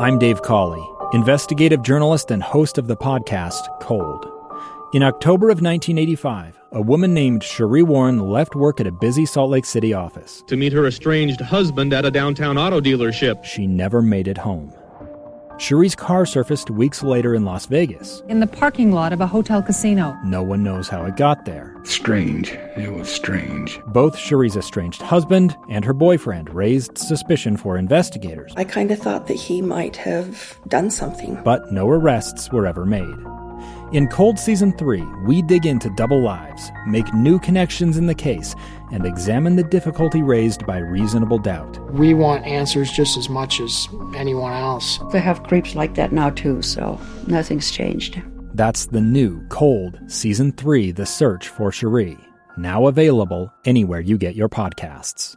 I'm Dave Cawley, investigative journalist and host of the podcast Cold. In October of 1985, a woman named Sheree Warren left work at a busy Salt Lake City office to meet her estranged husband at a downtown auto dealership. She never made it home. Sheree's car surfaced weeks later in Las Vegas. In the parking lot of a hotel casino. No one knows how it got there. Strange. It was strange. Both Sheree's estranged husband and her boyfriend raised suspicion for investigators. I kind of thought that he might have done something. But no arrests were ever made. In Cold Season 3, we dig into double lives, make new connections in the case, and examine the difficulty raised by reasonable doubt. We want answers just as much as anyone else. They have creeps like that now too, so nothing's changed. That's the new Cold Season 3, The Search for Sheree, now available anywhere you get your podcasts.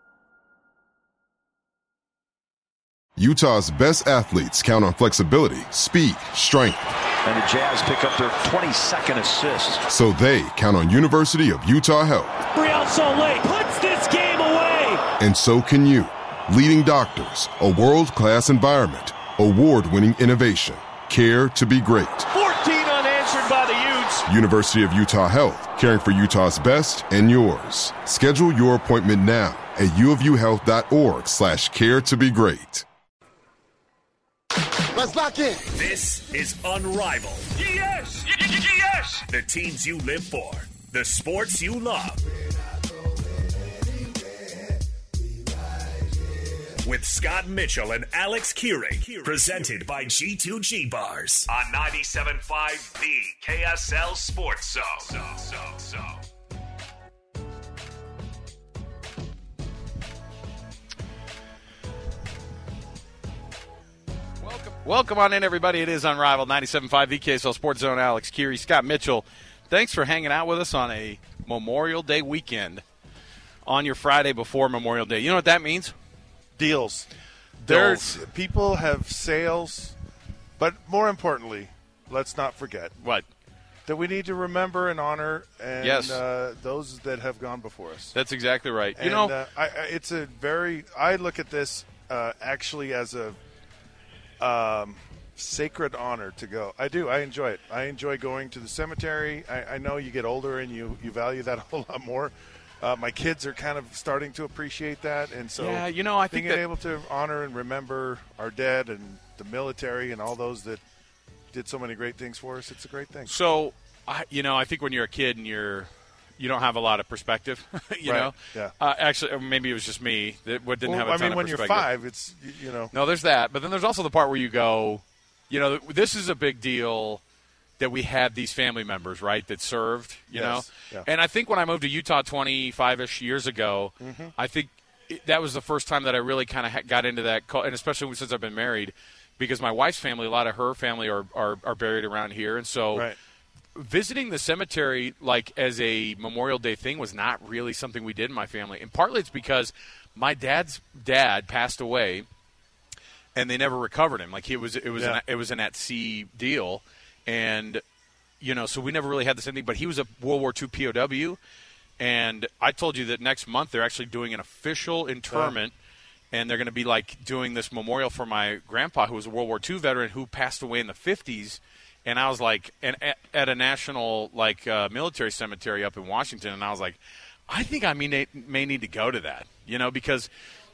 Utah's best athletes count on flexibility, speed, strength. And the Jazz pick up their 22nd assist. So they count on University of Utah Health. Real Salt Lake puts this game away. And so can you. Leading doctors, a world-class environment, award-winning innovation, care to be great. 14 unanswered by the Utes. University of Utah Health, caring for Utah's best and yours. Schedule your appointment now at uofuhealth.org/care to be great. Let's lock in. This is Unrivaled. Yes! Yes! The teams you live for. The sports you love. With Scott Mitchell and Alex Keurig. Presented by G2G Bars. On 97.5, the KSL Sports Zone. Welcome on in, everybody. It is Unrivaled, 97.5 VKSL Sports Zone. Alex Keurig, Scott Mitchell. Thanks for hanging out with us on a Memorial Day weekend on your Friday before Memorial Day. You know what that means? Deals. People have sales, but more importantly, let's not forget what that we need to remember and honor and yes. Those that have gone before us. That's exactly right. And, I look at this actually as a sacred honor to go. I do. I enjoy it. I enjoy going to the cemetery. I know you get older and you value that a whole lot more. My kids are kind of starting to appreciate that, and so I think being able to honor and remember our dead and the military and all those that did so many great things for us, it's a great thing. So, I think when you're a kid and you don't have a lot of perspective, you know. Yeah. Actually, maybe it was just me that didn't have a ton of perspective. When you're 5, it's No, there's that, but then there's also the part where you go, this is a big deal that we had these family members, right, that served, you know. Yeah. And I think when I moved to Utah 25-ish years ago, I think that was the first time that I really kind of got into that, and especially since I've been married, because my wife's family, a lot of her family are buried around here, and so. Right. Visiting the cemetery like as a Memorial Day thing was not really something we did in my family. And partly it's because my dad's dad passed away and they never recovered him. Like it was an at-sea deal. And, so we never really had the same thing. But he was a World War II POW. And I told you that next month they're actually doing an official interment. And they're going to be like doing this memorial for my grandpa, who was a World War II veteran who passed away in the 50s. And I was like, at a national military cemetery up in Washington, and I was like, I think I may need to go to that, because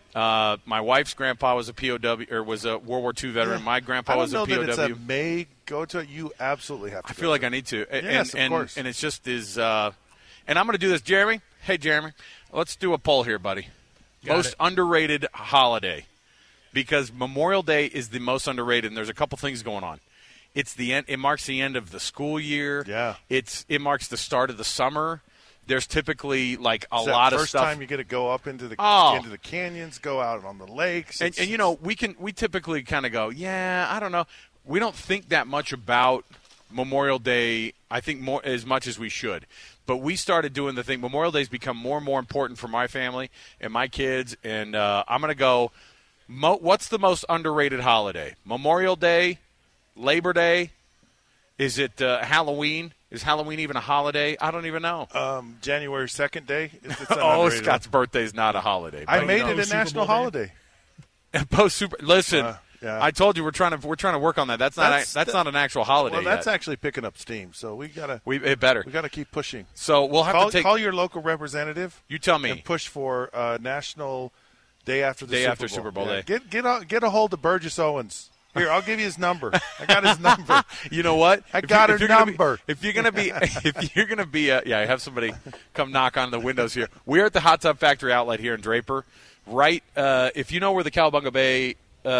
my wife's grandpa was a POW or was a World War II veteran. Yeah. My grandpa was a POW. I don't know that it's a may go to it. You absolutely have to. I feel like I need to. Yes, of course. And it's just and I'm going to do this, Jeremy. Hey, Jeremy, let's do a poll here, buddy. Most underrated holiday, because Memorial Day is the most underrated, and there's a couple things going on. It's the end. It marks the end of the school year. Yeah. It marks the start of the summer. There's typically like a lot of stuff. First time you get to go up into the canyons, go out on the lakes, and we typically kind of go, I don't know. We don't think that much about Memorial Day. I think more as much as we should. But we started doing the thing. Memorial Day's become more and more important for my family and my kids. And I'm going to go. What's the most underrated holiday? Memorial Day. Labor Day? Is it Halloween? Is Halloween even a holiday? I don't even know. January 2nd day? Scott's birthday is not a holiday. I made it a national holiday. Post-Super – listen, Yeah. I told you we're trying to work on that. That's not an actual holiday. Well, that's yet. actually picking up steam. So we gotta keep pushing. So we'll have to call your local representative. You tell me. And push for National Day after Super Bowl Day. Day. Get a hold of Burgess Owens. Here, I'll give you his number. I got his number. You know what? I got her number. If you're gonna be, have somebody come knock on the windows here. We're at the Hot Tub Factory outlet here in Draper. Right, if you know where the Cowabunga Bay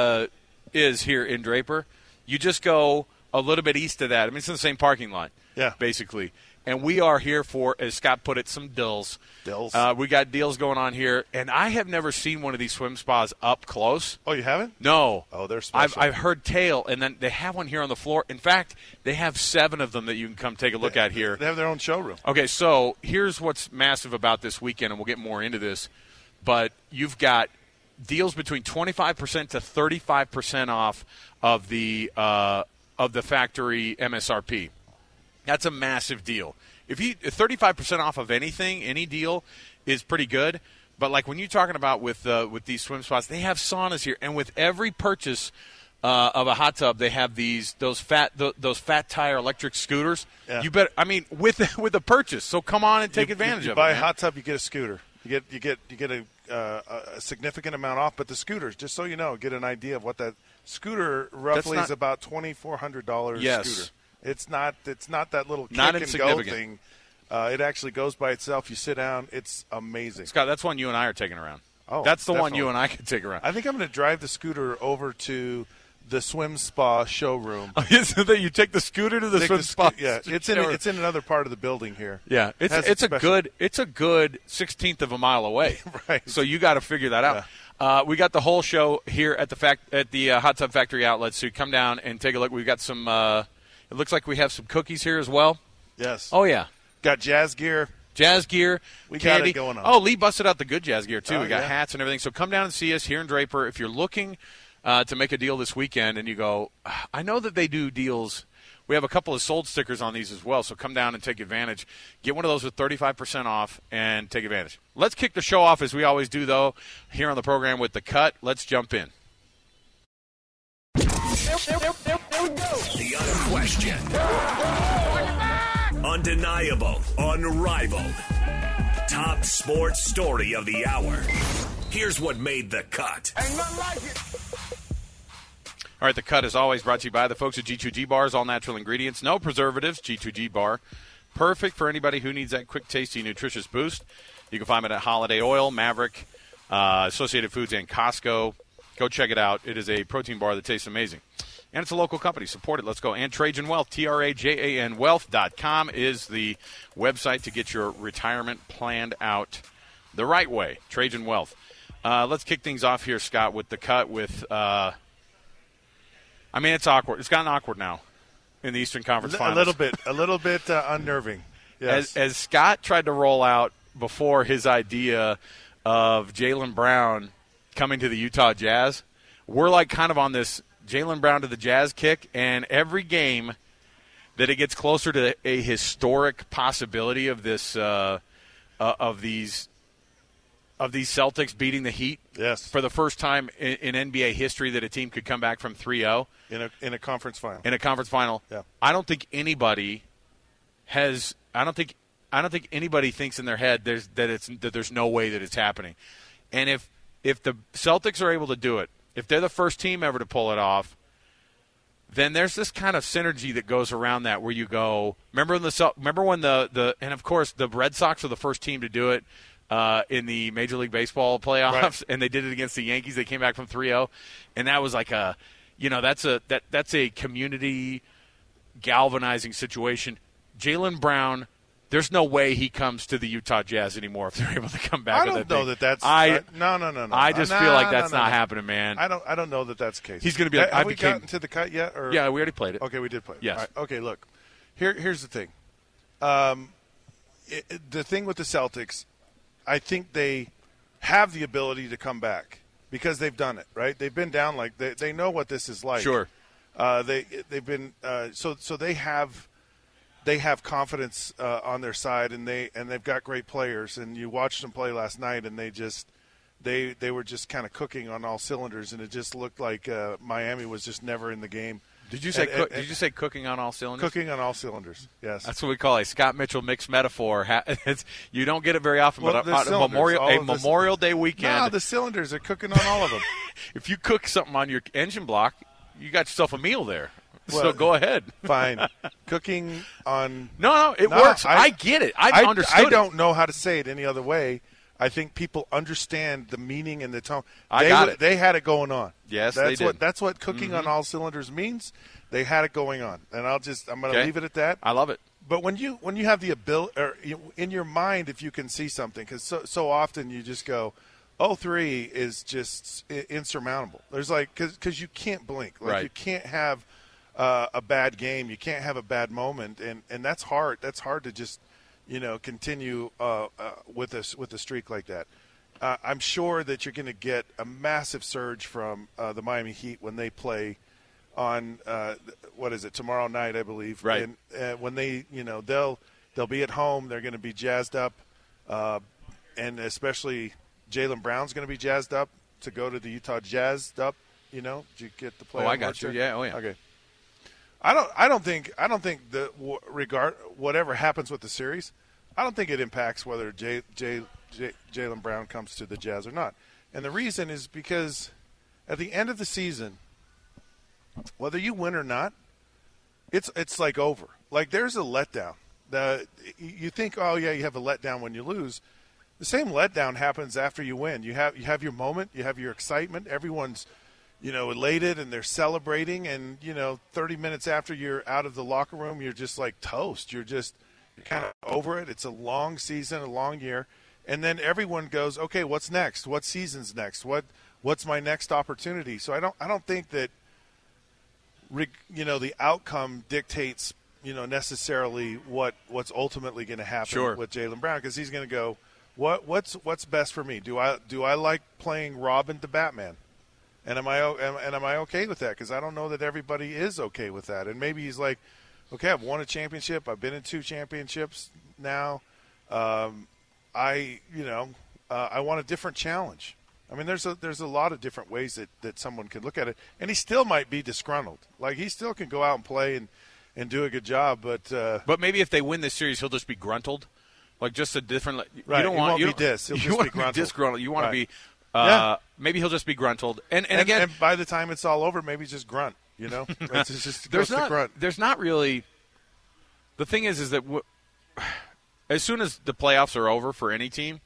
is here in Draper, you just go a little bit east of that. I mean, it's in the same parking lot. Yeah, basically. And we are here for, as Scott put it, some dills. We got deals going on here, and I have never seen one of these swim spas up close. Oh, you haven't? No. Oh, they're special. I've heard tale, and then they have one here on the floor. In fact, they have 7 of them that you can come take a look at here. They have their own showroom. Okay, so here's what's massive about this weekend, and we'll get more into this. But you've got deals between 25% to 35% off of the factory MSRP. That's a massive deal. If 35% off of anything, any deal, is pretty good. But like when you're talking about with these swim spots, they have saunas here, and with every purchase of a hot tub, they have those fat tire electric scooters. Yeah. You better, I mean, with a purchase. So come on and take advantage of it. You buy a man. hot tub, you get a scooter. You get a significant amount off. But the scooters, just so you know, get an idea of what that scooter roughly is about $2,400. Yes. Scooter. It's not that little kick Not and go thing. It actually goes by itself. You sit down. It's amazing. Scott, that's one you and I are taking around. Oh, that's the definitely. one you and I can take around. I think I'm going to drive the scooter over to the swim spa showroom. So that you take the scooter to the swim spa. Yeah, it's in another part of the building here. Yeah, it's a good 1/16 of a mile away. Right. So you got to figure that out. Yeah. We got the whole show here at the Hot Tub Factory outlet. So you come down and take a look. We've got some. It looks like we have some cookies here as well. Yes. Oh yeah. Got jazz gear. We got candy. it going on. Oh, Lee busted out the good jazz gear too. Oh, we got yeah. hats and everything. So come down and see us here in Draper if you're looking to make a deal this weekend, and you go, I know that they do deals. We have a couple of sold stickers on these as well, so come down and take advantage. Get one of those with 35% off and take advantage. Let's kick the show off as we always do, though, here on the program with The Cut. Let's jump in. There we go. The unquestioned, undeniable, unrivaled, top sports story of the hour. Here's what made the cut. Ain't nothing like it. All right, The Cut is always brought to you by the folks at G2G Bars, all natural ingredients, no preservatives, G2G Bar. Perfect for anybody who needs that quick, tasty, nutritious boost. You can find it at Holiday Oil, Maverick, Associated Foods, and Costco. Go check it out. It is a protein bar that tastes amazing. And it's a local company. Support it. Let's go. And Trajan Wealth, TRAJAN Wealth.com is the website to get your retirement planned out the right way. Trajan Wealth. Let's kick things off here, Scott, with The Cut with I mean, it's awkward. It's gotten awkward now in the Eastern Conference Finals. A little bit unnerving. Yes. As Scott tried to roll out before his idea of Jaylen Brown coming to the Utah Jazz, we're like kind of on this Jaylen Brown to the Jazz kick, and every game that it gets closer to a historic possibility of this of these Celtics beating the Heat, yes, for the first time in NBA history that a team could come back from 3-0 in a conference final. In a conference final, yeah. I don't think anybody has. I don't think anybody thinks in their head that there's no way that it's happening. And if the Celtics are able to do it, if they're the first team ever to pull it off, then there's this kind of synergy that goes around that where you go. Remember when the and of course the Red Sox were the first team to do it. In the Major League Baseball playoffs, right. And they did it against the Yankees. They came back from 3-0, and that was like that's a community galvanizing situation. Jaylen Brown, there's no way he comes to the Utah Jazz anymore if they're able to come back. I don't know that's. No. I just feel like that's not happening, man. I don't know that that's the case. He's going to be like, have we gotten to the cut yet? Or? Yeah, we already played it. Okay, we did play it. Yes. Right. Okay, look. Here's the thing. The thing with the Celtics, I think they have the ability to come back because they've done it, right? They've been down like they know what this is like. Sure. They've been so they have confidence on their side, and they've got great players. And you watched them play last night, and they just they were just kind of cooking on all cylinders, and it just looked like Miami was just never in the game. Did you say did you say cooking on all cylinders? Cooking on all cylinders, yes. That's what we call a Scott Mitchell mixed metaphor. You don't get it very often, well, but a Memorial Day weekend. No, the cylinders are cooking on all of them. If you cook something on your engine block, you got yourself a meal there. Well, so go ahead. Fine. Cooking on – No, it works. I get it. I understood I don't know how to say it any other way. I think people understand the meaning and the tone. They had it going on. Yes, they did. That's what cooking on all cylinders means. They had it going on, and I'm going to leave it at that. I love it. But when you have the ability, or in your mind, if you can see something, because so often you just go, 0-3 is just insurmountable. There's because you can't blink, you can't have a bad game, you can't have a bad moment, and that's hard. That's hard to just continue with a streak like that. I'm sure that you're going to get a massive surge from the Miami Heat when they play on tomorrow night, I believe. Right. And when they they'll be at home, they're going to be jazzed up, and especially Jaylen Brown's going to be jazzed up to go to the Utah Jazzed up. Did you get the play? Oh, I got you. Yeah. Oh, yeah. Okay. I don't think that whatever happens with the series, I don't think it impacts whether Jaylen Brown comes to the Jazz or not. And the reason is because at the end of the season, whether you win or not, it's like over. Like there's a letdown. You think, oh yeah, you have a letdown when you lose. The same letdown happens after you win. You have your moment, you have your excitement. Everyone's elated and they're celebrating, and 30 minutes after you're out of the locker room, you're just like toast. You're kind of over it. It's a long season, a long year, and then everyone goes, okay, what's next? What season's next? What's my next opportunity? So I don't think that the outcome dictates necessarily what's ultimately going to happen with Jaylen Brown, because he's going to go, what's best for me? Do I like playing Robin to Batman? And am I okay with that? Because I don't know that everybody is okay with that. And maybe he's like, okay, I've won a championship. I've been in 2 championships now. I want a different challenge. I mean, there's a lot of different ways that someone can look at it. And he still might be disgruntled. Like, he still can go out and play and do a good job. But maybe if they win this series, he'll just be gruntled. Like, just a different – Right, you don't want, he won't be dis. He'll just be gruntled. Disgruntled. You want to be maybe he'll just be gruntled. And again, and by the time it's all over, maybe just grunt. It's just grunt. There's not really. The thing is that as soon as the playoffs are over for any team,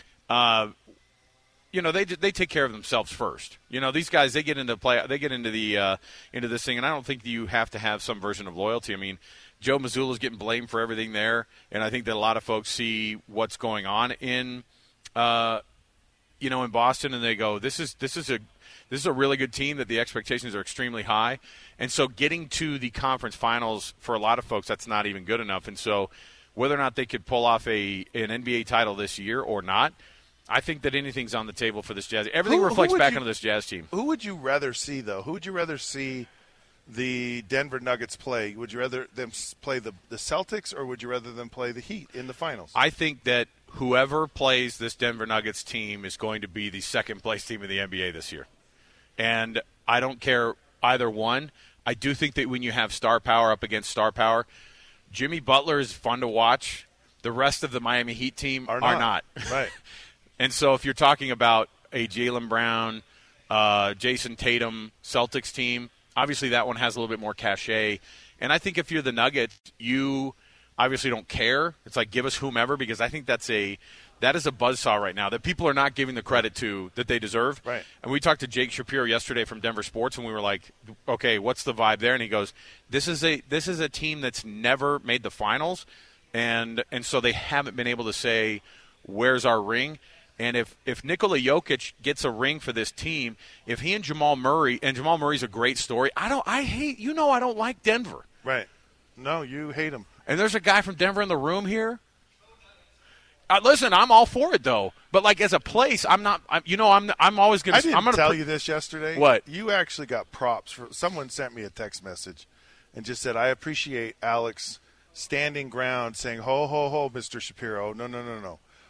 they take care of themselves first. These guys, they get into into this thing, and I don't think you have to have some version of loyalty. I mean, Joe Mazzulla's getting blamed for everything there, and I think that a lot of folks see what's going on in Boston, and they go, this is a really good team that the expectations are extremely high. And so getting to the conference finals for a lot of folks, that's not even good enough. And so whether or not they could pull off an NBA title this year or not, I think that anything's on the table for this Jazz. Everything reflects back onto this Jazz team. Who would you rather see, though? Who would you rather see the Denver Nuggets play? Would you rather them play the Celtics, or would you rather them play the Heat in the finals? I think that whoever plays this Denver Nuggets team is going to be the second-place team in the NBA this year. And I don't care either one. I do think that when you have star power up against star power, Jimmy Butler is fun to watch. The rest of the Miami Heat team are not. Right. And so if you're talking about a Jaylen Brown, Jason Tatum Celtics team, obviously that one has a little bit more cachet. And I think if you're the Nuggets, you obviously don't care. It's like, give us whomever, because I think that is a buzzsaw right now that people are not giving the credit to that they deserve. Right. And we talked to Jake Shapiro yesterday from Denver Sports, and we were like, okay, what's the vibe there? And he goes, this is a team that's never made the finals, and so they haven't been able to say, where's our ring? And if Nikola Jokic gets a ring for this team, if he and Jamal Murray's a great story. I don't like Denver. Right. No, you hate him. And there's a guy from Denver in the room here. Listen, I'm all for it though, but like as a place, I'm not. I'm always going to. I didn't tell you this yesterday. What? You actually got props. Someone sent me a text message, and just said, "I appreciate Alex standing ground, saying, ho, ho, ho, Mr. Shapiro. No.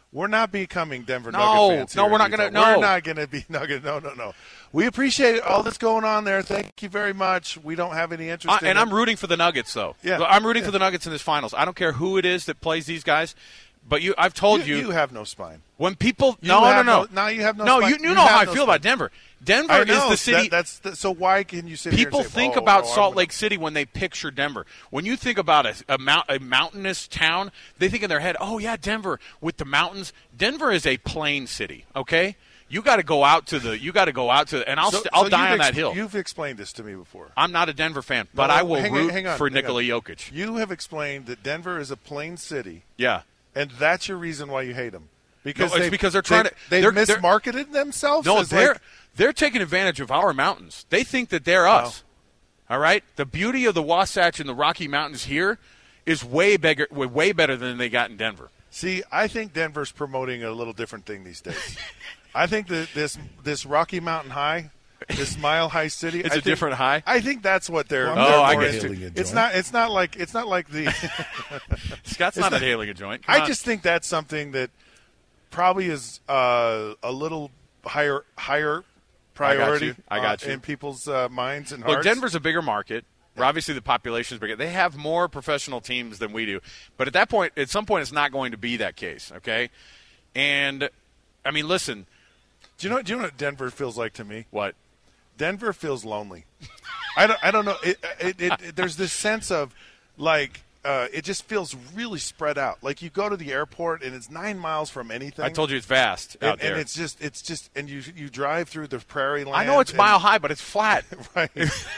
We're not becoming Denver No, Nugget fans. no, here, we're not Utah. gonna- no. We're not going to be Nugget. No. We appreciate all that's going on there. Thank you very much. We don't have any interest in and it. I'm rooting for the Nuggets, though. Yeah. I'm rooting for the Nuggets in this finals. I don't care who it is that plays these guys. But I've told you. You have no spine. When people. No. No, you have no No, spine. you know how I no feel spine. about Denver. Denver I know, is the city. So why can you sit People here and say, think about Salt Lake City when they picture Denver. When you think about a mountainous town, they think in their head, oh, yeah, Denver with the mountains. Denver is a plain city, okay? You got to go out to and I'll die on that hill. You've explained this to me before. I'm not a Denver fan, but I will root for Nikola Jokic. Jokic. You have explained that Denver is a plain city. Yeah. And that's your reason why you hate them. Because it's because they're trying to. They've mismarketed themselves. No, they're taking advantage of our mountains. They think that they're us. All right. The beauty of the Wasatch and the Rocky Mountains here is way better than they got in Denver. See, I think Denver's promoting a little different thing these days. I think that this Rocky Mountain High, this Mile High City, it's a different high. I think that's what they're. I more get into. It's not like the. Scott's not inhaling a joint. I just think that's something that probably is a little higher priority. I got you in people's minds and hearts. Look, Denver's a bigger market. Obviously, the population is bigger. They have more professional teams than we do. But at some point, it's not going to be that case. Okay, and I mean, listen. Do you know what Denver feels like to me? What? Denver feels lonely. I don't know. There's this sense of like it just feels really spread out. Like you go to the airport and it's 9 miles from anything. I told you it's vast out there. And it's just and you drive through the prairie land. I know it's mile high, but it's flat. Right.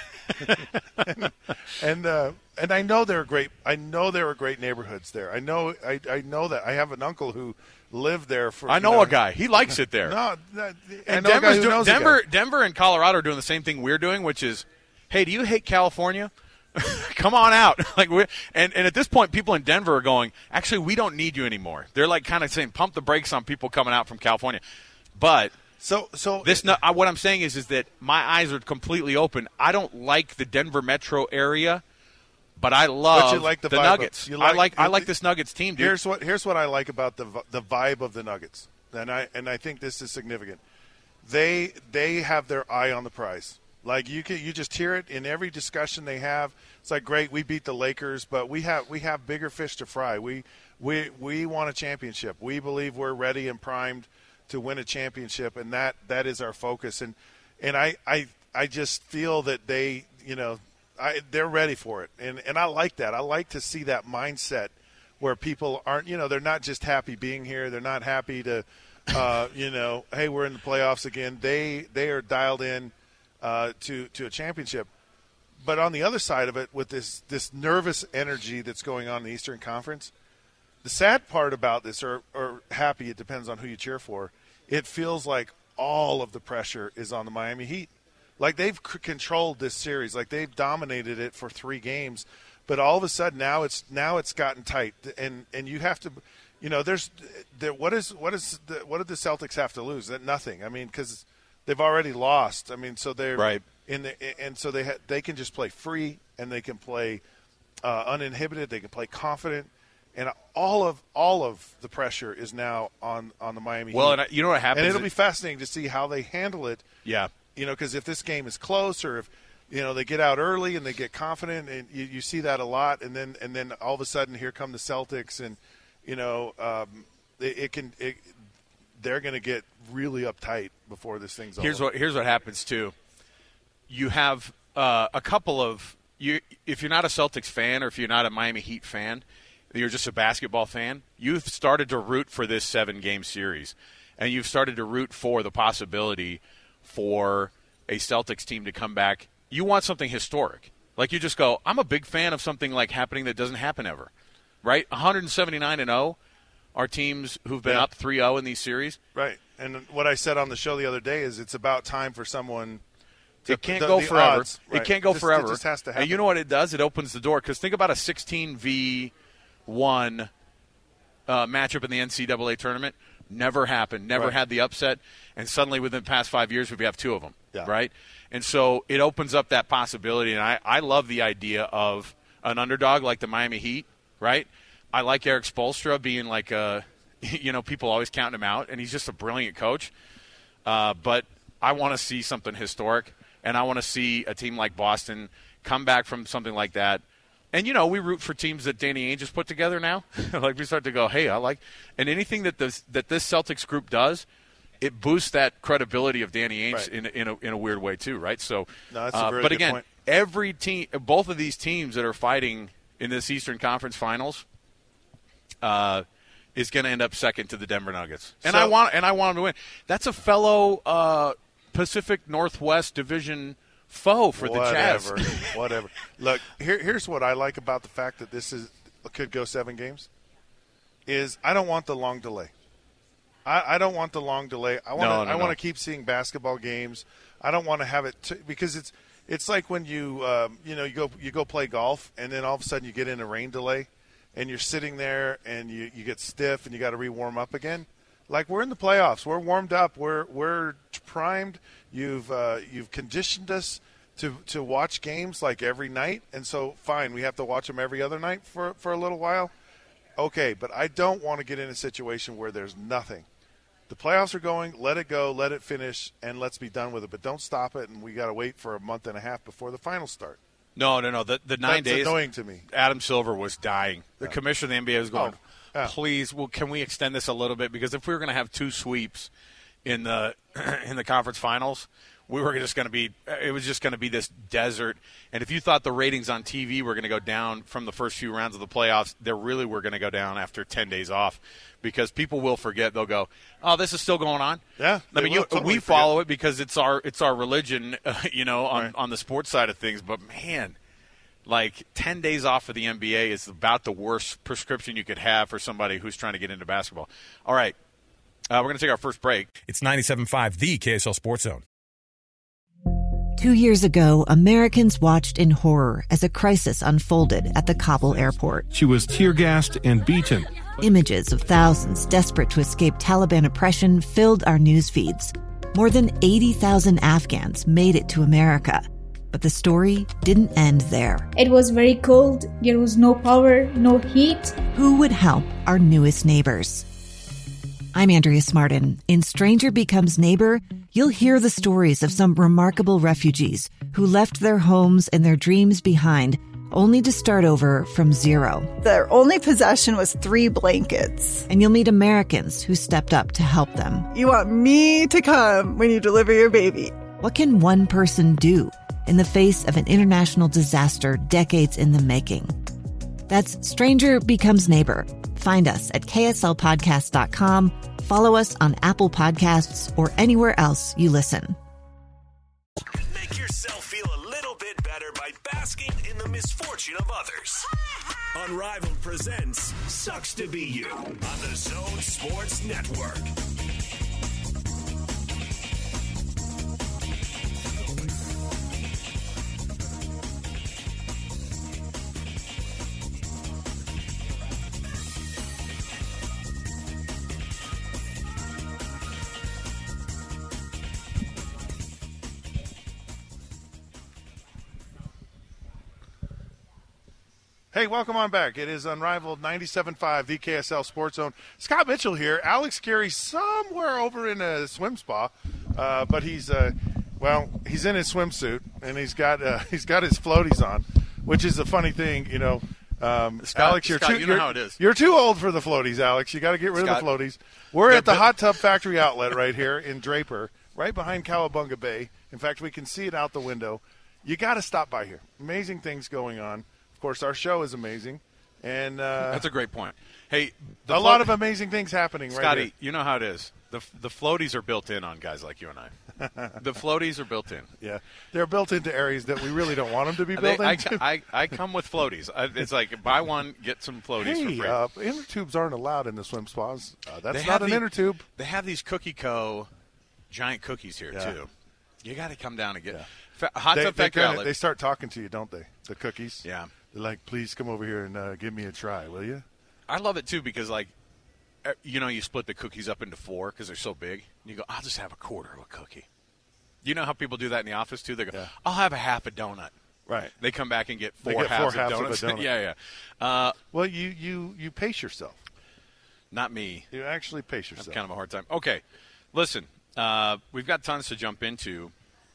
and I know there are great neighborhoods there. I know that. I have an uncle who lived there for. I know a guy. He likes it there. And Denver and Colorado are doing the same thing we're doing, which is, hey, do you hate California? Come on out. And at this point, people in Denver are going, actually, we don't need you anymore. They're like kind of saying, pump the brakes on people coming out from California. But what I'm saying is that my eyes are completely open. I don't like the Denver metro area, but I love the Nuggets. I like this Nuggets team, dude. Here's what I like about the vibe of the Nuggets, and I think this is significant. They have their eye on the prize. Like you just hear it in every discussion they have. It's like, great, we beat the Lakers, but we have bigger fish to fry. We want a championship. We believe we're ready and primed to win a championship, and that is our focus. And I just feel that they're ready for it, and I like that. I like to see that mindset where people aren't, they're not just happy being here. They're not happy to, hey, we're in the playoffs again. They are dialed in to a championship. But on the other side of it, with this nervous energy that's going on in the Eastern Conference, the sad part about this, or happy, it depends on who you cheer for, it feels like all of the pressure is on the Miami Heat. Like they've controlled this series, like they've dominated it for 3 games, but all of a sudden now it's gotten tight, and you have to, what did the Celtics have to lose? Nothing. I mean, because they've already lost. I mean, so they're right and so they can just play free, and they can play uninhibited. They can play confident. And all of the pressure is now on the Miami Heat. Well, and you know what happens? And it'll be fascinating to see how they handle it. Yeah. Because if this game is close, or if they get out early and they get confident, and you see that a lot, and then all of a sudden here come the Celtics, and they're going to get really uptight before this thing's over. Here's what happens too. You have a couple of if you're not a Celtics fan, or if you're not a Miami Heat fan, you're just a basketball fan, you've started to root for this 7-game series, and you've started to root for the possibility for a Celtics team to come back. You want something historic. Like you just go, I'm a big fan of something like happening that doesn't happen ever, right? 179-0 are teams who've been up 3-0 in these series. Right, and what I said on the show the other day is it's about time for someone to – It can't go forever. Odds, right. It can't go forever. It just has to happen. And you know what it does? It opens the door, because think about a 16v1 matchup in the NCAA tournament. Never happened. Never had the upset. And suddenly within the past 5 years, we have 2 of them, right? And so it opens up that possibility. And I love the idea of an underdog like the Miami Heat, right? I like Eric Spoelstra being like a people always counting him out, and he's just a brilliant coach. But I want to see something historic, and I want to see a team like Boston come back from something like that. And, we root for teams that Danny Ainge has put together now. Like, we start to go, hey, and anything that this Celtics group does, it boosts that credibility of Danny Ainge in a weird way too, right? So, no, that's a very but good again, point. every team, both of these teams that are fighting in this Eastern Conference Finals, is going to end up second to the Denver Nuggets, and I want them to win. That's a fellow Pacific Northwest Division foe for the Jazz. Whatever. Look, here's what I like about the fact that this could go 7 games. Is I don't want the long delay. I don't want the long delay. I want to keep seeing basketball games. I don't want to have it because it's like when you you go play golf and then all of a sudden you get in a rain delay and you're sitting there and you get stiff and you got to re-warm up again. Like, we're in the playoffs. We're warmed up. We're primed. You've conditioned us to watch games like every night, and so fine, we have to watch them every other night for a little while. Okay, but I don't want to get in a situation where there's nothing. The playoffs are going. Let it go. Let it finish, and let's be done with it. But don't stop it, and we got to wait for a month and a half before the finals start. No. The 9 days. That's annoying to me. Adam Silver was dying. The commissioner of the NBA was going, please, can we extend this a little bit? Because if we were going to have 2 sweeps in the conference finals, it was just going to be this desert. And if you thought the ratings on TV were going to go down from the first few rounds of the playoffs, they really were going to go down after 10 days off, because people will forget. They'll go, "Oh, this is still going on." Yeah, I mean, we follow it because it's our religion, on the sports side of things. But man, like 10 days off of the NBA is about the worst prescription you could have for somebody who's trying to get into basketball. All right, we're going to take our first break. It's 97.5, the KSL Sports Zone. 2 years ago, Americans watched in horror as a crisis unfolded at the Kabul airport. She was tear-gassed and beaten. Images of thousands desperate to escape Taliban oppression filled our news feeds. More than 80,000 Afghans made it to America. But the story didn't end there. It was very cold. There was no power, no heat. Who would help our newest neighbors? I'm Andrea Smartin. In Stranger Becomes Neighbor, you'll hear the stories of some remarkable refugees who left their homes and their dreams behind, only to start over from zero. Their only possession was 3 blankets. And you'll meet Americans who stepped up to help them. You want me to come when you deliver your baby. What can one person do in the face of an international disaster decades in the making? That's Stranger Becomes Neighbor. Find us at kslpodcast.com, follow us on Apple Podcasts, or anywhere else you listen. Make yourself feel a little bit better by basking in the misfortune of others. Unrivaled presents Sucks to Be You on the Zone Sports Network. Hey, welcome on back. It is Unrivaled 97.5, the KSL Sports Zone. Scott Mitchell here. Alex Carey somewhere over in a swim spa, but he's in his swimsuit and he's got his floaties on, which is a funny thing, Scott, Alex, you know how it is. You're too old for the floaties, Alex. You got to get rid of the floaties. We're at the Hot Tub Factory Outlet right here in Draper, right behind Cowabunga Bay. In fact, we can see it out the window. You got to stop by here. Amazing things going on. Of course, our show is amazing, and that's a great point. Hey, a lot of amazing things happening right Scotty, here. you know how it is. The floaties are built in on guys like you and I. The floaties are built in. Yeah, they're built into areas that we really don't want them to be built into. I come with floaties. It's like buy one, get some floaties for free. Inner tubes aren't allowed in the swim spas. That's not an inner tube. They have these Cookie Co. giant cookies here too. You got to come down and get Hot Tub Factory Outlet. They start talking to you, don't they? The cookies. Yeah. They're like, please come over here and give me a try, will you? I love it, too, because, you split the cookies up into 4 because they're so big. And you go, I'll just have a quarter of a cookie. You know how people do that in the office, too? They go, I'll have a half a donut. Right. They come back and get 4 halves of donuts. Of a donut. Yeah. Well, you pace yourself. Not me. You actually pace yourself. Have kind of a hard time. Okay, listen, we've got tons to jump into.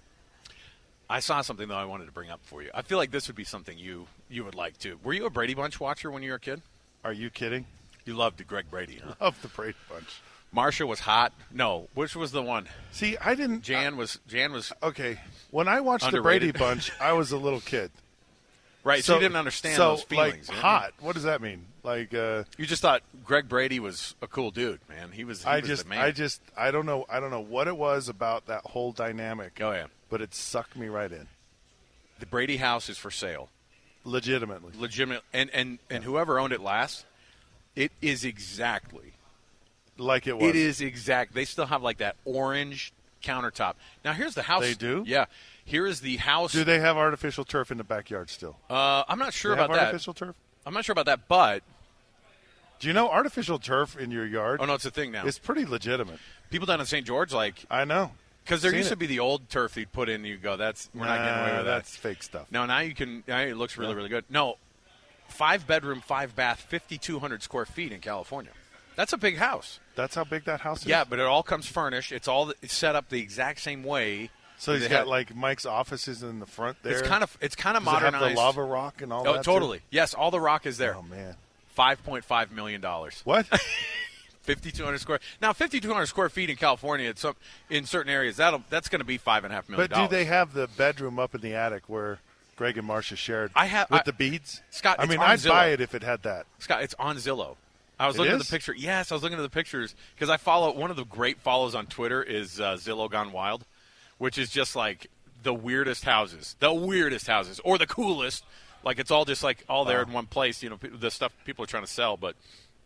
I saw something, though, I wanted to bring up for you. I feel like this would be something you would like, too. Were you a Brady Bunch watcher when you were a kid? Are you kidding? You loved Greg Brady, huh? Love the Brady Bunch. Marsha was hot. No, which was the one? See, I didn't. Jan was. Okay, when I watched underrated. the Brady Bunch, I was a little kid. Right, so you didn't understand those feelings. Like, hot, what does that mean? Like, you just thought Greg Brady was a cool dude, man. He was the man. I don't know what it was about that whole dynamic. Oh, yeah. But it sucked me right in. The Brady house is for sale. Legitimately. And whoever owned it last, it is exactly like it was. It is exact. They still have like that orange countertop. Now here's the house. They do? Yeah. Here is the house. Do they have artificial turf in the backyard still? I'm not sure about that. Artificial turf? I'm not sure about that, but do you know artificial turf in your yard? Oh no, it's a thing now. It's pretty legitimate. People down in St. George, I know. Because there used to be the old turf you'd put in and you go, we're not getting away with that. That's fake stuff. No, now you can. Now it looks really, really good. No, 5-bedroom, 5-bath, 5,200 square feet in California. That's a big house. That's how big that house is? Yeah, but it all comes furnished. It's set up the exact same way. So he's got like Mike's offices in the front there. It's kind of Does modernized. It have the lava rock and all that? Oh, totally. Too? Yes, all the rock is there. Oh man, $5.5 million. What? 5,200 square. Now, 5,200 square feet in California, in certain areas, that's going to be $5.5 million. But do they have the bedroom up in the attic where Greg and Marsha shared with the beads? Scott, I'd buy it if it had that. Scott, it's on Zillow. I was looking at the picture. Yes, I was looking at the pictures because I follow one of the great follows on Twitter is Zillow Gone Wild, which is just like the weirdest houses, or the coolest. Like it's all just like all there in one place. You know, the stuff people are trying to sell, but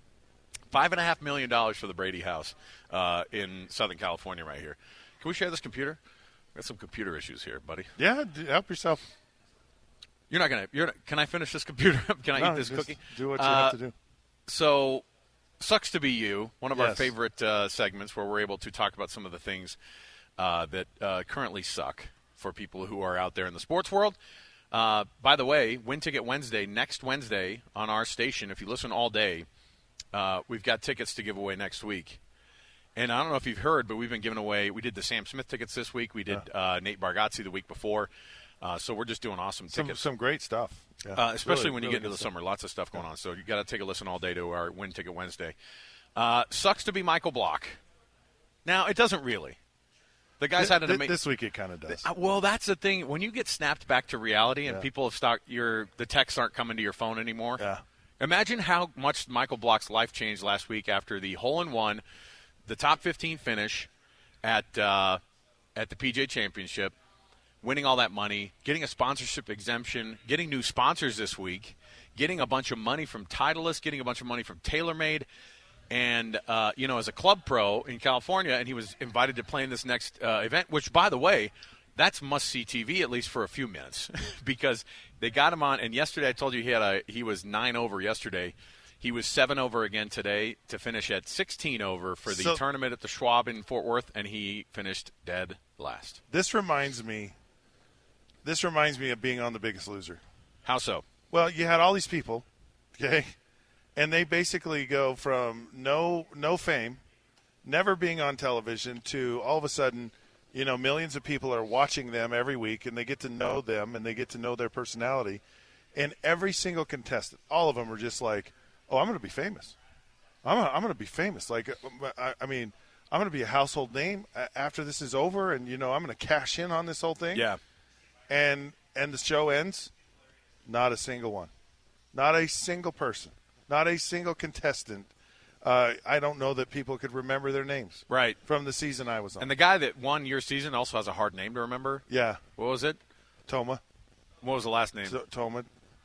$5.5 million for the Brady house in Southern California, right here. Can we share this computer? We got some computer issues here, buddy. Yeah, help yourself. You're not gonna. Can I finish this computer? Can I eat this cookie? Do what you have to do. So, Sucks to Be You, one of our favorite segments where we're able to talk about some of the things that currently suck for people who are out there in the sports world. By the way, Win Ticket Wednesday, next Wednesday on our station, if you listen all day, we've got tickets to give away next week. And I don't know if you've heard, but we've been giving away – we did the Sam Smith tickets this week. We did Nate Bargatze the week before. So we're just doing awesome tickets. Some great stuff. Yeah. Especially when you get into the summer. Lots of stuff going on. So you got to take a listen all day to our Win Ticket Wednesday. Sucks to be Michael Block. Now, it doesn't really. The guy's had an amazing – this week it kind of does. Well, that's the thing. When you get snapped back to reality and people have stopped the texts aren't coming to your phone anymore. Yeah. Imagine how much Michael Block's life changed last week after the hole-in-one, the top 15 finish at the PGA Championship, winning all that money, getting a sponsorship exemption, getting new sponsors this week, getting a bunch of money from Titleist, getting a bunch of money from TaylorMade, and, as a club pro in California, and he was invited to play in this next event, which, by the way, that's must-see TV, at least for a few minutes, because they got him on. And yesterday I told you he was 9 over yesterday. He was 7 over again today to finish at 16 over for the tournament at the Schwab in Fort Worth, and he finished dead last. This reminds me of being on The Biggest Loser. How so? Well, you had all these people, okay, and they basically go from no fame, never being on television, to all of a sudden – millions of people are watching them every week, and they get to know them, and they get to know their personality. And every single contestant, all of them are just like, oh, I'm going to be famous. I'm going to be famous. Like, I'm going to be a household name after this is over, and, I'm going to cash in on this whole thing. Yeah. And the show ends, not a single one. Not a single person. Not a single contestant. I don't know that people could remember their names. Right. From the season I was on. And the guy that won your season also has a hard name to remember. Yeah. What was it? Toma. What was the last name? Toma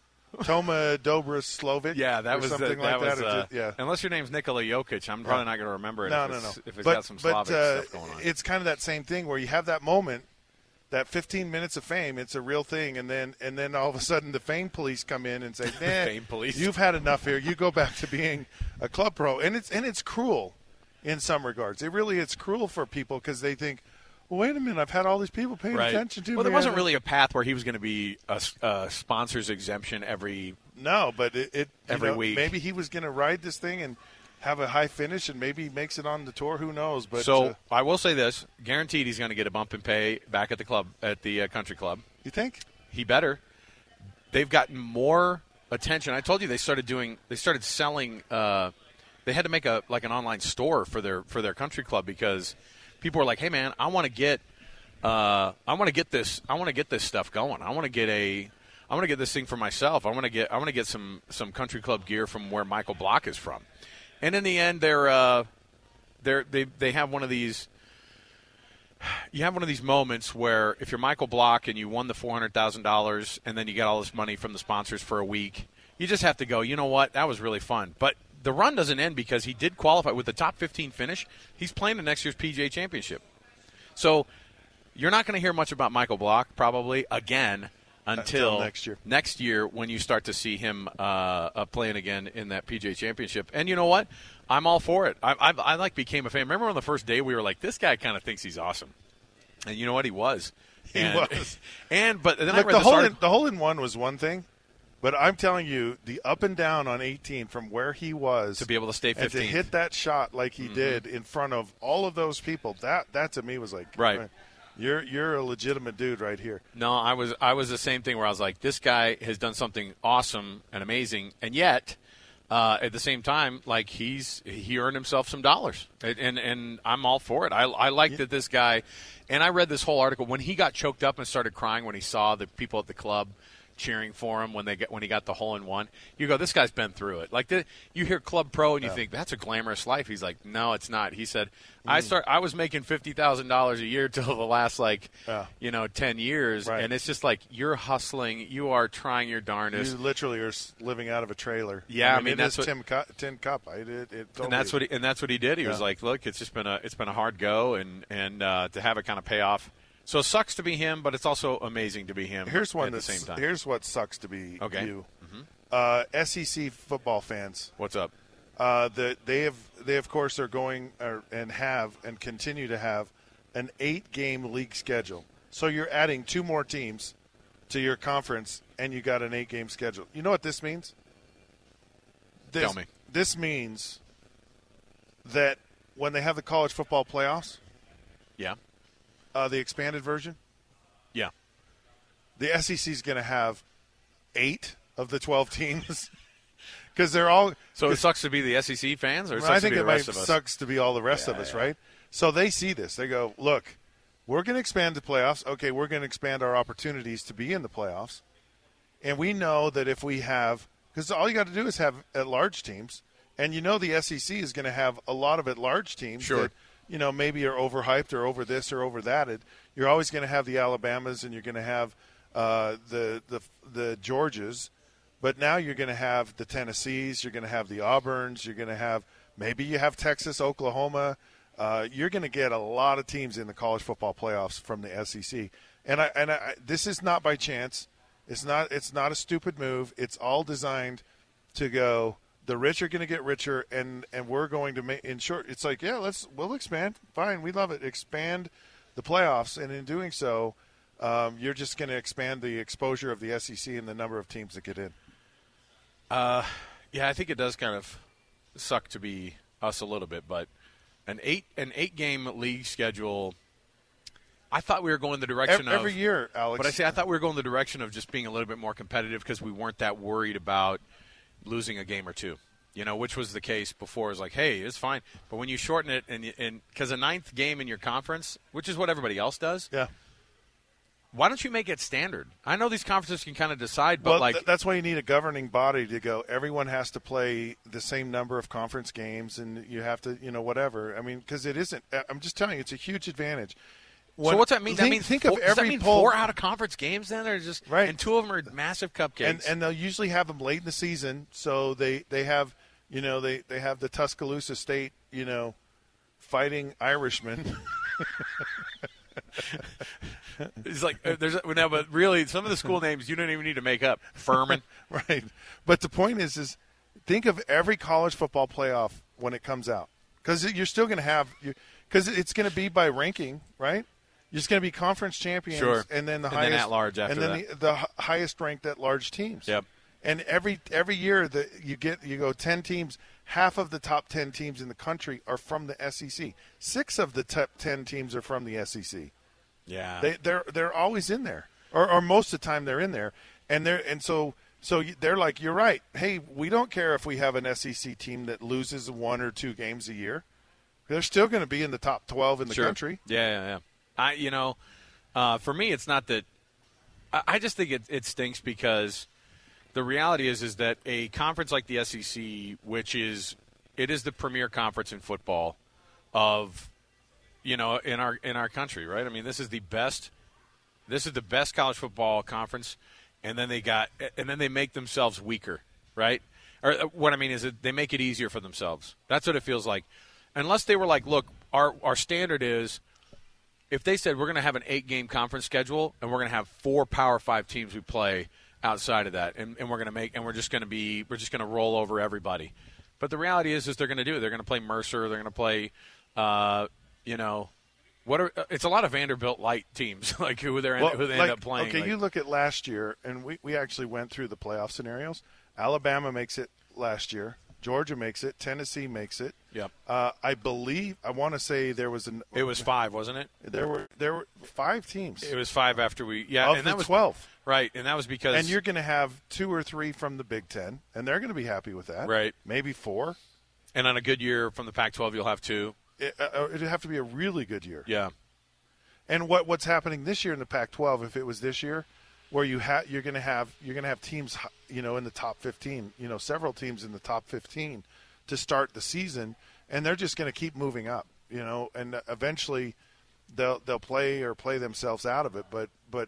Dobroslovic. Yeah, that was something like that. Yeah. Unless your name's Nikola Jokic, I'm probably not going to remember it. No. If it's got some Slavic stuff going on. It's kind of that same thing where you have that moment, that 15 minutes of fame. It's a real thing, and then all of a sudden the fame police come in and say, fame police. You've had enough here. You go back to being a club pro. And it's cruel in some regards. It really is cruel for people because they think, well, wait a minute, I've had all these people paying attention to me. Well, there wasn't really a path where he was going to be a sponsor's exemption every No, but every week. Maybe he was going to ride this thing and have a high finish and maybe makes it on the tour. Who knows? But I will say this: guaranteed, he's going to get a bump in pay back at the club, at the country club. You think? He better. They've gotten more attention. I told you they started selling. They had to make an online store for their country club because people were like, "Hey, man, I want to get this stuff going. I want to get this thing for myself. I want to get some country club gear from where Michael Block is from." And in the end, they have one of these. You have one of these moments where if you're Michael Block and you won the $400,000 and then you get all this money from the sponsors for a week, you just have to go, you know what, that was really fun. But the run doesn't end because he did qualify with the top 15 finish. He's playing the next year's PGA Championship. So you're not going to hear much about Michael Block probably again until next year when you start to see him playing again in that PGA Championship. And you know what? I'm all for it. I became a fan. Remember on the first day we were like, this guy kind of thinks he's awesome. And you know what? He was. He was. But then look, I read the hole-in-one was one thing, but I'm telling you, the up and down on 18 from where he was. To be able to stay 15th. And to hit that shot like he did in front of all of those people, that to me was like, right. Man, you're a legitimate dude right here. No, I was the same thing where I was like, this guy has done something awesome and amazing, and yet at the same time, like he earned himself some dollars, and I'm all for it. I like that this guy, and I read this whole article when he got choked up and started crying when he saw the people at the club cheering for him when he got the hole-in-one. You go, this guy's been through it. Like you hear Club Pro and you think that's a glamorous life. He's like, no, it's not. He said, I was making $50,000 a year till the last 10 years, right. And it's just like you're hustling, you are trying your darndest. You literally are living out of a trailer. Yeah, I mean that's what Tin Cup. Totally, and that's what he did. He was like, look, it's been a hard go, and to have it kind of pay off. So it sucks to be him, but it's also amazing to be him. Here's one at the same time. Here's what sucks to be you. Mm-hmm. SEC football fans. What's up? They of course are going and have and continue to have an 8-game league schedule. So you're adding 2 more teams to your conference, and you got an 8-game schedule. You know what this means? Tell me. This means that when they have the college football playoffs. Yeah. The expanded version? Yeah. The SEC is going to have 8 of the 12 teams because they're all. So it sucks to be the SEC fans, or I think to be the rest of us? Sucks to be all the rest of us, right? So they see this. They go, look, we're going to expand the playoffs. Okay, we're going to expand our opportunities to be in the playoffs. And we know that if we have – because all you got to do is have at-large teams. And you know the SEC is going to have a lot of at-large teams that – maybe are overhyped or over this or over that. You're always going to have the Alabamas and you're going to have the Georgias, but now you're going to have the Tennessees, you're going to have the Auburns, you're going to have maybe you have Texas, Oklahoma. You're going to get a lot of teams in the college football playoffs from the SEC, and I this is not by chance. It's not a stupid move. It's all designed to go. The rich are going to get richer, and we're going to make. In short, it's like, we'll expand. Fine, we love it. Expand the playoffs, and in doing so, you're just going to expand the exposure of the SEC and the number of teams that get in. I think it does kind of suck to be us a little bit, but an 8-game league schedule. I thought we were going the direction every year, Alex. But I thought we were going the direction of just being a little bit more competitive because we weren't that worried about losing a game or two, which was the case before. It's like, hey, it's fine. But when you shorten it, and because a 9th game in your conference, which is what everybody else does, why don't you make it standard? I know these conferences can kind of decide, but that's why you need a governing body to go. Everyone has to play the same number of conference games, and you have to, whatever. I mean, because it isn't. I'm just telling you, it's a huge advantage. So what's that mean? Think of every does that mean poll, 4 out-of-conference games then? Or just right. And 2 of them are massive cupcakes. And they'll usually have them late in the season, so they have they have the Tuscaloosa State fighting Irishmen. It's like but really some of the school names you don't even need to make up. Furman, right? But the point is think of every college football playoff when it comes out, because you're still going to have because it's going to be by ranking, right? You're just going to be conference champions, sure. And then then at large after that. And then the highest ranked at large teams. Yep. And every year that you go 10 teams, half of the top 10 teams in the country are from the SEC. 6 of the top 10 teams are from the SEC. Yeah, they're always in there, or most of the time they're in there, so they're like, you're right. Hey, we don't care if we have an SEC team that loses 1 or 2 games a year. They're still going to be in the top 12 in the country. Yeah. For me, it's not that. I just think it stinks because the reality is that a conference like the SEC, which is the premier conference in football of, in our country, right? I mean, this is the best college football conference, and then they make themselves weaker, right? Or what I mean is that they make it easier for themselves. That's what it feels like. Unless they were like, look, our standard is, if they said we're going to have an 8-game conference schedule and we're going to have 4 Power 5 teams we play outside of that, and we're just going to roll over everybody. But the reality is they're going to do it. They're going to play Mercer. They're going to play, it's a lot of Vanderbilt light teams like who they end up playing. Okay, you look at last year, and we actually went through the playoff scenarios. Alabama makes it last year. Georgia makes it. Tennessee makes it. Yep. I want to say there was It was 5, wasn't it? There were 5 teams. It was 5 after that was 12. Right, and that was because. And you're going to have 2 or 3 from the Big Ten, and they're going to be happy with that. Right. Maybe 4. And on a good year from the Pac-12, you'll have 2. It'd have to be a really good year. Yeah. And what's happening this year in the Pac-12? If it was this year, where you're going to have teams, in the top 15, several teams in the top 15 to start the season, and they're just going to keep moving up, and eventually they'll play themselves out of it. But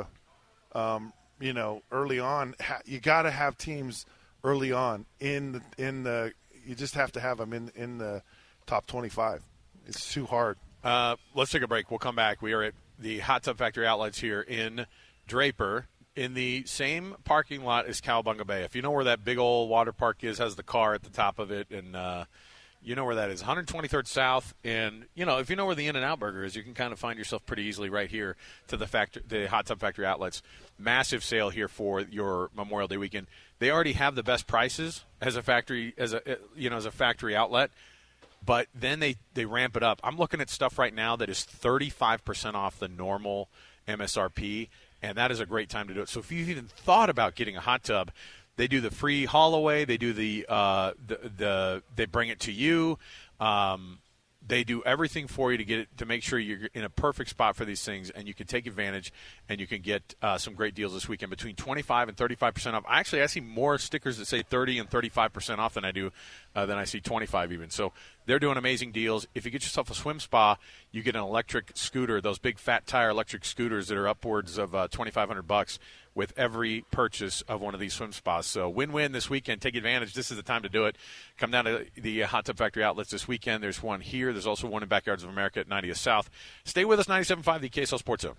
early on, you got to have teams early on in the. You just have to have them in the top 25. It's too hard. Let's take a break. We'll come back. We are at the Hot Tub Factory Outlets here in Draper, in the same parking lot as Cowabunga Bay. If you know where that big old water park is, has the car at the top of it, and you know where that is, 123rd South. And, if you know where the In-N-Out Burger is, you can kind of find yourself pretty easily right here to the Hot Tub Factory Outlets. Massive sale here for your Memorial Day weekend. They already have the best prices as a factory outlet. But then they ramp it up. I'm looking at stuff right now that is 35% off the normal MSRP, and that is a great time to do it. So if you've even thought about getting a hot tub, they do the free haul away. They do they bring it to you. They do everything for you to make sure you're in a perfect spot for these things, and you can take advantage, and you can get some great deals this weekend between 25 and 35% off. Actually, I see more stickers that say 30 and 35% off than I see 25 even. So they're doing amazing deals. If you get yourself a swim spa, you get an electric scooter, those big fat tire electric scooters that are upwards of $2,500 with every purchase of one of these swim spas. So win-win this weekend. Take advantage. This is the time to do it. Come down to the Hot Tub Factory Outlets this weekend. There's one here. There's also one in Backyards of America at 90th South. Stay with us, 97.5, the KSL Sports Zone.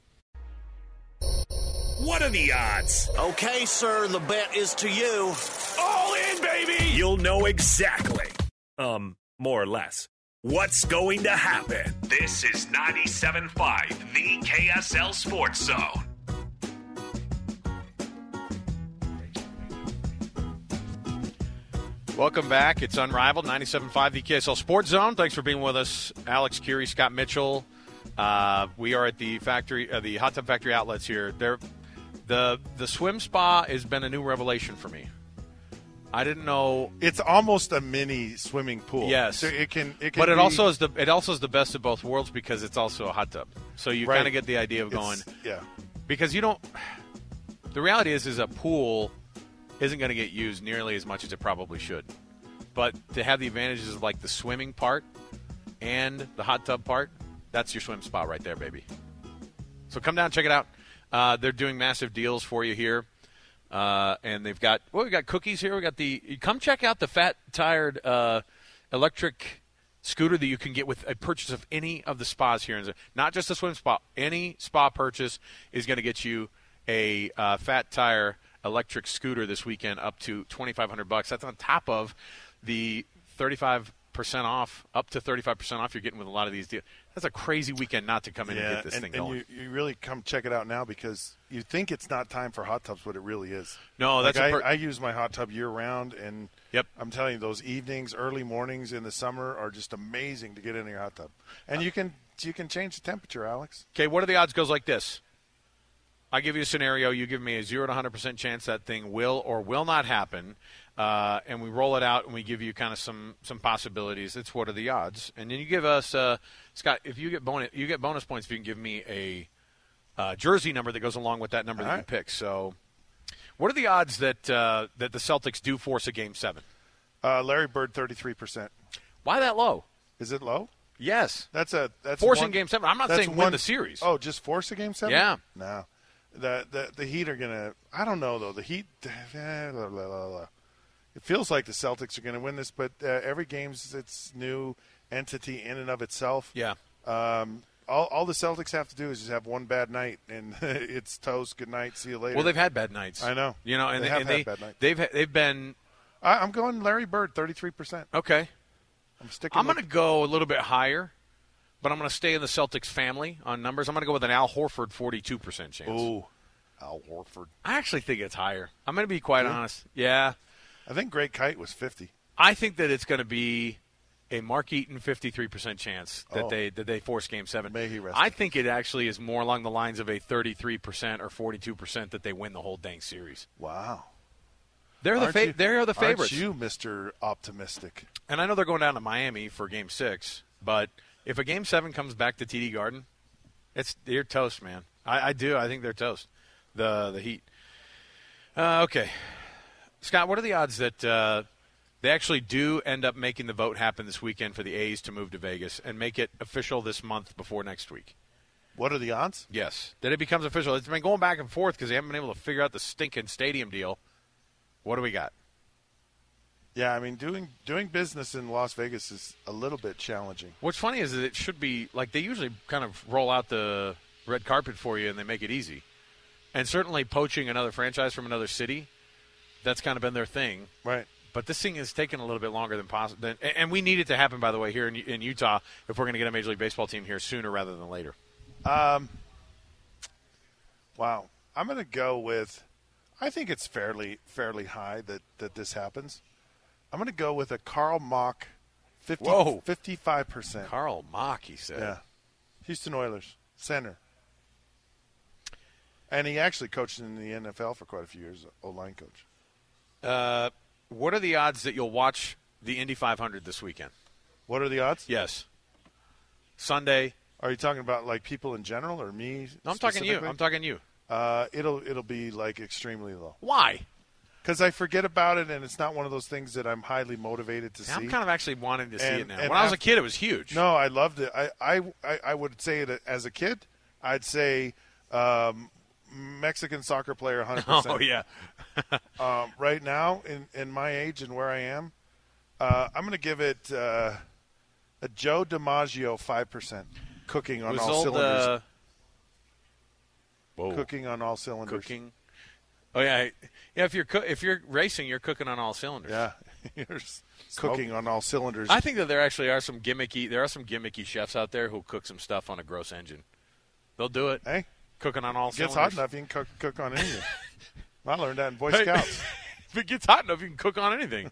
What are the odds? Okay, sir, the bet is to you. All in, baby! You'll know exactly, more or less, what's going to happen. This is 97.5, the KSL Sports Zone. Welcome back. It's Unrivaled, 97.5, the KSL Sports Zone. Thanks for being with us, Alex Curie, Scott Mitchell. We are at the factory, the Hot Tub Factory Outlets here. The swim spa has been a new revelation for me. I didn't know it's almost a mini swimming pool. Yes, so it can. But it also is the best of both worlds because it's also a hot tub. So you kind of get the idea of going. Yeah. Because you don't. The reality is a pool isn't going to get used nearly as much as it probably should. But to have the advantages of like the swimming part and the hot tub part, that's your swim spa right there, baby. So come down, check it out. They're doing massive deals for you here. And they've got, we've got cookies here. Come check out the fat tired electric scooter that you can get with a purchase of any of the spas here. Not just a swim spa. Any spa purchase is going to get you a fat tire electric scooter this weekend up to $2,500. That's on top of the 35% 35% off, up to 35% off you're getting with a lot of these deals. That's a crazy weekend not to come in and get this thing going. And you really come check it out now because you think it's not time for hot tubs, but it really is. No, like that's I use my hot tub year-round, and I'm telling you, those evenings, early mornings in the summer are just amazing to get in your hot tub. And you can change the temperature, Alex. Okay, what are the odds goes like this? I give you a scenario. You give me a 0 to 100% chance that thing will or will not happen. And we roll it out and we give you kind of some possibilities. It's what are the odds? And then you give us, Scott, if you get bonus points if you can give me a jersey number that goes along with that number that you pick. So what are the odds that the Celtics do force a Game 7? Larry Bird, 33%. Why that low? Is it low? Yes. That's forcing Game 7. I'm not saying win the series. Oh, just force a Game 7? Yeah. No. The Heat are going to – I don't know, though. The Heat it feels like the Celtics are going to win this, but every game's its new entity in and of itself. Yeah. All the Celtics have to do is just have one bad night, and it's toast. Good night. See you later. Well, they've had bad nights. I know. You know, and they have had bad nights. They've been. I'm going Larry Bird, 33%. Okay. I'm going to go a little bit higher, but I'm going to stay in the Celtics family on numbers. I'm going to go with an Al Horford 42% chance. Ooh, Al Horford. I actually think it's higher. I'm going to be quite honest. Yeah. I think Greg Kite was 50. I think that it's going to be a Mark Eaton 53% chance that they force Game 7. May he rest. I think it actually is more along the lines of a 33% or 42% that they win the whole dang series. Wow. They are the favorites. Aren't you, Mr. Optimistic? And I know they're going down to Miami for Game 6, but if a Game 7 comes back to TD Garden, they're toast, man. I do. I think they're toast. The Heat. Okay. Scott, what are the odds that they actually do end up making the vote happen this weekend for the A's to move to Vegas and make it official this month before next week? What are the odds? Yes. That it becomes official. It's been going back and forth because they haven't been able to figure out the stinking stadium deal. What do we got? Yeah, I mean, doing business in Las Vegas is a little bit challenging. What's funny is that it should be, like, they usually kind of roll out the red carpet for you and they make it easy. And certainly poaching another franchise from another city, that's kind of been their thing. Right. But this thing has taken a little bit longer than possible. And we need it to happen, by the way, here in Utah if we're going to get a Major League Baseball team here sooner rather than later. Wow. I'm going to go with – I think it's fairly high that this happens. I'm going to go with a Carl Mock 55%. Carl Mock, he said. Yeah. Houston Oilers, center. And he actually coached in the NFL for quite a few years, O-line coach. What are the odds that you'll watch the Indy 500 this weekend? What are the odds? Yes. Sunday. Are you talking about like people in general or me? No, I'm talking you. It'll be like extremely low. Why? Because I forget about it, and it's not one of those things that I'm highly motivated to see. I'm kind of actually wanting to see it now. When I was a kid, it was huge. No, I loved it. I would say it as a kid. I'd say Mexican soccer player 100%. Oh, yeah. Right now, in my age and where I am, I'm going to give it a Joe DiMaggio 5%. Cooking on all cylinders. Cooking on all cylinders. Cooking. Oh yeah. If you're racing, you're cooking on all cylinders. Yeah, you're cooking on all cylinders. I think that there actually are some gimmicky chefs out there who cook some stuff on a gross engine. They'll do it. Hey, cooking on all cylinders. It gets hot enough, you can cook on anything. I learned that in Boy Scouts. If it gets hot enough, you can cook on anything.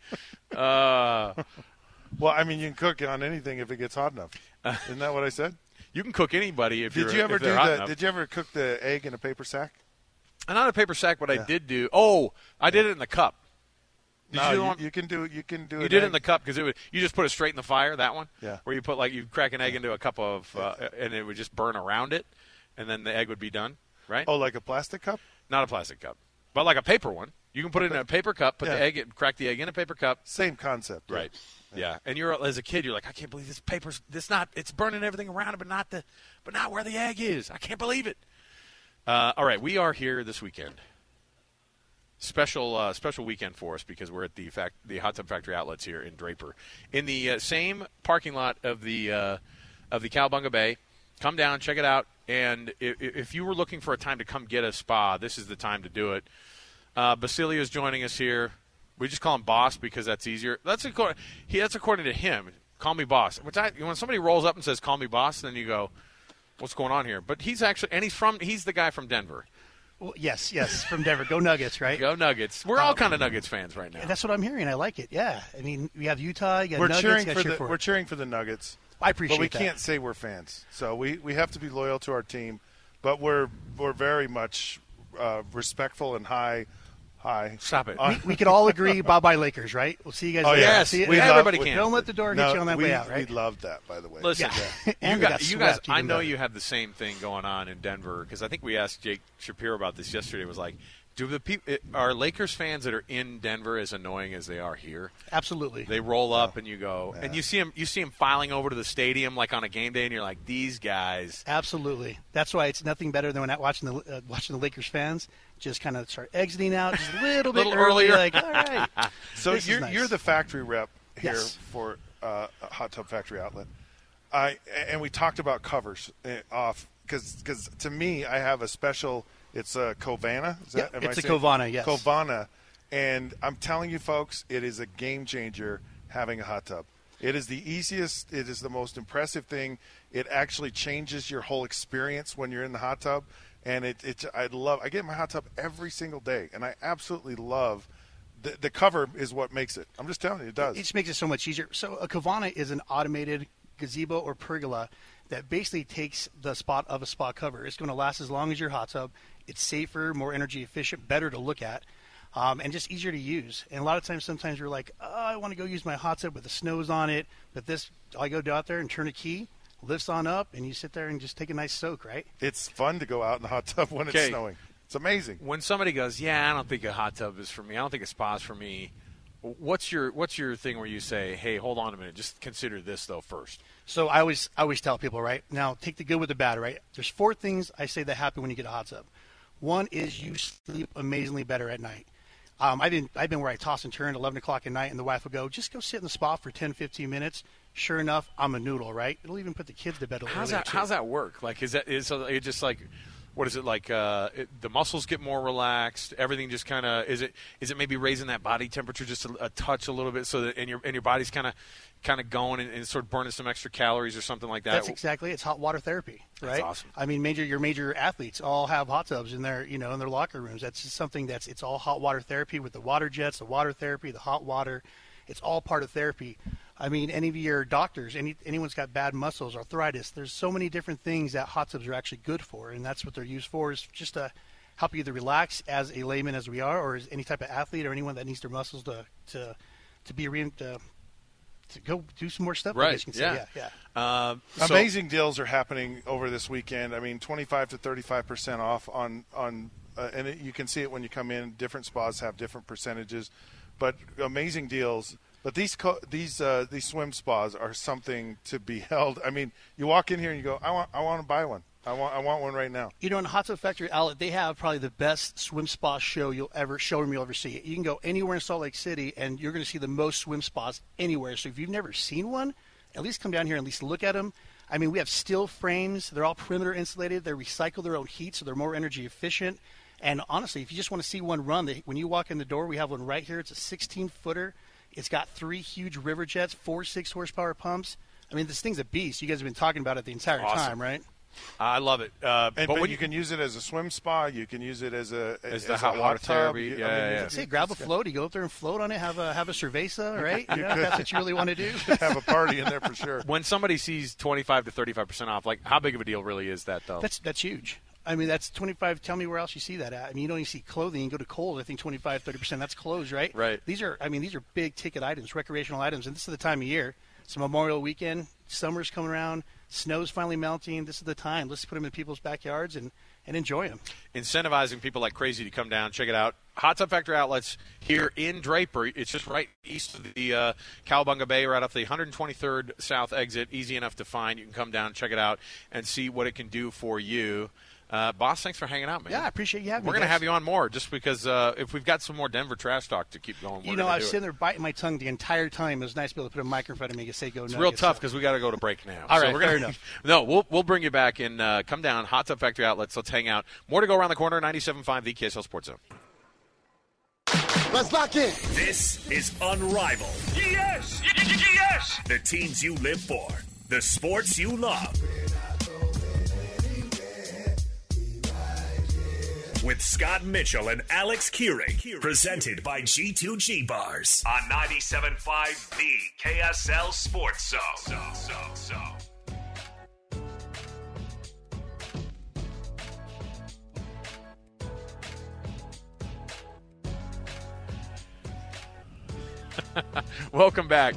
Well, I mean, you can cook on anything if it gets hot enough. Isn't that what I said? You can cook anybody if you're. Did you ever do that? Did you ever cook the egg in a paper sack? Not a paper sack. What I did do. Oh, I did it in the cup. You can do it. You did it in the cup because you just put it straight in the fire. That one. Yeah. Where you put you crack an egg into a cup of and it would just burn around it, and then the egg would be done. Right. Oh, like a plastic cup? Not a plastic cup, but like a paper one. You can put it in a paper cup. Put the egg, crack the egg in a paper cup. Same concept. Right. Yeah, and as a kid, you're like, I can't believe this paper's it's burning everything around it, but not where the egg is. I can't believe it. All right, we are here this weekend. Special weekend for us because we're at the Hot Tub Factory Outlets here in Draper, in the same parking lot of the Cowabunga Bay. Come down, check it out, and if you were looking for a time to come get a spa, this is the time to do it. Basilio is joining us here. We just call him Boss because that's easier. That's according to him. call me boss. When somebody rolls up and says, call me boss, then you go, what's going on here? But he's the guy from Denver. Well, yes, from Denver. Go Nuggets, right? Go Nuggets. We're all kind of Nuggets fans right now. That's what I'm hearing. I like it. Yeah. I mean, we have Utah. You got we're Nuggets. we're cheering for the Nuggets. I appreciate that. But we can't say we're fans. So we have to be loyal to our team. But we're very much respectful and high. Stop it. We can all agree, bye-bye Lakers, right? We'll see you guys later. Yes, everybody can. Don't let the door get you on that way out, right? We love that, by the way. Listen, and you guys, I know you have the same thing going on in Denver, because I think we asked Jake Shapiro about this yesterday. It was like, are Lakers fans that are in Denver as annoying as they are here? Absolutely. They roll up and you go, and you see them filing over to the stadium like on a game day, and you're like, these guys. Absolutely. That's why it's nothing better than when watching the Lakers fans just kind of start exiting out just a little bit earlier. Like, all right. So you're the factory rep here for Hot Tub Factory Outlet. And we talked about covers off because to me I have a special. It's a Covana. It's a Covana, yes. Covana. And I'm telling you, folks, it is a game changer having a hot tub. It is the easiest. It is the most impressive thing. It actually changes your whole experience when you're in the hot tub. And I get in my hot tub every single day, and I absolutely love the cover is what makes it. I'm just telling you, it does. It just makes it so much easier. So a Covana is an automated gazebo or pergola that basically takes the spot of a spa cover. It's going to last as long as your hot tub. It's safer, more energy efficient, better to look at, and just easier to use. And a lot of times, sometimes you're like, I want to go use my hot tub with the snows on it, but I go out there and turn a key, lifts on up, and you sit there and just take a nice soak, right? It's fun to go out in the hot tub when it's snowing. It's amazing. When somebody goes, I don't think a hot tub is for me. I don't think a spa's for me. What's your thing where you say, hey, hold on a minute, just consider this though first? So I always tell people, right? Now take the good with the bad, right? There's 4 things I say that happen when you get a hot tub. One is you sleep amazingly better at night. I've been where I toss and turn 11 o'clock at night, and the wife will go, just go sit in the spa for 10, 15 minutes. Sure enough, I'm a noodle, right? It'll even put the kids to bed a little earlier. How's that work? Like, is it just like, what is it like? The muscles get more relaxed. Everything just kind of is it maybe raising that body temperature just a touch a little bit, so that and your body's kind of going and sort of burning some extra calories or something like that. That's exactly it. It's hot water therapy, right? That's awesome. I mean, your major athletes all have hot tubs in their in their locker rooms. That's just something it's all hot water therapy with the water jets, the water therapy, the hot water. It's all part of therapy. I mean, any of your doctors, anyone's got bad muscles, arthritis, there's so many different things that hot tubs are actually good for, and that's what they're used for, is just to help you either relax as a layman as we are, or as any type of athlete or anyone that needs their muscles to go do some more stuff. Right. I guess you can say. Amazing deals are happening over this weekend. I mean, 25 to 35% off on and you can see it when you come in. Different spas have different percentages, but amazing deals. But these swim spas are something to be held. I mean, you walk in here and you go, I want to buy one. I want one right now. In Hot Tub Factory Outlet, they have probably the best swim spa showroom you'll ever see. You can go anywhere in Salt Lake City, and you're going to see the most swim spas anywhere. So if you've never seen one, at least come down here and at least look at them. I mean, we have steel frames. They're all perimeter insulated. They recycle their own heat, so they're more energy efficient. And honestly, if you just want to see one run, when you walk in the door, we have one right here. It's a 16-footer. It's got 3 huge river jets, 4 6-horsepower pumps. I mean, this thing's a beast. You guys have been talking about it the entire time, right? I love it. But you can use it as a swim spa. You can use it as the hot water therapy. Yeah. Grab a float. You go up there and float on it. Have a cerveza, right? If that's what you really want to do. Have a party in there for sure. When somebody sees 25 to 35% off, like how big of a deal really is that, though? That's huge. I mean, that's 25. Tell me where else you see that at. I mean, you don't even see clothing. You go to Kohl's, I think 25, 30%. That's clothes, right? Right. These are big ticket items, recreational items, and this is the time of year. It's Memorial Weekend. Summer's coming around. Snow's finally melting. This is the time. Let's put them in people's backyards and enjoy them. Incentivizing people like crazy to come down, check it out. Hot Tub Factory Outlets here in Draper. It's just right east of the Cowabunga Bay, right off the 123rd South exit. Easy enough to find. You can come down, check it out, and see what it can do for you. Boss, thanks for hanging out, man. Yeah, I appreciate you having me. We're going to have you on more just because if we've got some more Denver trash talk to keep going, I was sitting there biting my tongue the entire time. It was nice to be able to put a mic in front of me and say, go Nuggets. It's real tough because we got to go to break now. All right, fair enough. No, we'll bring you back and come down. Hot Tub Factory Outlets. Let's hang out. More to go around the corner. 97.5, the KSL Sports Zone. Let's lock in. This is Unrivaled. Yes! Yes! The teams you live for. The sports you love. With Scott Mitchell and Alex Keurig. Presented by G2G Bars. On 97.5, the KSL Sports Zone. Welcome back.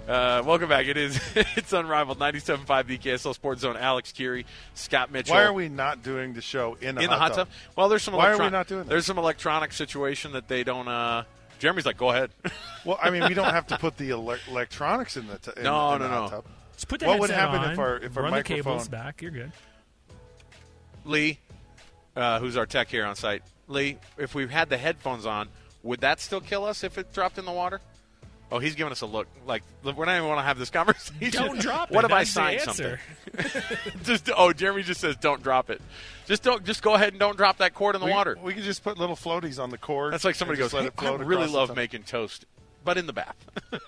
It's Unrivaled 97.5 the KSL Sports Zone. Alex Keurig, Scott Mitchell. Why are we not doing the show in the hot tub? Well, there's some. Why are we not doing that? There's some electronic situation that they don't. Jeremy's like, go ahead. Well, I mean, we don't have to put the electronics in the hot tub. Just put the what would headset happen on, if our run microphone the cables back? You're good. Lee, who's our tech here on site? Lee, if we had the headphones on, would that still kill us if it dropped in the water? Oh, he's giving us a look. Like, we're not even want to have this conversation. Don't drop it. What if I That's signed the something? Jeremy just says don't drop it. Just go ahead and don't drop that cord in the water. We could just put little floaties on the cord. That's like somebody goes, hey, I really love making toast, but in the bath.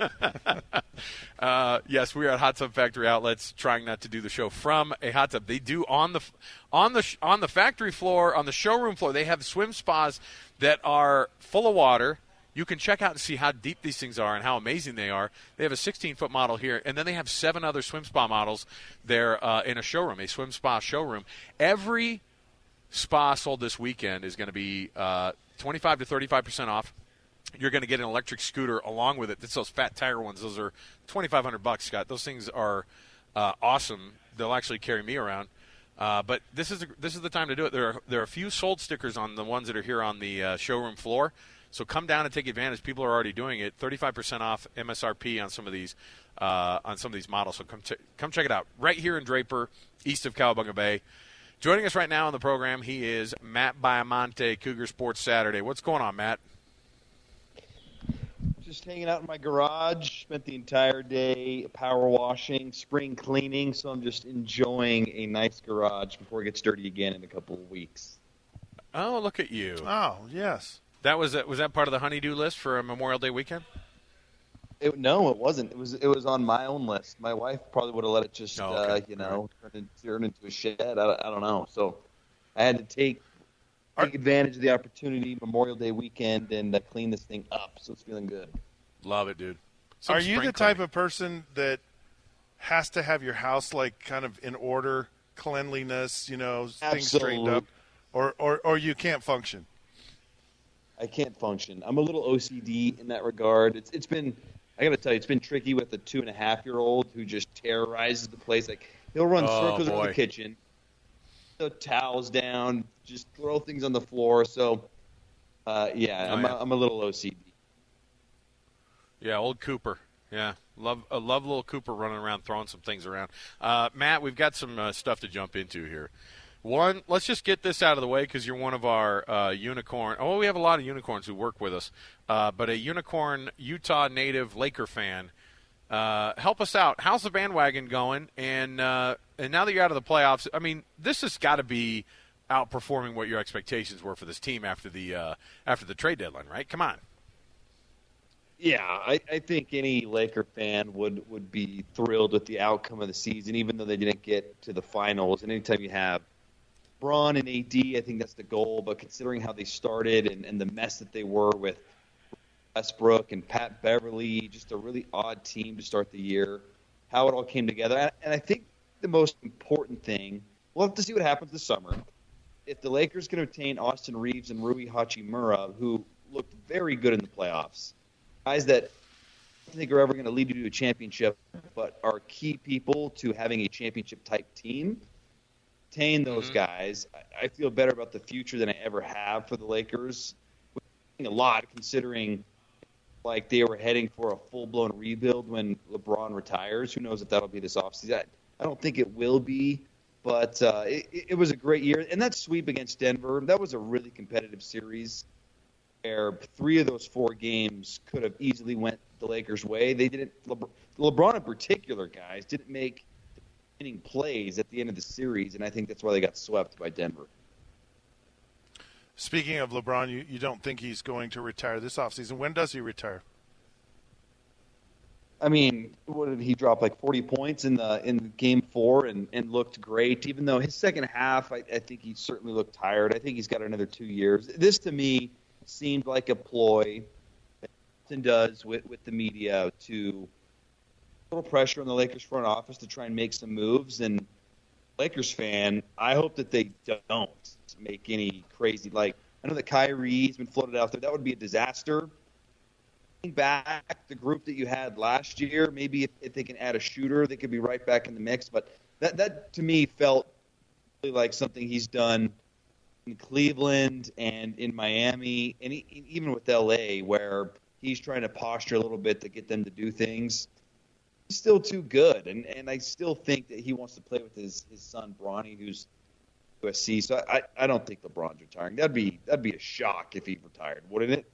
Yes, we are at Hot Tub Factory Outlets, trying not to do the show from a hot tub. They do on the factory floor, on the showroom floor. They have swim spas that are full of water. You can check out and see how deep these things are and how amazing they are. They have a 16-foot model here, and then they have 7 other swim spa models there in a showroom, a swim spa showroom. Every spa sold this weekend is going to be 25 to 35% off. You're going to get an electric scooter along with it. It's those fat tire ones. Those are $2,500, Scott. Those things are awesome. They'll actually carry me around. But this is the time to do it. There are a few sold stickers on the ones that are here on the showroom floor. So come down and take advantage. People are already doing it. 35% off MSRP on some of these models. So come check it out. Right here in Draper, east of Cowabunga Bay. Joining us right now on the program, he is Matt Baiamonte, Cougar Sports Saturday. What's going on, Matt? Just hanging out in my garage. Spent the entire day power washing, spring cleaning. So I'm just enjoying a nice garage before it gets dirty again in a couple of weeks. Oh, look at you. Oh, yes. Was that part of the honeydew list for a Memorial Day weekend? No, it wasn't. It was on my own list. My wife probably would have let it just turn into a shed. I don't know. So I had to take advantage of the opportunity Memorial Day weekend and clean this thing up. So it's feeling good. Love it, dude. Are you the type of person that has to have your house like kind of in order, cleanliness, things straightened up, or you can't function? I can't function. I'm a little OCD in that regard. It's been, I got to tell you, it's been tricky with a 2.5-year-old who just terrorizes the place. Like, he'll run circles around the kitchen, throw towels down, just throw things on the floor. So, I'm a little OCD. Yeah, old Cooper. Yeah, love little Cooper running around throwing some things around. Matt, we've got some stuff to jump into here. One, let's just get this out of the way because you're one of our unicorn. Oh, we have a lot of unicorns who work with us. But a unicorn Utah native Laker fan. Help us out. How's the bandwagon going? And now that you're out of the playoffs, I mean, this has got to be outperforming what your expectations were for this team after the trade deadline, right? Come on. Yeah, I think any Laker fan would be thrilled with the outcome of the season, even though they didn't get to the finals. And anytime you have Braun and AD, I think that's the goal. But considering how they started and the mess that they were with Westbrook and Pat Beverly, just a really odd team to start the year, how it all came together. And I think the most important thing, we'll have to see what happens this summer. If the Lakers can obtain Austin Reeves and Rui Hachimura, who looked very good in the playoffs, guys that I don't think are ever going to lead you to a championship, but are key people to having a championship-type team, obtain those guys, I feel better about the future than I ever have for the Lakers. A lot, considering like they were heading for a full-blown rebuild when LeBron retires. Who knows if that'll be this offseason? I don't think it will be, but it was a great year. And that sweep against Denver, that was a really competitive series where 3 of those 4 games could have easily went the Lakers' way. They didn't. LeBron in particular, guys, didn't make winning plays at the end of the series, and I think that's why they got swept by Denver. Speaking of LeBron, you don't think he's going to retire this offseason. When does he retire? I mean, what did he drop, like 40 points in game 4 and looked great, even though his second half, I think he certainly looked tired. I think he's got another 2 years. This, to me, seemed like a ploy that Houston does with the media to put a little pressure on the Lakers front office to try and make some moves. And Lakers fan, I hope that they don't make any crazy, like, I know that Kyrie's been floated out there. That would be a disaster. Back the group that you had last year, maybe if they can add a shooter, they could be right back in the mix. But that to me felt really like something he's done in Cleveland and in Miami and even with LA, where he's trying to posture a little bit to get them to do things. He's still too good, and I still think that he wants to play with his son Bronny, who's USC. So I don't think LeBron's retiring. That'd be a shock if he retired, wouldn't it?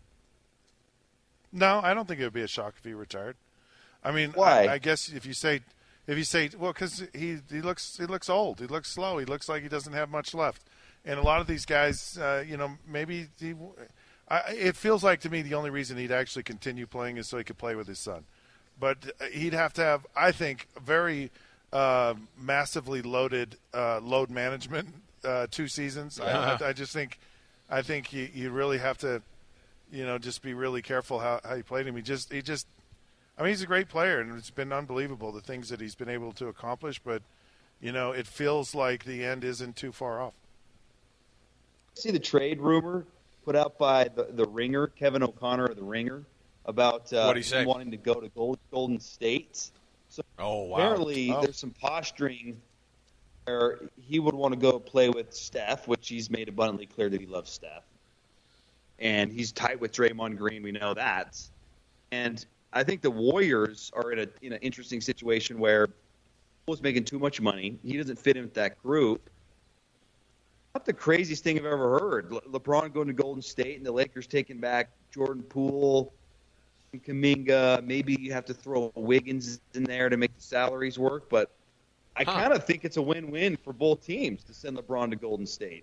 No, I don't think it would be a shock if he retired. I mean, why? I guess if you say, well, because he looks old, he looks slow, he looks like he doesn't have much left, and a lot of these guys, maybe it feels like to me the only reason he'd actually continue playing is so he could play with his son, but he'd have to have, I think, very massively loaded load management 2 seasons. I think you really have to. Just be really careful how you played him. He's a great player, and it's been unbelievable the things that he's been able to accomplish. But, it feels like the end isn't too far off. See the trade rumor put out by the Ringer, Kevin O'Connor of the Ringer, about him wanting to go to Golden State. So apparently there's some posturing where he would want to go play with Steph, which he's made abundantly clear that he loves Steph. And he's tight with Draymond Green. We know that. And I think the Warriors are in an interesting situation where he's making too much money. He doesn't fit in with that group. Not the craziest thing I've ever heard. LeBron going to Golden State and the Lakers taking back Jordan Poole, Kuminga. Maybe you have to throw Wiggins in there to make the salaries work. But I kind of think it's a win-win for both teams to send LeBron to Golden State.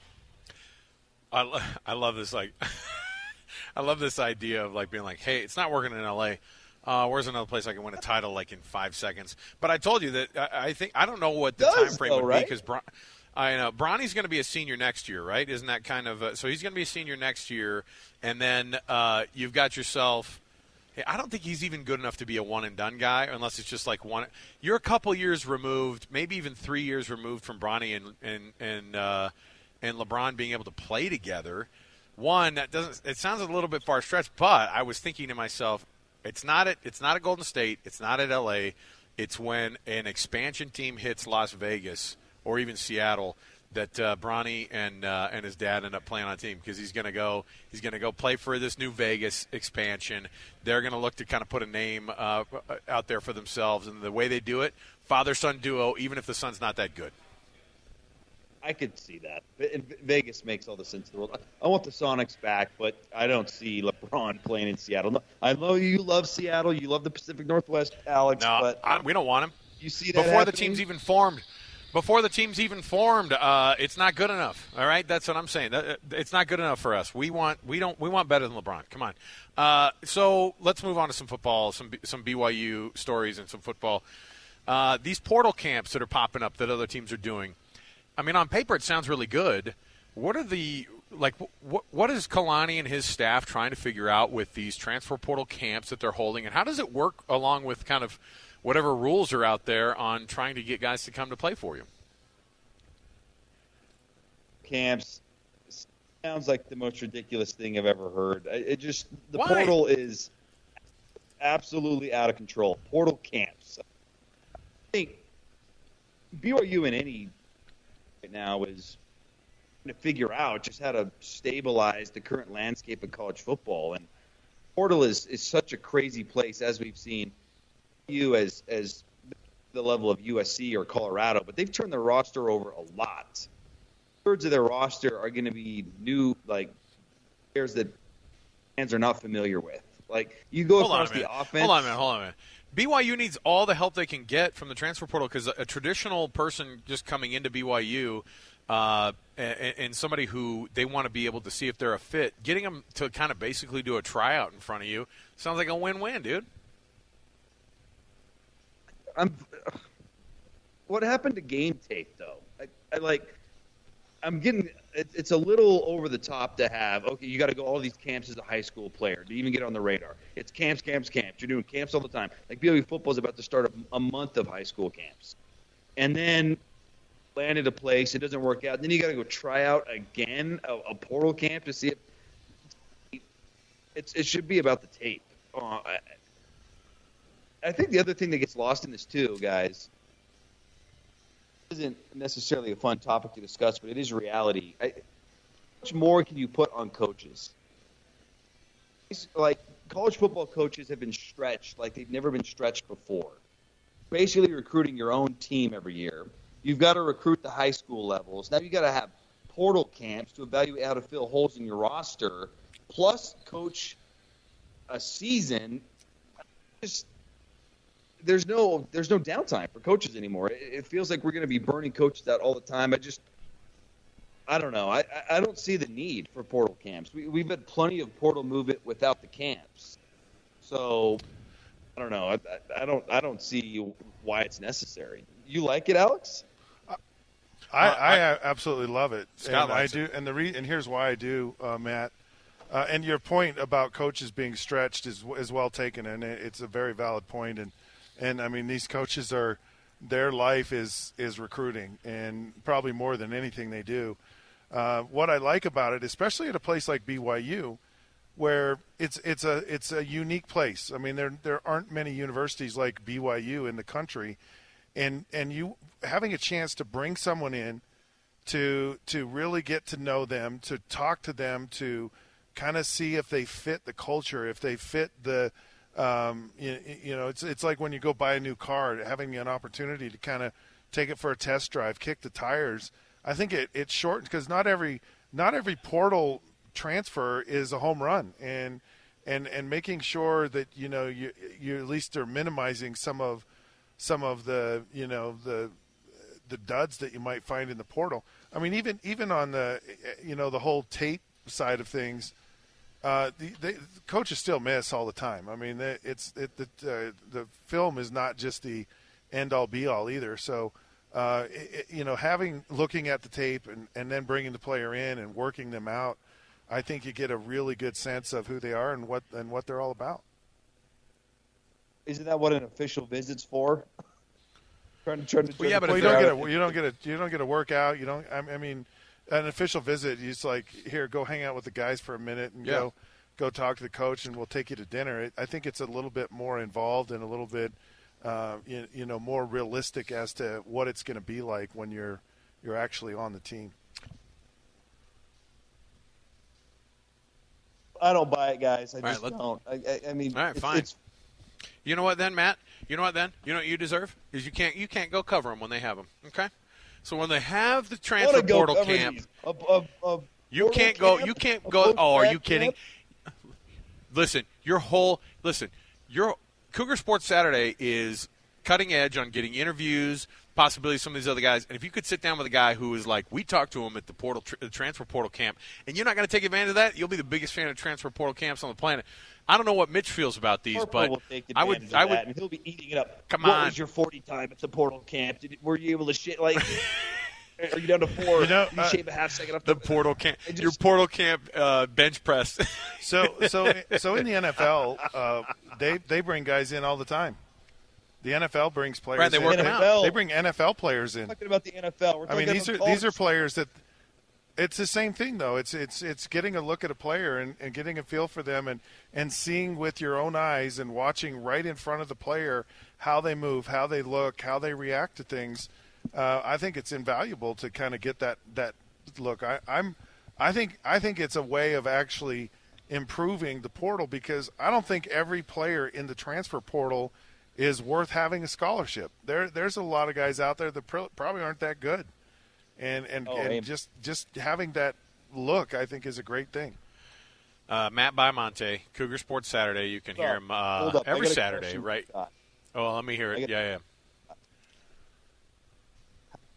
I love this I love this idea of being like, hey, it's not working in LA. Where's another place I can win a title in 5 seconds? But I told you that I don't know what the time frame would be because I know Bronny's going to be a senior next year, right? Isn't that kind of so he's going to be a senior next year, and then you've got yourself. Hey, I don't think he's even good enough to be a one and done guy unless it's just like one. You're a couple years removed, maybe even 3 years removed from Bronny and LeBron being able to play together. It sounds a little bit far-stretched, but I was thinking to myself, it's not at Golden State, it's not at LA, it's when an expansion team hits Las Vegas or even Seattle that Bronny and his dad end up playing on a team because he's going to go play for this new Vegas expansion. They're going to look to kind of put a name out there for themselves, and the way they do it, father-son duo, even if the son's not that good. I could see that. Vegas makes all the sense in the world. I want the Sonics back, but I don't see LeBron playing in Seattle. I know you love Seattle. You love the Pacific Northwest, Alex. No, but we don't want him. You see that before the team's even formed. It's not good enough. All right, that's what I'm saying. It's not good enough for us. We want better than LeBron. Come on. So let's move on to some football, some BYU stories and some football. These portal camps that are popping up that other teams are doing. I mean, on paper, it sounds really good. What are what is Kalani and his staff trying to figure out with these transfer portal camps that they're holding, and how does it work along with kind of whatever rules are out there on trying to get guys to come to play for you? Camps sounds like the most ridiculous thing I've ever heard. The portal is absolutely out of control. Portal camps. I think BYU in any right now is trying to figure out just how to stabilize the current landscape of college football. And portal is such a crazy place, as we've seen you as the level of USC or Colorado, but they've turned their roster over a lot. Thirds of their roster are going to be new, players that fans are not familiar with. You go across the offense. Hold on a minute. BYU needs all the help they can get from the transfer portal because a traditional person just coming into BYU, and somebody who they want to be able to see if they're a fit, getting them to kind of basically do a tryout in front of you sounds like a win-win, dude. What happened to game tape, though? It's a little over the top to have, okay, you got to go all these camps as a high school player to even get on the radar. It's camps. You're doing camps all the time. Like BYU football is about to start a month of high school camps. And then land at a place, it doesn't work out. Then you got to go try out again a portal camp to see if it should be about the tape. I think the other thing that gets lost in this too, guys, isn't necessarily a fun topic to discuss, but it is reality. How much more can you put on coaches? Like, college football coaches have been stretched like they've never been stretched before. Basically recruiting your own team every year. You've got to recruit the high school levels. Now you've got to have portal camps to evaluate how to fill holes in your roster, plus coach a season. There's no downtime for coaches anymore. It feels like we're going to be burning coaches out all the time. I don't know. I don't see the need for portal camps. We've had plenty of portal movement without the camps. So I don't know. I don't see why it's necessary. You like it, Alex? I absolutely love it. Scott likes it. And here's why I do, Matt. And your point about coaches being stretched is well taken, and it's a very valid point. And I mean, these coaches their life is recruiting, and probably more than anything they do. What I like about it, especially at a place like BYU, where it's a unique place. I mean, there aren't many universities like BYU in the country, and you having a chance to bring someone in to really get to know them, to talk to them, to kind of see if they fit the culture, if they fit the it's like when you go buy a new car, having an opportunity to kind of take it for a test drive, kick the tires. I think it shortens, because not every portal transfer is a home run, and making sure that you at least are minimizing some of the the duds that you might find in the portal. I mean, even on the the whole tape side of things. The coaches still miss all the time. I mean, the film is not just the end-all, be-all either. So, looking at the tape and then bringing the player in and working them out, I think you get a really good sense of who they are and what they're all about. Isn't that what an official visit's for? You don't get a workout. You don't. I mean. An official visit, it's like, here, go hang out with the guys for a minute and go talk to the coach, and we'll take you to dinner. I think it's a little bit more involved and a little bit, more realistic as to what it's going to be like when you're actually on the team. I don't buy it, guys. I don't. I mean, all right, fine. You know what, then, Matt? You know what you deserve is you can't go cover them when they have them. Okay. So when they have the transfer portal camp, you can't go. You can't go. Oh, are you kidding? Listen, your Cougar Sports Saturday is cutting edge on getting interviews, possibly some of these other guys. And if you could sit down with a guy who is like, we talked to him at the transfer portal camp, and you're not going to take advantage of that, you'll be the biggest fan of transfer portal camps on the planet. I don't know what Mitch feels about these, but I would. And he'll be eating it up. Come on. What was your 40 time at the portal camp? Were you able to shit like? Are you down to 4? You shave a half second up the portal camp. Your portal camp bench press. So in the NFL, they bring guys in all the time. The NFL brings players. Right, they work them out. They bring NFL players in. We're talking about the NFL. These are players that. It's the same thing, though. It's getting a look at a player and getting a feel for them and seeing with your own eyes and watching right in front of the player how they move, how they look, how they react to things. I think it's invaluable to kind of get that look. I think it's a way of actually improving the portal, because I don't think every player in the transfer portal is worth having a scholarship. There's a lot of guys out there that probably aren't that good. And just having that look, I think, is a great thing. Matt Baimonte, Cougar Sports Saturday. You can hear him every Saturday, right? Oh, let me hear it. Yeah.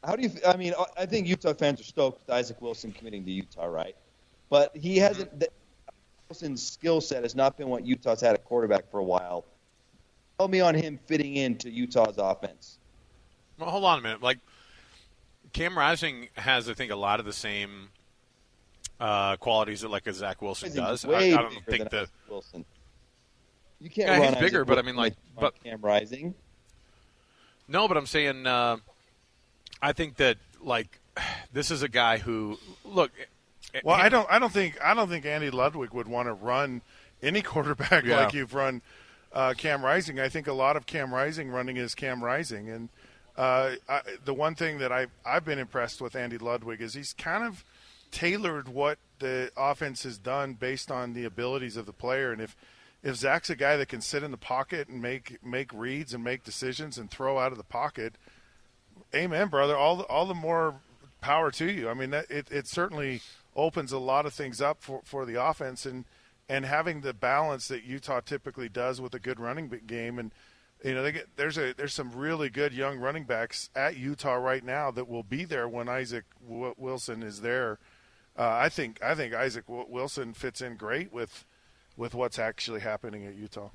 How do you? I mean, I think Utah fans are stoked with Isaac Wilson committing to Utah, right? But he hasn't. Wilson's skill set has not been what Utah's had at quarterback for a while. Tell me on him fitting into Utah's offense. Well, hold on a minute. Like, Cam Rising has, I think, a lot of the same qualities that like a Zach Wilson does. I don't think that Wilson. You can't. Yeah, run he's bigger, Isaac but I mean, like, but Cam Rising. No, but I'm saying, I think that like this is a guy who look. Well, I don't think Andy Ludwig would want to run any quarterback like you've run Cam Rising. I think a lot of Cam Rising running is Cam Rising, and the one thing that I've been impressed with Andy Ludwig is he's kind of tailored what the offense has done based on the abilities of the player. And if Zach's a guy that can sit in the pocket and make reads and make decisions and throw out of the pocket, amen, brother. All the more power to you. I mean, it certainly opens a lot of things up for the offense, and having the balance that Utah typically does with a good running game. And you know, there's some really good young running backs at Utah right now that will be there when Isaac Wilson is there. I think Isaac Wilson fits in great with what's actually happening at Utah.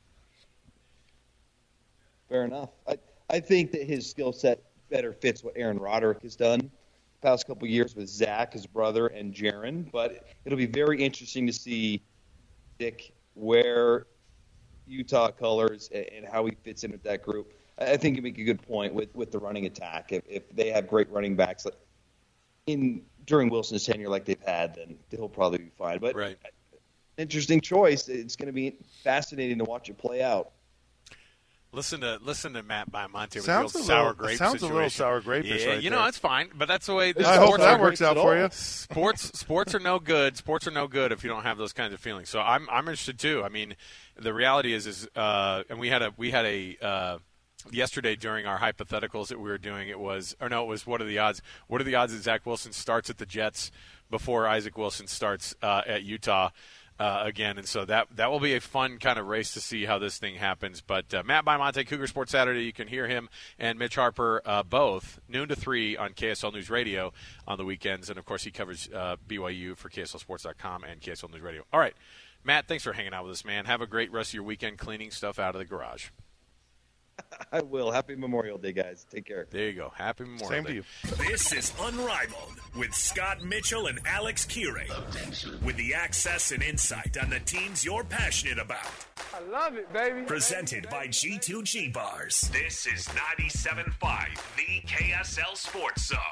Fair enough. I think that his skill set better fits what Aaron Roderick has done the past couple of years with Zach, his brother, and Jaron. But it'll be very interesting to see Dick wear Utah colors and how he fits in with that group. I think you make a good point with the running attack. If they have great running backs during Wilson's tenure like they've had, then he'll probably be fine. But right. Interesting choice. It's going to be fascinating to watch it play out. Listen to Matt Baiamonte with sounds the a sour little, grape sounds situation. a little sour grape-ish yeah, right you know, there. it's fine, but that's the way. I hope that works out for you. Sports are no good. Sports are no good if you don't have those kinds of feelings. So I'm interested too. I mean, the reality is and we had a yesterday during our hypotheticals that we were doing. It was what are the odds? What are the odds that Zach Wilson starts at the Jets before Isaac Wilson starts at Utah? Again, and so that will be a fun kind of race to see how this thing happens. But Matt Baiamonte, Cougar Sports Saturday, you can hear him and Mitch Harper both noon to 3 on KSL News Radio on the weekends, and of course he covers BYU for KSLSports.com and KSL News Radio. All right, Matt, thanks for hanging out with us, man. Have a great rest of your weekend cleaning stuff out of the garage. I will. Happy Memorial Day, guys. Take care. There you go. Happy Memorial Same Day. to you. This is Unrivaled with Scott Mitchell and Alex Kearing. With the access and insight on the teams you're passionate about. I love it, baby. Presented by G2G Bars. This is 97.5, the KSL Sports Zone.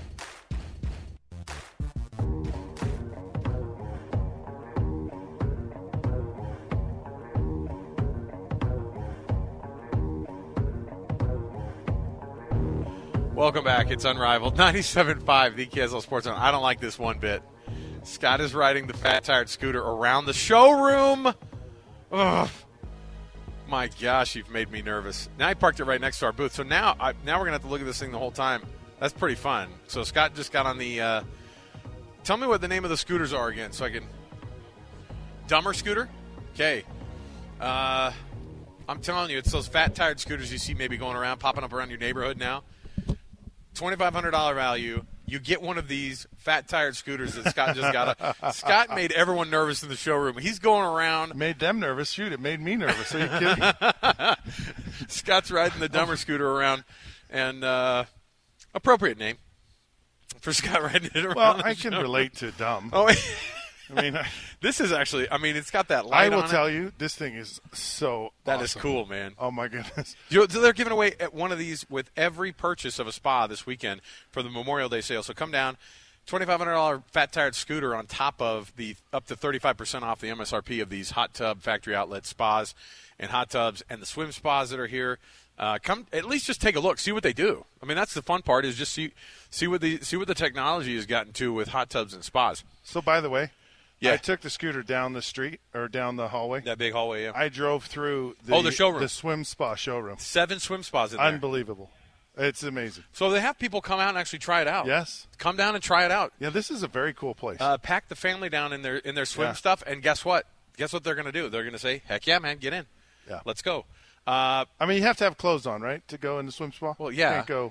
Welcome back. It's Unrivaled. 97.5, the KSL Sports Zone. I don't like this one bit. Scott is riding the fat tired scooter around the showroom. Ugh. My gosh, you've made me nervous. Now I parked it right next to our booth. So now we're going to have to look at this thing the whole time. That's pretty fun. So Scott just got on the tell me what the name of the scooters are again so I can. Dumber scooter? Okay. I'm telling you, it's those fat tired scooters you see maybe going around, popping up around your neighborhood now. $2,500 value. You get one of these fat tired scooters that Scott just got. Scott made everyone nervous in the showroom. He's going around. Made them nervous. Shoot, it made me nervous. Are you kidding? Scott's riding the dumber scooter around, and appropriate name for Scott riding it around. Well, I can relate to dumb. Oh, I mean, this is actually. I mean, it's got that light. I will on tell it. you, this thing is so. That awesome. is cool, man. Oh my goodness! So they're giving away one of these with every purchase of a spa this weekend for the Memorial Day sale. So come down, $2,500 fat tired scooter on top of the up to 35% off the MSRP of these hot tub factory outlet spas and hot tubs and the swim spas that are here. Come at least just take a look, see what they do. I mean, that's the fun part is just see what the technology has gotten to with hot tubs and spas. So by the way. Yeah. I took the scooter down the street or down the hallway. That big hallway, yeah. I drove through the showroom. the swim spa showroom. 7 swim spas in there. Unbelievable. It's amazing. So they have people come out and actually try it out. Yes. Come down and try it out. Yeah, this is a very cool place. Pack the family down in their swim stuff, and guess what? Guess what they're going to do? They're going to say, heck yeah, man, get in. Yeah. Let's go. I mean, you have to have clothes on, right, to go in the swim spa? Well, yeah. You can't go.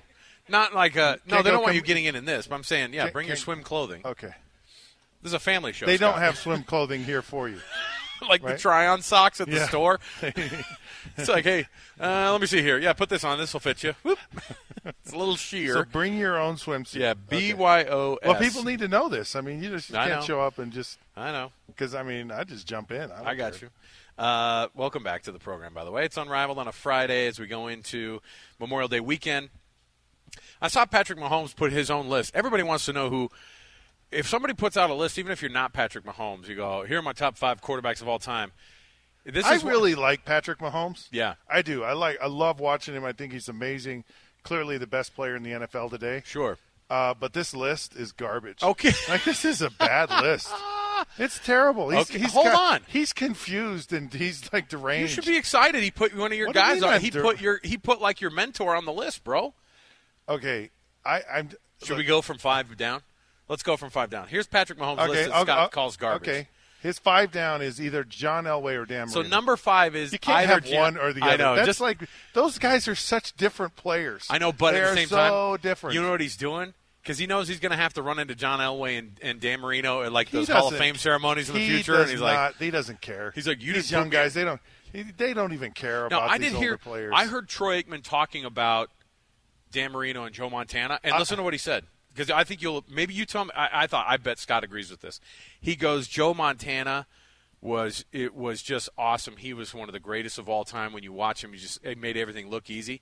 Not like no, they don't want you come- getting in this. But I'm saying, bring your swim clothing. Okay. This is a family show. They Scott. don't have swim clothing here for you. Like right? the try-on socks at the Yeah. store. It's like, hey, let me see here. Yeah, put this on. This will fit you. Whoop. It's a little sheer. So bring your own swimsuit. Yeah, BYOS. Well, people need to know this. I mean, you just I can't know. show up and just. I know. Because, I mean, I just jump in. I got you. Welcome back to the program, by the way. It's Unrivaled on a Friday as we go into Memorial Day weekend. I saw Patrick Mahomes put his own list. Everybody wants to know who. If somebody puts out a list, even if you're not Patrick Mahomes, you go, here are my top 5 quarterbacks of all time. I really like Patrick Mahomes. Yeah. I do. I love watching him. I think he's amazing. Clearly the best player in the NFL today. Sure. But this list is garbage. Okay. Like, this is a bad list. It's terrible. Hold on. He's confused and he's like deranged. You should be excited. He put one of your What do you guys mean on. I'm He put like your mentor on the list, bro. Okay. Should we go from 5 down? Let's go from 5 down. Here's Patrick Mahomes' list that Scott calls garbage. Okay. His 5 down is either John Elway or Dan Marino. So number 5 is you can't either have one or the other. I know. That's just like those guys are such different players. I know, but They're at the same time, so different. You know what he's doing? Because he knows he's going to have to run into John Elway and Dan Marino at like He those Hall of doesn't- Fame ceremonies in the he future, does and he's not, like, he doesn't care. He's like, you these just young put me- guys, they don't even care No, about I these did older hear. players. I heard Troy Aikman talking about Dan Marino and Joe Montana, and listen to what he said. Because I think maybe you tell me. I bet Scott agrees with this. He goes, Joe Montana was just awesome. He was one of the greatest of all time. When you watch him, it made everything look easy.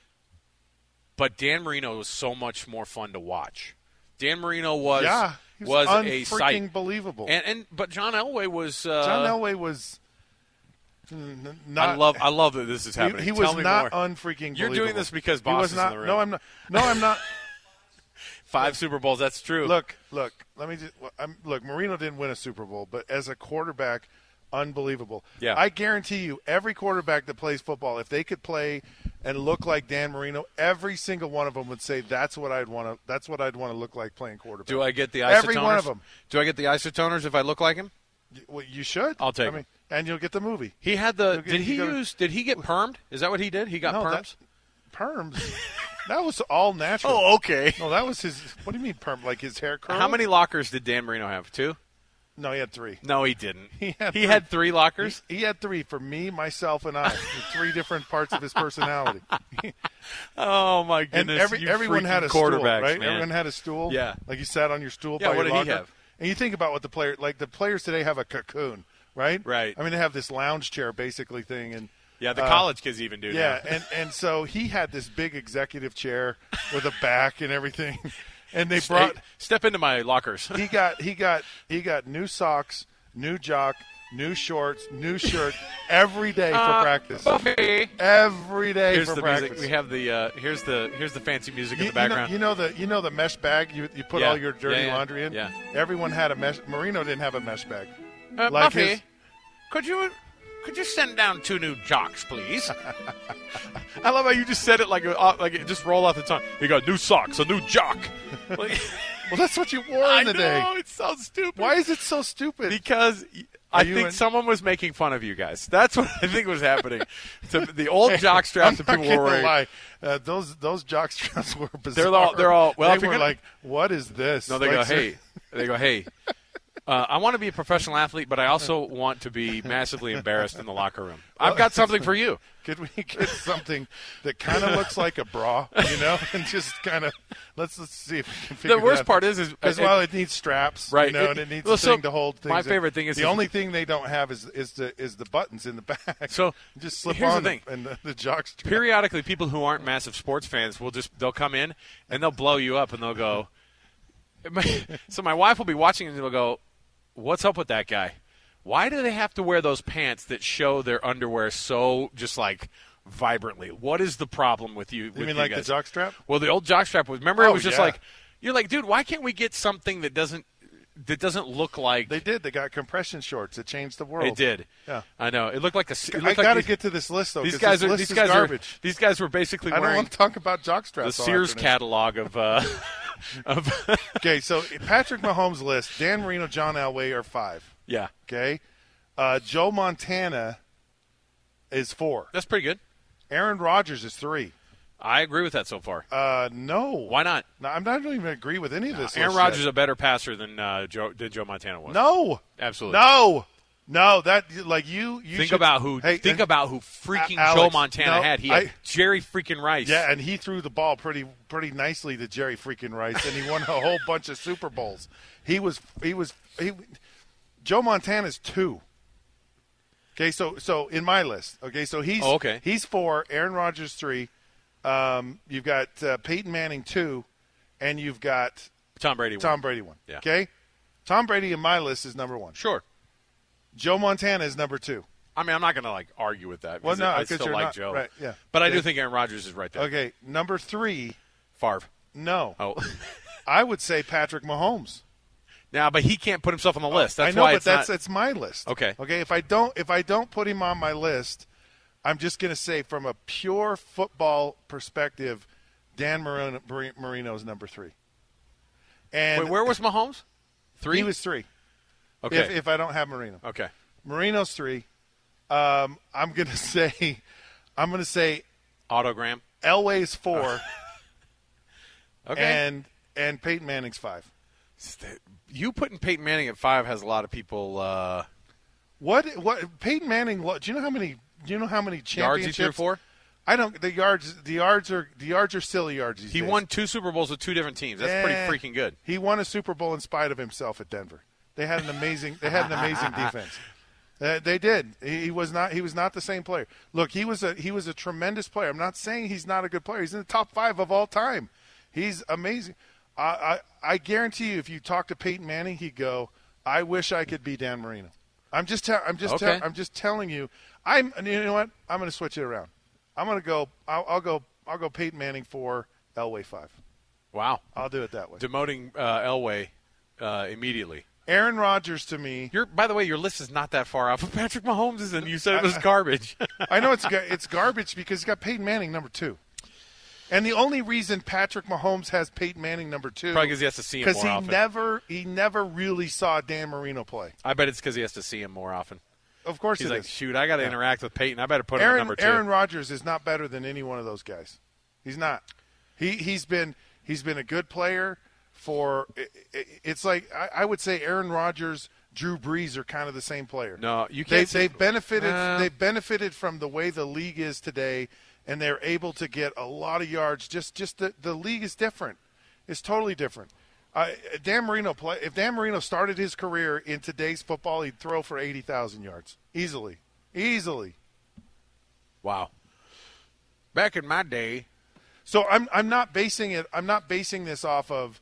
But Dan Marino was so much more fun to watch. Dan Marino was he was a sight. Believable. But John Elway was John Elway was not. I love that this is happening. He Tell was me not more. unfreaking. You're doing this because he was Boss is not. in the room. No, I'm not. No, I'm not. 5 Super Bowls. That's true. Look. Let me just look. Marino didn't win a Super Bowl, but as a quarterback, unbelievable. Yeah. I guarantee you, every quarterback that plays football, if they could play and look like Dan Marino, every single one of them would say that's what I'd want to look like playing quarterback. Do I get the isotoners? Every one of them. Do I get the isotoners if I look like him? Well, you should. I'll take him. And you'll get the movie. He had the. Did he get permed? Is that what he did? He got perms. Perms. That was all natural. Oh, okay. No, that was his. What do you mean perm? Like his hair curl? How many lockers did Dan Marino have? 2? No, he had 3. No, he didn't. He had 3 lockers? He had 3 for me, myself, and I. 3 different parts of his personality. Oh, my goodness. And everyone had a stool, right? Man. Everyone had a stool. Yeah. Like you sat on your stool Yeah, by what your did locker. he have? And you think about what the players today have a cocoon, right? Right. I mean, they have this lounge chair basically thing. And yeah, the college kids even do yeah, now. and so he had this big executive chair with a back and everything. And they brought step into my lockers. He got new socks, new jock, new shorts, new shirt every day for practice. Buffy. Every day Here's for the practice. music. We have the here's the fancy music in the background. You know the mesh bag you put all your dirty laundry in? Yeah. Everyone had a mesh. Marino didn't have a mesh bag. Buffy, could you send down 2 new jocks, please? I love how you just said it like it just rolled off the tongue. You got new socks, a new jock. Well, that's what you wore in the day. I know, it sounds stupid. Why is it so stupid? Because I think someone was making fun of you guys. That's what I think was happening. So the old jock straps that people were wearing. Lie. Those jock straps were bizarre. They're all. Well, they were like, what is this? No, they go, hey. I want to be a professional athlete, but I also want to be massively embarrassed in the locker room. I've got something for you. Could we get something that kind of looks like a bra, and just kind of let's see if we can figure it out. The worst part is because it needs straps, right? And it needs a thing to hold things. My favorite thing is the only thing they don't have is the buttons in the back. So just slip here's on the thing. and the jock strap. Periodically, people who aren't massive sports fans they'll come in and they'll blow you up and they'll go. So my wife will be watching and they'll go, "What's up with that guy? Why do they have to wear those pants that show their underwear so just like vibrantly? What is the problem with you?" You mean like guys? the jock strap? Well, the old jock strap was. Remember, it was just like you're like, dude, why can't we get something that doesn't look like? They did. They got compression shorts. It changed the world. It did. Yeah, I know. It looked like I got to get to this list though. These guys is are garbage. These guys were basically I don't wearing want to talk about jock straps. The Sears catalog of. Okay, so Patrick Mahomes' list: Dan Marino, John Elway are 5. Yeah. Okay. Joe Montana is 4. That's pretty good. Aaron Rodgers is 3. I agree with that so far. No. Why not? No, I'm not even agree with any of this. Aaron Rodgers is a better passer than Joe Montana was. No. Absolutely. No, that you think should, about who freaking Alex, Joe Montana had. He had Jerry freaking Rice. Yeah, and he threw the ball pretty nicely to Jerry freaking Rice, and he won a whole bunch of Super Bowls. Joe Montana's 2. Okay, so in my list, okay, so he's 4, Aaron Rodgers 3, you've got Peyton Manning 2, and you've got Tom Brady 1. Yeah. Okay, Tom Brady in my list is number 1. Sure. Joe Montana is number 2. I mean, I'm not going to argue with that. Well, no, I because still you're like not, Joe. right? Yeah, but I do think Aaron Rodgers is right there. Okay, number 3, Favre. No. Oh, I would say Patrick Mahomes. Now, but he can't put himself on the list. That's I know, why but it's my list. Okay. Okay. If I don't put him on my list, I'm just going to say from a pure football perspective, Dan Marino is number 3. And wait, where was Mahomes? 3. He was 3. Okay. If I don't have Marino. Okay. Marino's 3. I'm going to say Autogram. Elway's 4. Okay. And Peyton Manning's 5. You putting Peyton Manning at 5 has a lot of people. What Peyton Manning? Do you know how many championships? Yards he threw for? I don't. The yards are silly yards these days. He won 2 Super Bowls with 2 different teams. That's pretty freaking good. He won a Super Bowl in spite of himself at Denver. They had an amazing defense. They did. He was not the same player. Look, he was a tremendous player. I'm not saying he's not a good player. He's in the top 5 of all time. He's amazing. I guarantee you, if you talk to Peyton Manning, he'd go, "I wish I could be Dan Marino." I'm just telling you. You know what? I'm going to switch it around. I'm going to go. I'll go Peyton Manning 4, Elway 5. Wow. I'll do it that way. Demoting Elway immediately. Aaron Rodgers to me. By the way, your list is not that far off of Patrick Mahomes, and you said it was garbage. I know it's garbage because he's got Peyton Manning number 2. And the only reason Patrick Mahomes has Peyton Manning number 2 probably because he has to see him more often. Because he never really saw Dan Marino play. I bet it's because he has to see him more often. Of course he's it like, is. shoot, I got to interact with Peyton. I better put him at number 2. Aaron Rodgers is not better than any one of those guys. He's not. He's been a good player for. It's like I would say Aaron Rodgers, Drew Brees are kind of the same player. No, you can't. They've benefited. They've benefited from the way the league is today. And they're able to get a lot of yards. Just the league is different. It's totally different. If Dan Marino started his career in today's football, he'd throw for 80,000 yards easily. Wow. Back in my day. So I'm not basing it. I'm not basing this off of,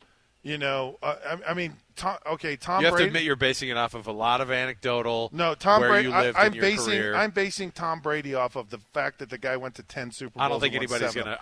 I mean, Tom You Brady. have to admit you're basing it off of a lot of anecdotal. No, Tom where Brady. You lived in your career. I'm basing Tom Brady off of the fact that the guy went to 10 Super Bowls. I don't think anybody's gonna.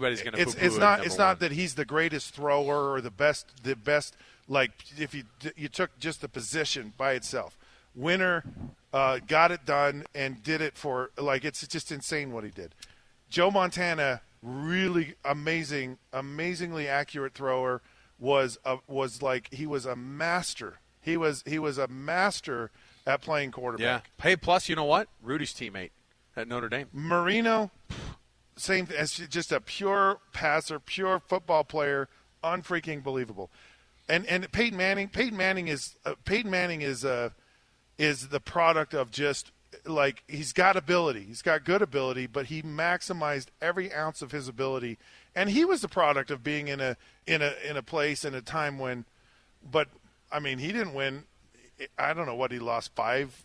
It's not that he's the greatest thrower or the best. Like if you took just the position by itself, winner, got it done and did it for it's just insane what he did. Joe Montana, really amazingly accurate thrower. Was he was a master. He was a master at playing quarterback. Yeah. Hey, plus you know what? Rudy's teammate at Notre Dame. Marino, same as just a pure passer, pure football player, unfreaking believable. And Peyton Manning is the product of just he's got ability. He's got good ability, but he maximized every ounce of his ability. And he was the product of being in a place in a time when, but I mean, he didn't win. I don't know what he lost 5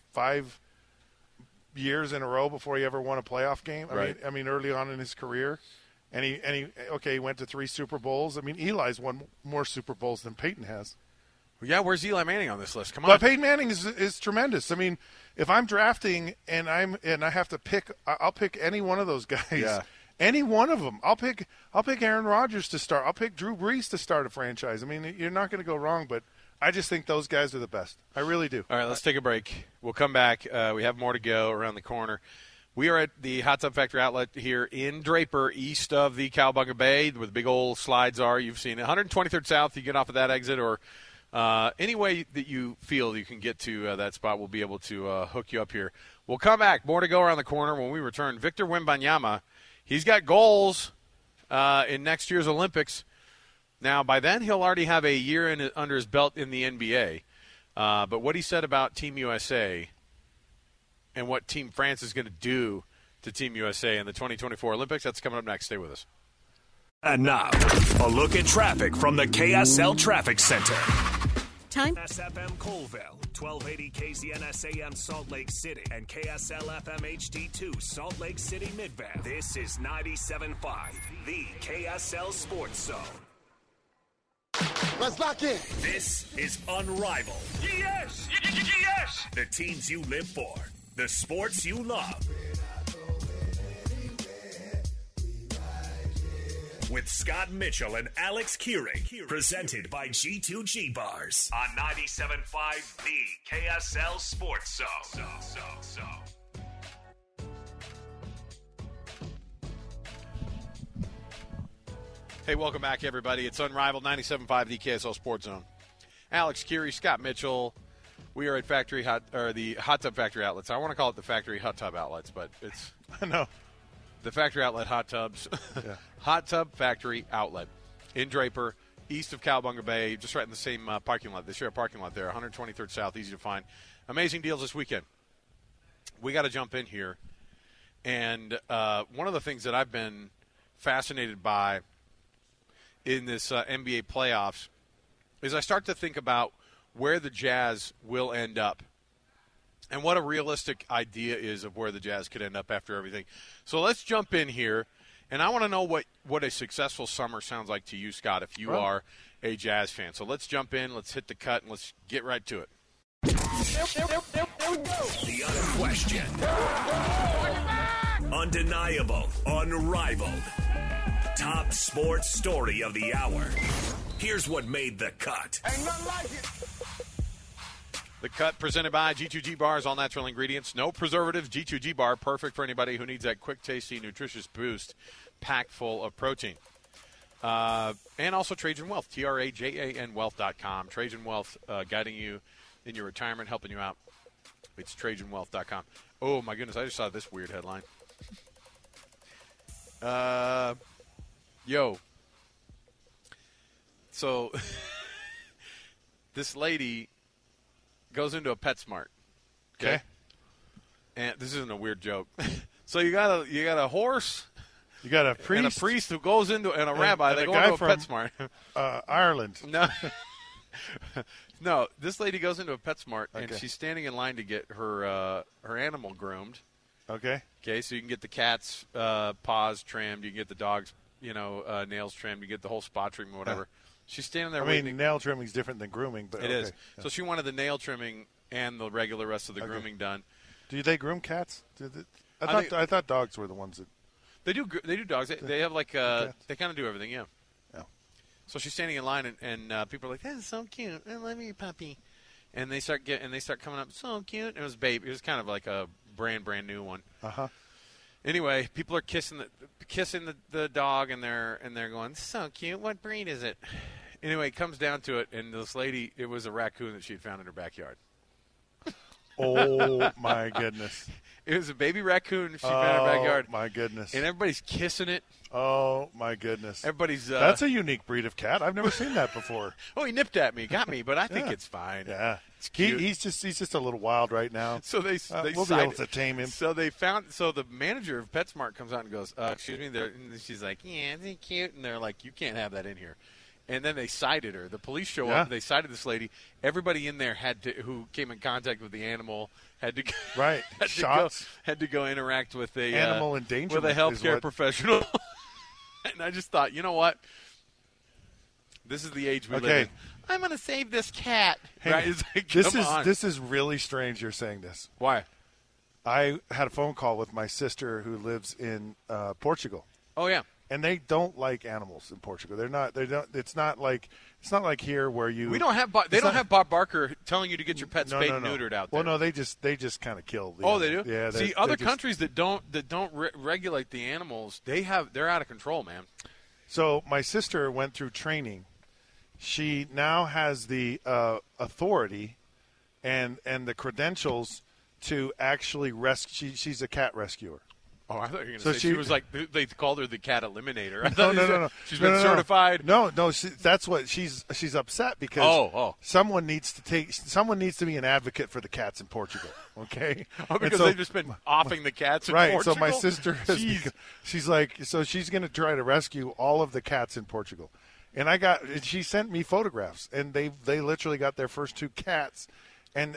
years in a row before he ever won a playoff game. I mean, early on in his career, and he went to 3 Super Bowls. I mean, Eli's won more Super Bowls than Peyton has. Yeah, where's Eli Manning on this list? Come on. But Peyton Manning is tremendous. I mean, if I'm drafting and I have to pick, I'll pick any one of those guys. Yeah. Any one of them. I'll pick Aaron Rodgers to start. I'll pick Drew Brees to start a franchise. I mean, you're not going to go wrong, but I just think those guys are the best. I really do. All right, let's take a break. We'll come back. We have more to go around the corner. We are at the Hot Tub Factory outlet here in Draper, east of the Cowabunga Bay, where the big old slides are. You've seen it. 123rd South. You get off of that exit, or any way that you feel you can get to that spot, we'll be able to hook you up here. We'll come back. More to go around the corner when we return. Victor Wembanyama. He's got goals, in next year's Olympics. Now, by then, he'll already have a year under his belt in the NBA. But what he said about Team USA and what Team France is going to do to Team USA in the 2024 Olympics, that's coming up next. Stay with us. And now, a look at traffic from the KSL Traffic Center. Time. SFM Colville, 1280 KZNS AM Salt Lake City, and KSL FM HD2 Salt Lake City Midvale. This is 97.5, the KSL Sports Zone. Let's lock in. This is Unrivaled. Yes! Yes! The teams you live for, the sports you love. With Scott Mitchell and Alex Keurig, presented by G2G Bars on 97.5, the KSL Sports Zone. Hey, welcome back, everybody. It's Unrivaled 97.5, the KSL Sports Zone. Alex Keurig, Scott Mitchell. We are at the Hot Tub Factory Outlets. I want to call it the Factory Hot Tub Outlets, but it's no. The Factory Outlet Hot Tubs. Yeah. Hot Tub Factory Outlet in Draper, east of Cowabunga Bay, just right in the same parking lot. They share a parking lot there, 123rd South, easy to find. Amazing deals this weekend. We got to jump in here. And one of the things that I've been fascinated by in this NBA playoffs is I start to think about where the Jazz will end up and what a realistic idea is of where the Jazz could end up after everything. So let's jump in here, and I want to know what a successful summer sounds like to you, Scott, if you are a Jazz fan. So let's jump in, let's hit the cut, and let's get right to it. There we go. The unquestioned, undeniable, unrivaled, top sports story of the hour. Here's what made the cut. Ain't nothing like it. The cut presented by G2G Bars, all natural ingredients, no preservatives. G2G Bar, perfect for anybody who needs that quick, tasty, nutritious boost, packed full of protein. And also Trajan Wealth, TRAJAN Wealth.com. Trajan Wealth, guiding you in your retirement, helping you out. It's TrajanWealth.com. Oh, my goodness, I just saw this weird headline. So, this lady goes into a PetSmart. Okay. And this isn't a weird joke. So you got a horse. You got a priest. And a priest who goes into, and a rabbi. They go into a PetSmart. Ireland. No, this lady goes into a PetSmart, and she's standing in line to get her animal groomed. Okay. Okay, so you can get the cat's paws trimmed. You can get the dog's, nails trimmed. You get the whole spot treatment, whatever. She's standing there waiting. Nail trimming is different than grooming, but it is. Yeah. So she wanted the nail trimming and the regular rest of the grooming done. Do they groom cats? I thought dogs were the ones that. They do dogs. They have they kind of do everything. Yeah. So she's standing in line, and people are like, "That is so cute. I love your puppy." And they start coming up, so cute. And it was baby. It was kind of like a brand new one. Anyway, people are kissing the dog, and they're going, "So cute. What breed is it?" Anyway, it comes down to it, and this lady, it was a raccoon that she had found in her backyard. Oh my goodness! It was a baby raccoon she found in her backyard. Oh my goodness! And everybody's kissing it. Oh my goodness! Everybody's. That's a unique breed of cat. I've never seen that before. Oh, he nipped at me, got me, but I think it's fine. Yeah, it's cute. He's just a little wild right now. So they we'll be able to tame him. So the manager of PetSmart comes out and goes, "Excuse me," and she's like, "Yeah, isn't he cute?" And they're like, "You can't have that in here." And then they cited her. The police show up. They cited this lady. Everybody in there who came in contact with the animal had to had to go interact with a animal endangerment with a healthcare professional. And I just thought, you know what? This is the age we live in. I'm going to save this cat. Right? This is really strange. You're saying this. Why? I had a phone call with my sister who lives in Portugal. Oh yeah. And they don't like animals in Portugal. It's not like here where you. We don't have. They don't have Bob Barker telling you to get your pet spayed and neutered out there. Well, no, they just kind of kill. They do. Yeah. See, other countries that don't regulate the animals, they're out of control, man. So my sister went through training. She now has the authority, and the credentials to actually rescue. She's a cat rescuer. Oh, I thought you were going to say she was like they called her the cat eliminator. I thought No. She's been certified. No. That's what she's upset because someone needs to be an advocate for the cats in Portugal. Okay, because they've just been offing the cats in Portugal. Right. So my sister, she's like, so she's going to try to rescue all of the cats in Portugal, and she sent me photographs, and they literally got their first 2 cats, and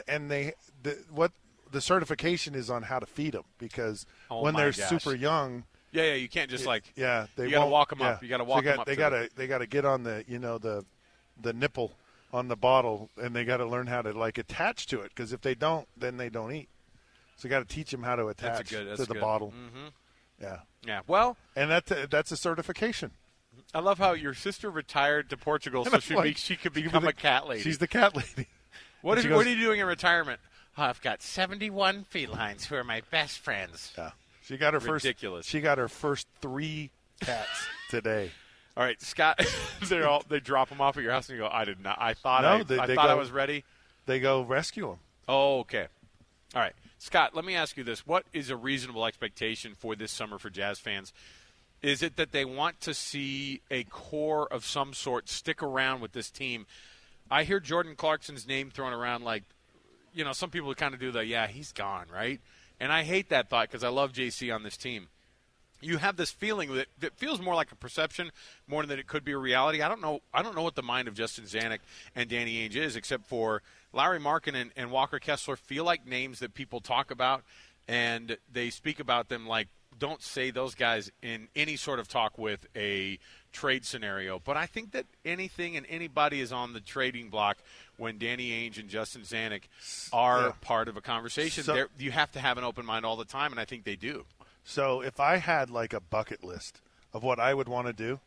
the certification is on how to feed them because when they're super young. Yeah, you can't just they you got to walk them up. You got to walk them up. They got to get on the the nipple on the bottle, and they got to learn how to like attach to it because if they don't, then they don't eat. So you got to teach them how to attach to the bottle. Mm-hmm. Yeah. Well, and that's a certification. I love how your sister retired to Portugal so she could become a cat lady. She's the cat lady. What are you doing in retirement? Oh, I've got 71 felines who are my best friends. Yeah. She got her Ridiculous. She got her first 3 cats today. All right, Scott. They drop them off at your house and you go. I did not. I thought I was ready. They go rescue them. Oh, okay. All right, Scott. Let me ask you this: what is a reasonable expectation for this summer for Jazz fans? Is it that they want to see a core of some sort stick around with this team? I hear Jordan Clarkson's name thrown around like. Some people kind of do he's gone, right? And I hate that thought because I love JC on this team. You have this feeling that feels more like a perception more than it could be a reality. I don't know what the mind of Justin Zanuck and Danny Ainge is, except for Larry Markin and Walker Kessler feel like names that people talk about, and they speak about them like don't say those guys in any sort of talk with a trade scenario. But I think that anything and anybody is on the trading block when Danny Ainge and Justin Zanuck are part of a conversation. So, you have to have an open mind all the time, and I think they do. So if I had like a bucket list of what I would want to do,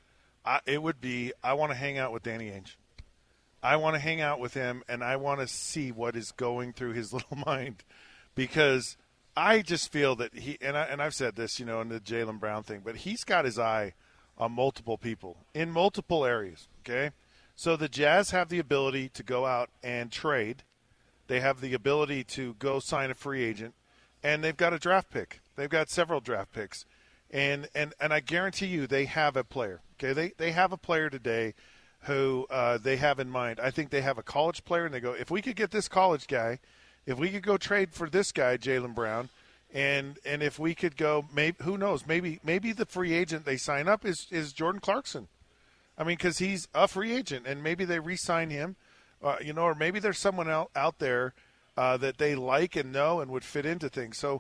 it would be I want to hang out with Danny Ainge. I want to hang out with him, and I want to see what is going through his little mind because I just feel that and I've said this, in the Jaylen Brown thing, but he's got his eye on multiple people in multiple areas, okay? So the Jazz have the ability to go out and trade. They have the ability to go sign a free agent, and they've got a draft pick. They've got several draft picks. And I guarantee you they have a player, okay? They have a player today who they have in mind. I think they have a college player, and they go, if we could get this college guy, if we could go trade for this guy, Jaylen Brown, and if we could go, maybe who knows, maybe the free agent they sign up is Jordan Clarkson. I mean, because he's a free agent, and maybe they re-sign him, or maybe there's someone out there that they like and know and would fit into things. So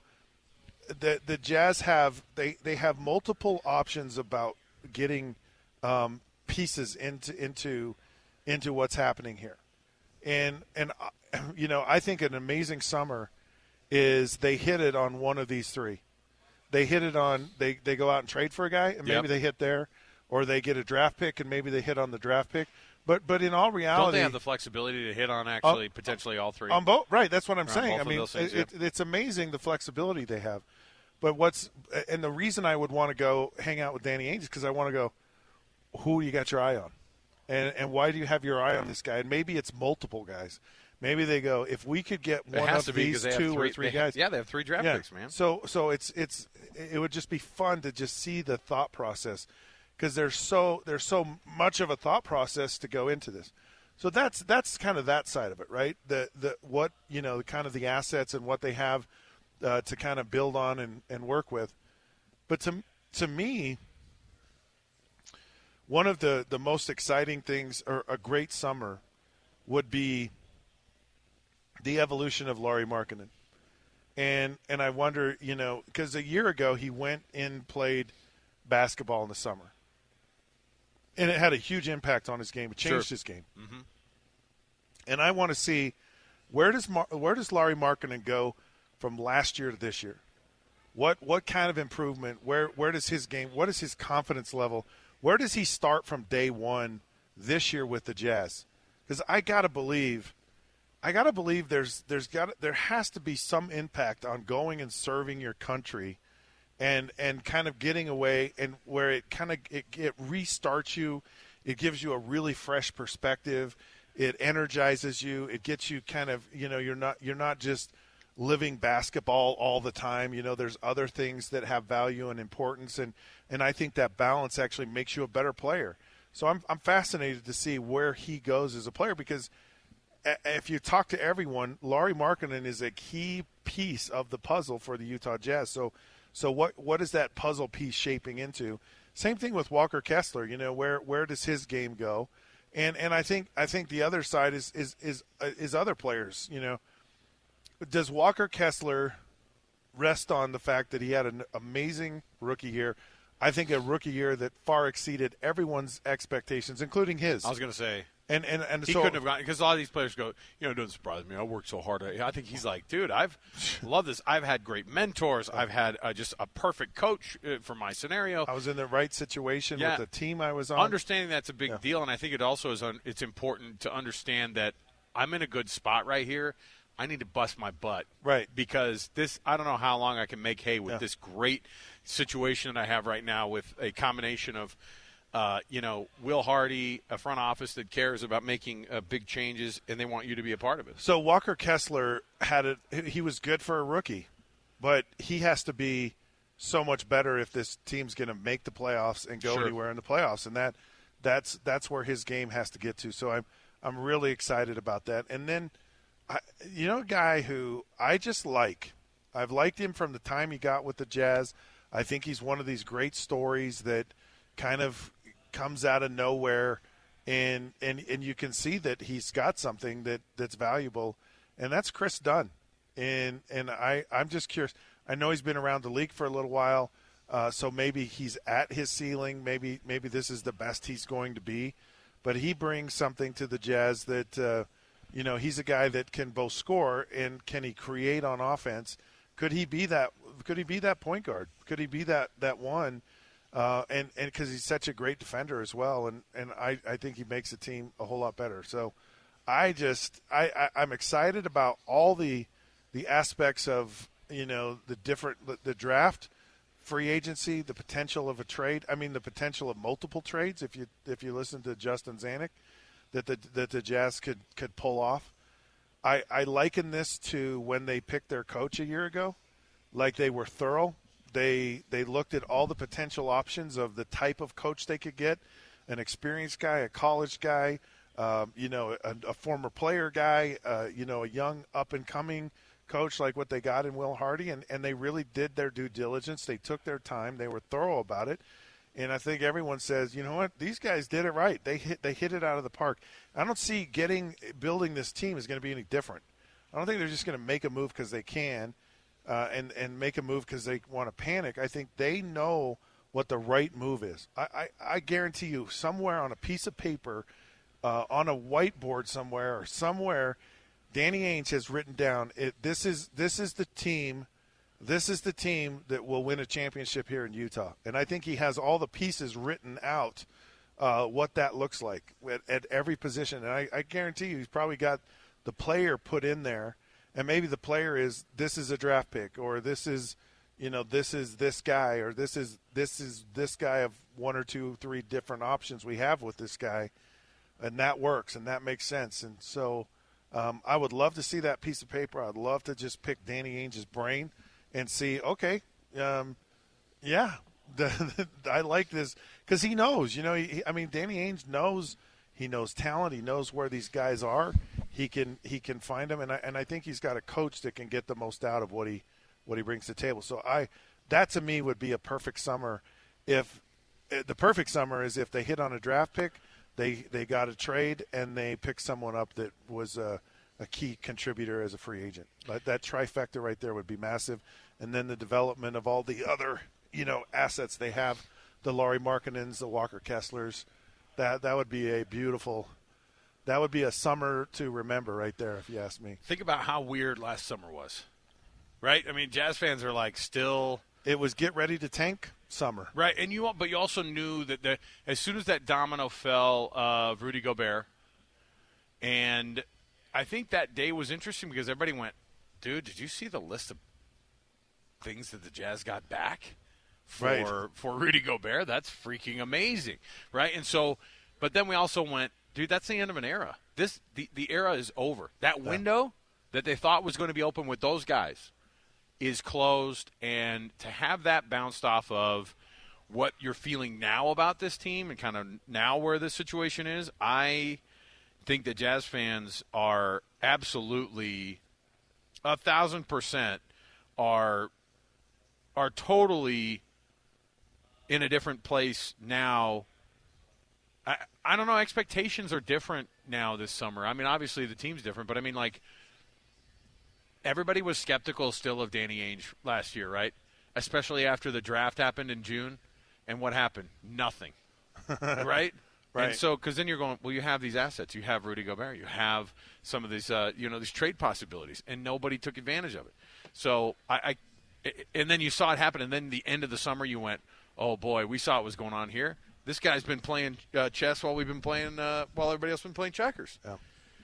the Jazz have they have multiple options about getting pieces into what's happening here, and I think an amazing summer is they hit it on one of these 3. They hit it on they go out and trade for a guy, and maybe they hit there. Or they get a draft pick, and maybe they hit on the draft pick. But in all reality, don't they have the flexibility to hit on potentially all 3? On both, right? That's what I'm saying. I mean, things, it's amazing the flexibility they have. But the reason I would want to go hang out with Danny Ainge is because I want to go, who you got your eye on, and why do you have your eye on this guy? And maybe it's multiple guys. Maybe they go, if we could get one of these 2 or 3 guys. They have 3 draft picks, man. So it would just be fun to just see the thought process. Because there's so much of a thought process to go into this, so that's kind of that side of it, right? The what kind of the assets and what they have to kind of build on and work with. But to me, one of the most exciting things, or a great summer, would be the evolution of Lauri Markkanen, and I wonder, because a year ago he went and played basketball in the summer. And it had a huge impact on his game. It changed his game. Mm-hmm. And I want to see where does Lauri Markkanen go from last year to this year? What kind of improvement? Where does his game? What is his confidence level? Where does he start from day one this year with the Jazz? Because I gotta believe there has to be some impact on going and serving your country. And kind of getting away, and where it restarts you, it gives you a really fresh perspective, it energizes you, it gets you kind of you're not just living basketball all the time. You know, there's other things that have value and importance, and I think that balance actually makes you a better player. So I'm fascinated to see where he goes as a player, because if you talk to everyone, Lauri Markkanen is a key piece of the puzzle for the Utah Jazz. So what is that puzzle piece shaping into? Same thing with Walker Kessler. You know, where does his game go? And I think the other side is other players. You know, does Walker Kessler rest on the fact that he had an amazing rookie year? I think a rookie year that far exceeded everyone's expectations, including his. I was going to say. And he so, couldn't have gotten, because a lot of these players go, you know, it doesn't surprise me. I worked so hard. I think he's like, dude, I've loved this. I've had great mentors. I've had just a perfect coach for my scenario. I was in the right situation with the team I was on. Understanding that's a big deal, and I think it also is. It's important to understand that I'm in a good spot right here. I need to bust my butt, right? Because this, I don't know how long I can make hay with this great situation that I have right now, with a combination of. You know, Will Hardy, a front office that cares about making big changes, and they want you to be a part of it. So Walker Kessler he was good for a rookie, but he has to be so much better if this team's going to make the playoffs and go anywhere in the playoffs, and that's where his game has to get to. So I'm really excited about that. And then, you know, a guy who I just like. I've liked him from the time he got with the Jazz. I think he's one of these great stories that kind of comes out of nowhere, and you can see that he's got something that's valuable, and that's Chris Dunn. And I'm just curious. I know he's been around the league for a little while, so maybe he's at his ceiling. Maybe this is the best he's going to be, but he brings something to the Jazz that you know, he's a guy that can both score and can he create on offense. Could he be that point guard? Could he be that one? And because he's such a great defender as well, and I think he makes the team a whole lot better. So I'm excited about all the aspects of, you know, the draft, free agency, the potential of a trade. I mean, the potential of multiple trades if you listen to Justin Zanuck, that the Jazz could pull off. I liken this to when they picked their coach a year ago, like they were thorough. They looked at all the potential options of the type of coach they could get, an experienced guy, a college guy, you know, a former player guy, you know, a young up-and-coming coach like what they got in Will Hardy, and they really did their due diligence. They took their time. They were thorough about it. And I think everyone says, you know what, these guys did it right. They hit it out of the park. I don't see building this team is going to be any different. I don't think they're just going to make a move because they can. And make a move because they want to panic. I think they know what the right move is. I guarantee you, somewhere on a piece of paper, on a whiteboard somewhere, Danny Ainge has written down, this is the team. This is the team that will win a championship here in Utah. And I think he has all the pieces written out, what that looks like at every position. And I guarantee you, he's probably got the player put in there. And maybe the player is, this is a draft pick, or this is, you know, this is this guy, or this is this guy of 1 or 2, 3 different options we have with this guy, and that works and that makes sense. And so I would love to see that piece of paper. I'd love to just pick Danny Ainge's brain and see, okay, yeah, I like this, because he knows, you know, Danny Ainge knows. He knows talent. He knows where these guys are. He can find them, and I think he's got a coach that can get the most out of what he brings to the table. So that to me would be a perfect summer. If the perfect summer is if they hit on a draft pick, they got a trade, and they pick someone up that was a key contributor as a free agent. But that trifecta right there would be massive. And then the development of all the other, you know, assets they have, the Lauri Markkanens, the Walker Kesslers. That would be that would be a summer to remember right there, if you ask me. Think about how weird last summer was, right? I mean, Jazz fans are like still. It was get ready to tank summer, right? And you also knew that as soon as that domino fell of Rudy Gobert, and I think that day was interesting because everybody went, "Dude, did you see the list of things that the Jazz got back?" For Rudy Gobert, that's freaking amazing, right? And so, but then we also went, dude, that's the end of an era. The era is over. That window that they thought was going to be open with those guys is closed, and to have that bounced off of what you're feeling now about this team and kind of now where this situation is, I think that Jazz fans are absolutely 1,000% are totally in a different place now. I don't know. Expectations are different now this summer. I mean, obviously the team's different, but I mean, like, everybody was skeptical still of Danny Ainge last year, right? Especially after the draft happened in June. And what happened? Nothing. Right? Right. And so, because then you're going, well, you have these assets. You have Rudy Gobert. You have some of these, these trade possibilities, and nobody took advantage of it. So, and then you saw it happen, and then the end of the summer you went, oh, boy, we saw what was going on here. This guy's been playing chess while we've been playing, while everybody else has been playing checkers. Yeah.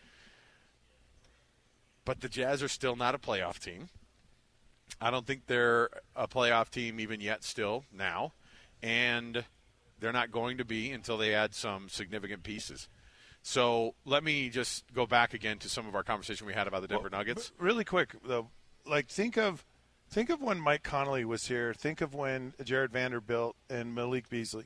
But the Jazz are still not a playoff team. I don't think they're a playoff team even yet still now. And they're not going to be until they add some significant pieces. So let me just go back again to some of our conversation we had about the Denver Nuggets. Really quick, though, like think of when Mike Conley was here. Think of when Jared Vanderbilt and Malik Beasley.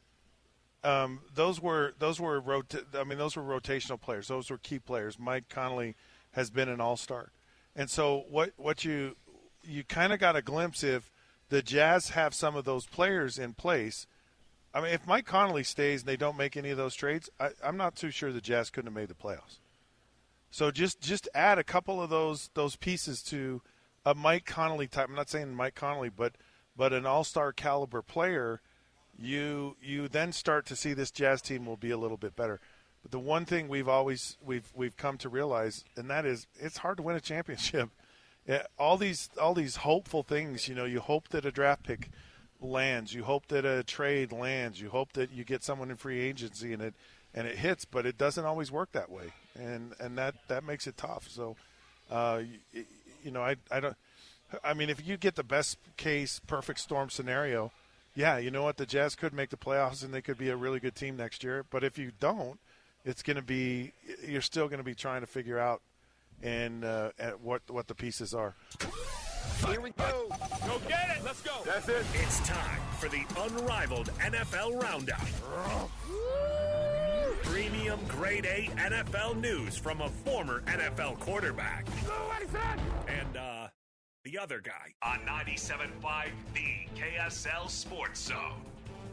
Those were rotational players. Those were key players. Mike Conley has been an all-star, and so what you kind of got a glimpse if the Jazz have some of those players in place. I mean, if Mike Conley stays and they don't make any of those trades, I'm not too sure the Jazz couldn't have made the playoffs. So just add a couple of those pieces to a Mike Conley type. I'm not saying Mike Conley, but an all-star caliber player. You then start to see this Jazz team will be a little bit better. But the one thing we've come to realize, and that is, it's hard to win a championship. Yeah, all these hopeful things, you hope that a draft pick lands, you hope that a trade lands, you hope that you get someone in free agency and it hits, but it doesn't always work that way, and that makes it tough. So, I don't. I mean, if you get the best case perfect storm scenario, yeah, you know what, the Jazz could make the playoffs and they could be a really good team next year. But if you don't, you're still going to be trying to figure out and what the pieces are. Here we go. Go get it. Let's go. That's it. It's time for the unrivaled NFL Roundup. Premium grade A NFL news from a former NFL quarterback. And the other guy on 97.5, the KSL Sports Zone.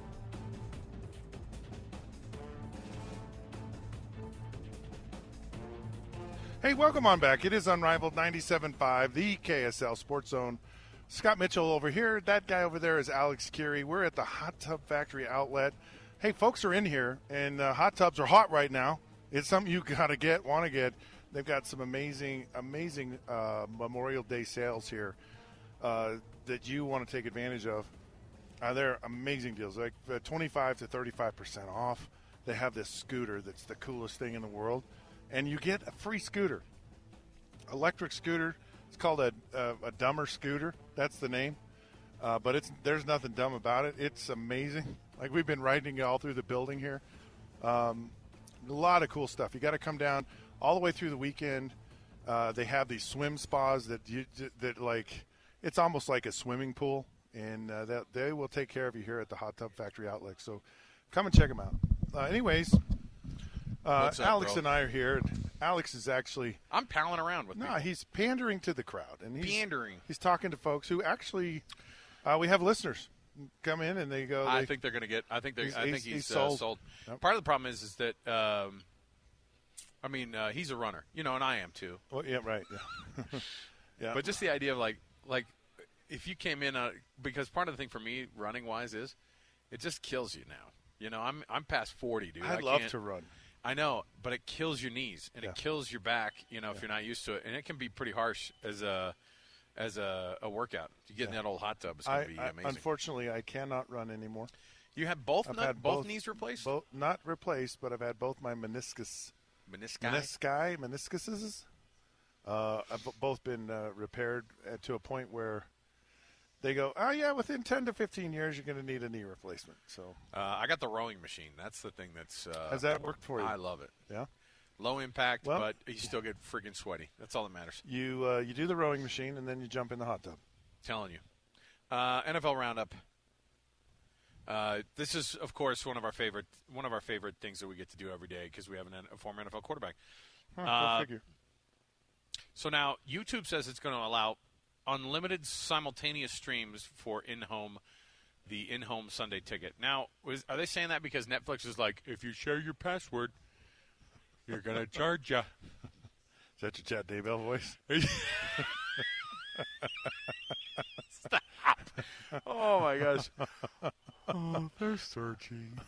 Hey, welcome on back. It is Unrivaled 97.5, the KSL Sports Zone. Scott Mitchell over here. That guy over there is Alex Curie. We're at the Hot Tub Factory outlet. Hey, folks are in here, and hot tubs are hot right now. It's something you want to get. They've got some amazing Memorial Day sales here that you want to take advantage of. They're amazing deals, like 25 to 35% off. They have this scooter that's the coolest thing in the world. And you get a free scooter, electric scooter. It's called a dumber scooter. That's the name. But there's nothing dumb about it. It's amazing. Like, we've been riding it all through the building here. A lot of cool stuff. You got to come down all the way through the weekend. They have these swim spas that it's almost like a swimming pool, and they will take care of you here at the Hot Tub Factory outlet. So come and check them out. Anyways. What's up, Alex bro? and I are here. And Alex is actually I'm palling around with people. He's pandering to the crowd, and he's talking to folks who actually we have listeners come in and they go. I think they're going to get. I think he's sold. Yep. Part of the problem is that he's a runner, and I am too. Well, yeah, right. Yeah. Yeah. But just the idea of like if you came in because part of the thing for me running wise is it just kills you now. I'm past 40, dude. I love to run. I know, but it kills your knees and it kills your back, if you're not used to it, and it can be pretty harsh as a workout. You get in that old hot tub, it's going to be amazing. Unfortunately, I cannot run anymore. You have both knees replaced? Not replaced, but I've had both my meniscuses. I've both been repaired to a point where they go, oh, yeah, within 10 to 15 years, you're going to need a knee replacement. So I got the rowing machine. That's the thing that's has that worked for you? I love it. Yeah? Low impact, but you still get freaking sweaty. That's all that matters. You do the rowing machine, and then you jump in the hot tub. Telling you. NFL Roundup. This is, of course, one of our favorite things that we get to do every day because we have a former NFL quarterback. Go figure. So now YouTube says it's going to allow unlimited simultaneous streams for the in-home Sunday Ticket. Now, are they saying that because Netflix is like, if you share your password, you're going to charge you? Is that your Chad Daybell voice? Stop. Oh, my gosh. Oh, they're searching.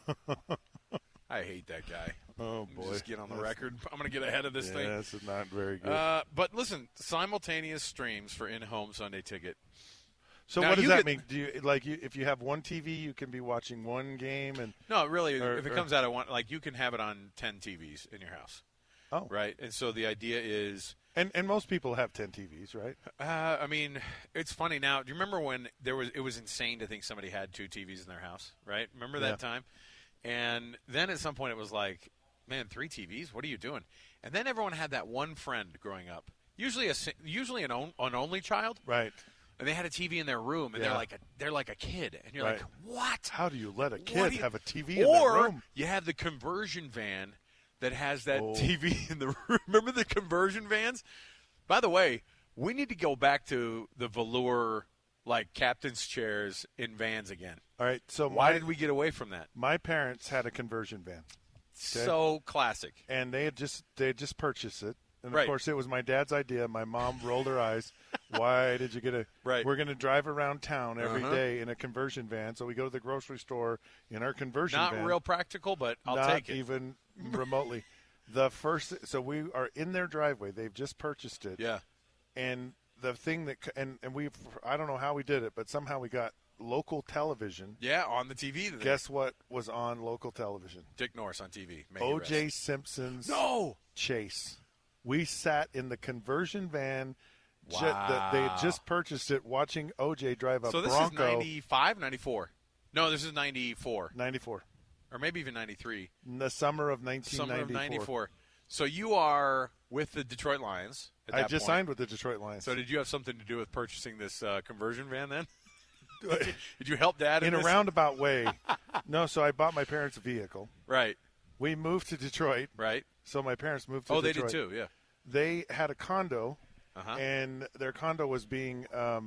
I hate that guy. Oh, boy. Just get on the record. I'm going to get ahead of this thing. This is not very good. But listen, simultaneous streams for in-home Sunday Ticket. So now, what does that mean? Do you if you have one TV, you can be watching one game, and no, really, if it comes out of one, like you can have it on 10 TVs in your house. Oh, right. And so the idea is, and most people have 10 TVs, right? I mean, it's funny now. Do you remember when it was insane to think somebody had 2 TVs in their house, right? Remember that time? And then at some point it was like, man, 3 TVs? What are you doing? And then everyone had that one friend growing up, usually an only child, right? And they had a TV in their room, and they're like a kid, and you're like, what? How do you let a kid have a TV in their room? Or you have the conversion van that has that TV in the room. Remember the conversion vans? By the way, we need to go back to the velour, like captain's chairs in vans again. All right. So why did we get away from that? My parents had a conversion van. Okay? So classic. And they had just purchased it. And, right. Of course, it was my dad's idea. My mom rolled her eyes. Why did you get a – right. We're going to drive around town every day in a conversion van. So we go to the grocery store in our conversion van. Not real practical, but I'll take it. Not even remotely. So we are in their driveway. They've just purchased it. Yeah. And the thing that – and I don't know how we did it, but somehow we got local television. Yeah, on the TV. Guess what was on local television? Dick Norris on TV. O.J. Simpson's Chase. We sat in the conversion van. Wow. They had just purchased it, watching O.J. drive a Bronco. So this is 95, 94? No, this is 94. 94. Or maybe even 93. In the summer of 1994. Summer of 94. So you are with the Detroit Lions at that I just point. signed with the Detroit Lions. So did you have something to do with purchasing this conversion van then? Did you help Dad in a this? Roundabout way? No, so I bought my parents a vehicle. Right. We moved to Detroit. Right. So my parents moved to Detroit. Oh, they did too, yeah. They had a condo, and their condo was being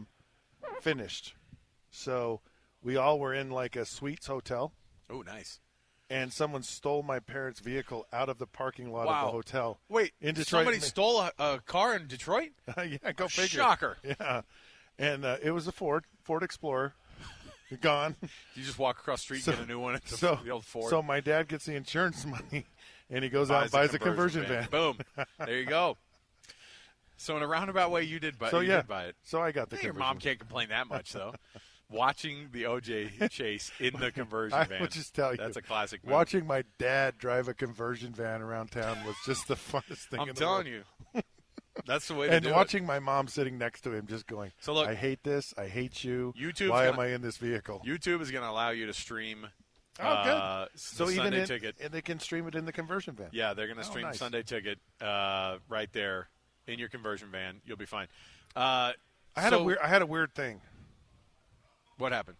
finished. So we all were in like a suites hotel. Oh, nice. And someone stole my parents' vehicle out of the parking lot of the hotel. Wait, in Detroit. Somebody stole a car in Detroit? Yeah, go figure. Shocker. Yeah. And it was a Ford Explorer. Gone. You just walk across the street and get a new one at the old Ford. So my dad gets the insurance money, and he goes out and buys a conversion van. Boom. There you go. So in a roundabout way, you did buy it. So I got the conversion Your mom can't complain that much, though. Watching the O.J. chase in the conversion van. I would just tell you. That's a classic move. Watching my dad drive a conversion van around town was just the funnest thing in the world. I'm telling you. That's the way to do it. And watching my mom sitting next to him just going, so look, I hate this. I hate you. Why am I in this vehicle? YouTube is going to allow you to stream good. So even Sunday Ticket. And they can stream it in the conversion van. Yeah, they're going to stream Sunday Ticket right there in your conversion van. You'll be fine. I had a weird thing. What happened?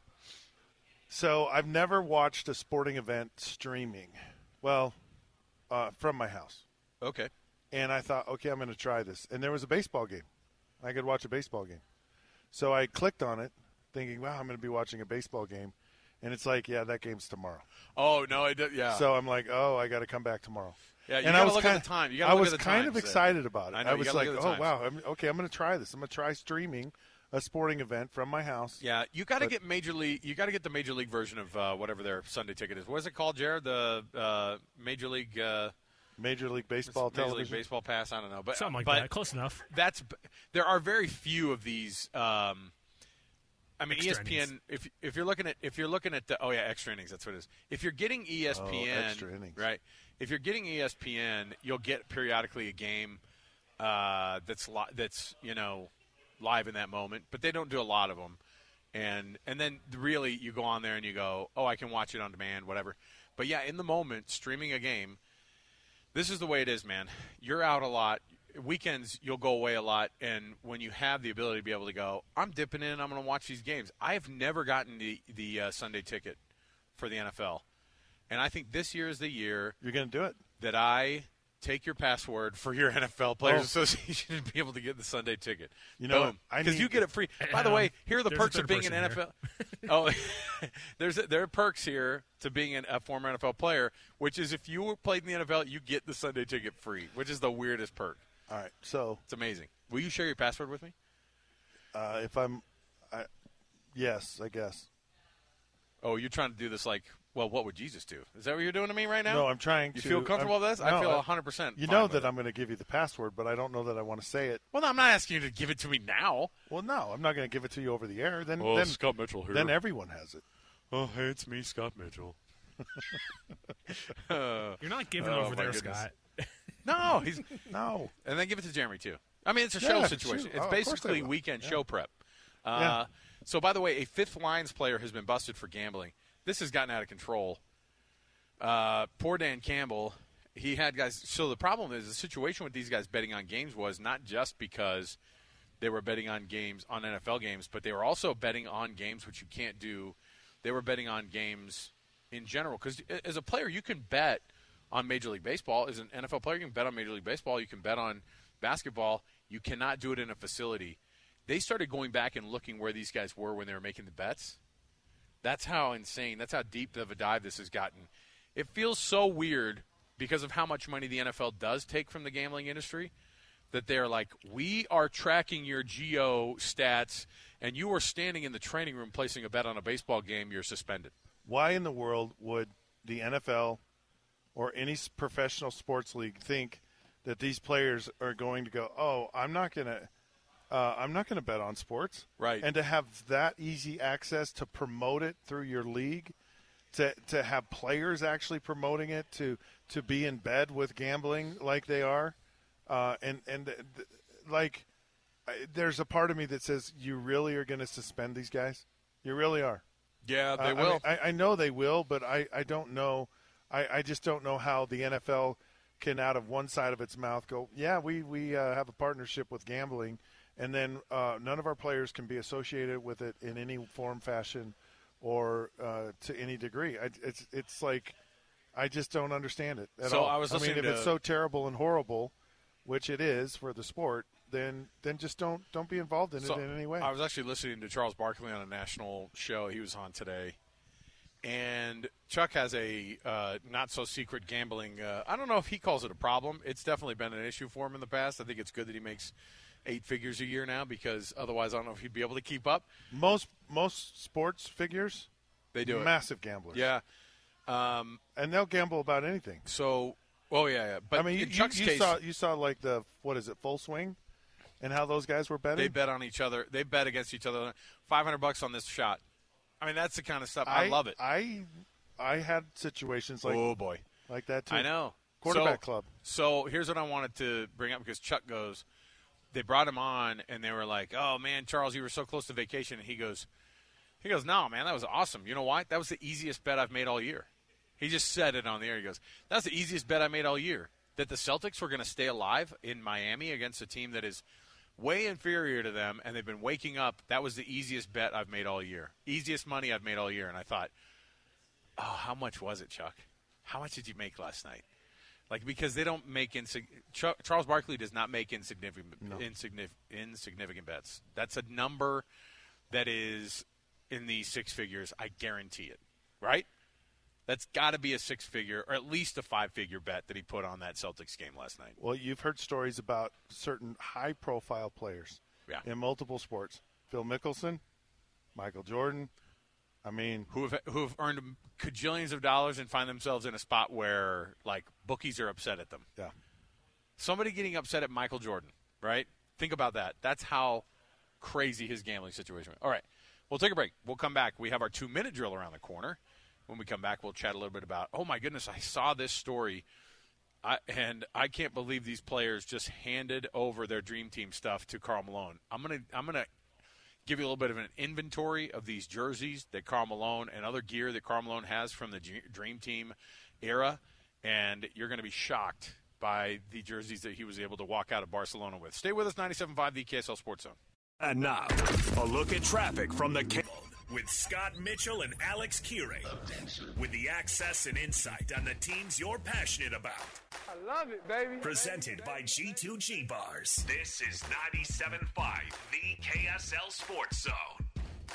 So I've never watched a sporting event streaming. Well, from my house. Okay. And I thought, okay, I'm going to try this. And there was a baseball game. I could watch a baseball game. So I clicked on it, thinking, wow, I'm going to be watching a baseball game. And it's like, yeah, that game's tomorrow. Oh, no, I did, yeah. So I'm like, oh, I got to come back tomorrow. Yeah, you got to look at the time. I was kind of excited about it. I know, I was like, oh, wow, I'm going to try this. I'm going to try streaming a sporting event from my house. Yeah, you got to get Major League. You got to get the Major League version of whatever their Sunday Ticket is. What is it called, Jared? The Major League. Major League Baseball television? Major League Baseball Pass, I don't know. But, something like that, close enough. There are very few of these. I mean, extra ESPN. Innings. If you're looking at the extra innings, that's what it is. If you're getting ESPN, extra innings. Right? If you're getting ESPN, you'll get periodically a game that's live in that moment, but they don't do a lot of them. And then really you go on there and you go, oh, I can watch it on demand, whatever. But yeah, in the moment, streaming a game. This is the way it is, man. You're out a lot. Weekends, you'll go away a lot, and when you have the ability to be able to go, I'm dipping in, I'm going to watch these games. I have never gotten the Sunday ticket for the NFL, and I think this year is the year you're going to do it. That I take your password for your NFL Players Association and be able to get the Sunday ticket. You know, because you get it free. By the way, here are the perks of being an NFL. There are perks here to being a former NFL player, which is if you played in the NFL, you get the Sunday ticket free, which is the weirdest perk. All right, so it's amazing. Will you share your password with me? Yes, I guess. Oh, you're trying to do this like, well, what would Jesus do? Is that what you're doing to me right now? No, I'm trying to. You feel comfortable with this? No, I feel 100%. You know that I'm going to give you the password, but I don't know that I want to say it. Well, no, I'm not asking you to give it to me now. Well, no, I'm not going to give it to you over the air. Then Scott Mitchell here. Then everyone has it. Oh, hey, it's me, Scott Mitchell. You're not giving over there, goodness. Scott. No, he's no. And then give it to Jeremy too. I mean, it's a show situation. It's basically weekend show prep. So, by the way, a Fifth Lines player has been busted for gambling. This has gotten out of control. Poor Dan Campbell, he had guys. So the problem is the situation with these guys betting on games was not just because they were betting on games, on NFL games, but they were also betting on games, which you can't do. They were betting on games in general. Because as a player, you can bet on Major League Baseball. As an NFL player, you can bet on Major League Baseball. You can bet on basketball. You cannot do it in a facility. They started going back and looking where these guys were when they were making the bets. That's how insane, that's how deep of a dive this has gotten. It feels so weird because of how much money the NFL does take from the gambling industry that they're like, we are tracking your geo stats, and you are standing in the training room placing a bet on a baseball game, you're suspended. Why in the world would the NFL or any professional sports league think that these players are going to go, oh, I'm not going to bet on sports. Right. And to have that easy access to promote it through your league, to have players actually promoting it, to be in bed with gambling like they are, there's a part of me that says you really are going to suspend these guys? You really are. Yeah, they will. I know they will, but I don't know. I just don't know how the NFL can, out of one side of its mouth, go, yeah, we have a partnership with gambling, and then none of our players can be associated with it in any form, fashion, or to any degree. It's like I just don't understand it at all. I mean, if it's so terrible and horrible, which it is for the sport, then just don't be involved in it in any way. I was actually listening to Charles Barkley on a national show he was on today, and Chuck has a not-so-secret gambling I don't know if he calls it a problem. It's definitely been an issue for him in the past. I think it's good that he makes 8 figures a year now, because otherwise I don't know if he'd be able to keep up. Most sports figures, they do massive gamblers. Yeah. And they'll gamble about anything. So, yeah. But I mean, in Chuck's case, you saw like the, what is it, Full Swing? And how those guys were betting? They bet on each other. They bet against each other. $500 on this shot. I mean, that's the kind of stuff. I love it. I had situations like, oh boy, like that too. I know. Quarterback club. So here's what I wanted to bring up, because Chuck goes, they brought him on and they were like, oh man, Charles, you were so close to vacation. And he goes, no, man, that was awesome. You know why? That was the easiest bet I've made all year. He just said it on the air. He goes, that's the easiest bet I made all year. That the Celtics were going to stay alive in Miami against a team that is way inferior to them, and they've been waking up. That was the easiest bet I've made all year. Easiest money I've made all year. And I thought, oh, how much was it, Chuck? How much did you make last night? Like, because they don't make Charles Barkley does not make insignificant bets. That's a number that is in the 6 figures. I guarantee it. Right? That's got to be a 6-figure or at least a 5-figure bet that he put on that Celtics game last night. Well, you've heard stories about certain high-profile players in multiple sports. Phil Mickelson, Michael Jordan. I mean, who have earned cajillions of dollars and find themselves in a spot where, like, bookies are upset at them. Yeah. Somebody getting upset at Michael Jordan, right? Think about that. That's how crazy his gambling situation was. All right, we'll take a break. We'll come back. We have our 2-minute drill around the corner. When we come back, we'll chat a little bit about, oh, my goodness, I saw this story, and I can't believe these players just handed over their Dream Team stuff to Karl Malone. I'm gonna give you a little bit of an inventory of these jerseys that Karl Malone and other gear that Karl Malone has from the Dream Team era, and you're going to be shocked by the jerseys that he was able to walk out of Barcelona with. Stay with us, 97.5, the KSL Sports Zone. And now, a look at traffic from the with Scott Mitchell and Alex Kirry. With the access and insight on the teams you're passionate about. I love it, baby. Presented by G2G Bars. This is 97.5, the KSL Sports Zone.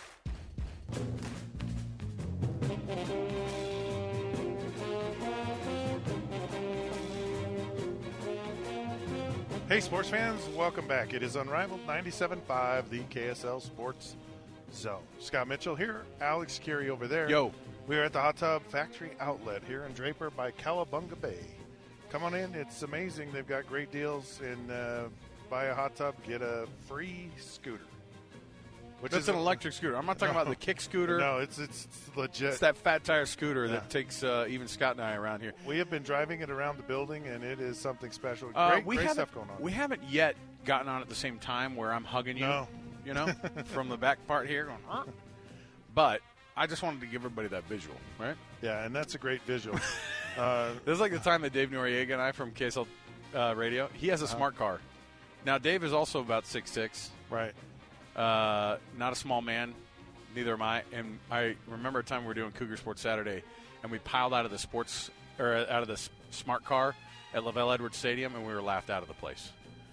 Hey, sports fans, welcome back. It is Unrivaled 97.5, the KSL Sports Zone. Scott Mitchell here, Alex Kirry over there. Yo. We are at the Hot Tub Factory Outlet here in Draper by Cowabunga Bay. Come on in. It's amazing. They've got great deals. And buy a hot tub, get a free scooter. That's an electric scooter. I'm not talking about the kick scooter. No, it's legit. It's that fat tire scooter that takes even Scott and I around here. We have been driving it around the building, and it is something special. Great stuff going on. We haven't yet gotten on at the same time where I'm hugging you, you know, from the back part here. Going, but I just wanted to give everybody that visual, right? Yeah, and that's a great visual. This is like the time that Dave Noriega and I from KSL Radio, he has a smart car. Now, Dave is also about 6'6". Right. Not a small man, neither am I. And I remember a time we were doing Cougar Sports Saturday, and we piled out of the smart car at Lavelle Edwards Stadium, and we were laughed out of the place.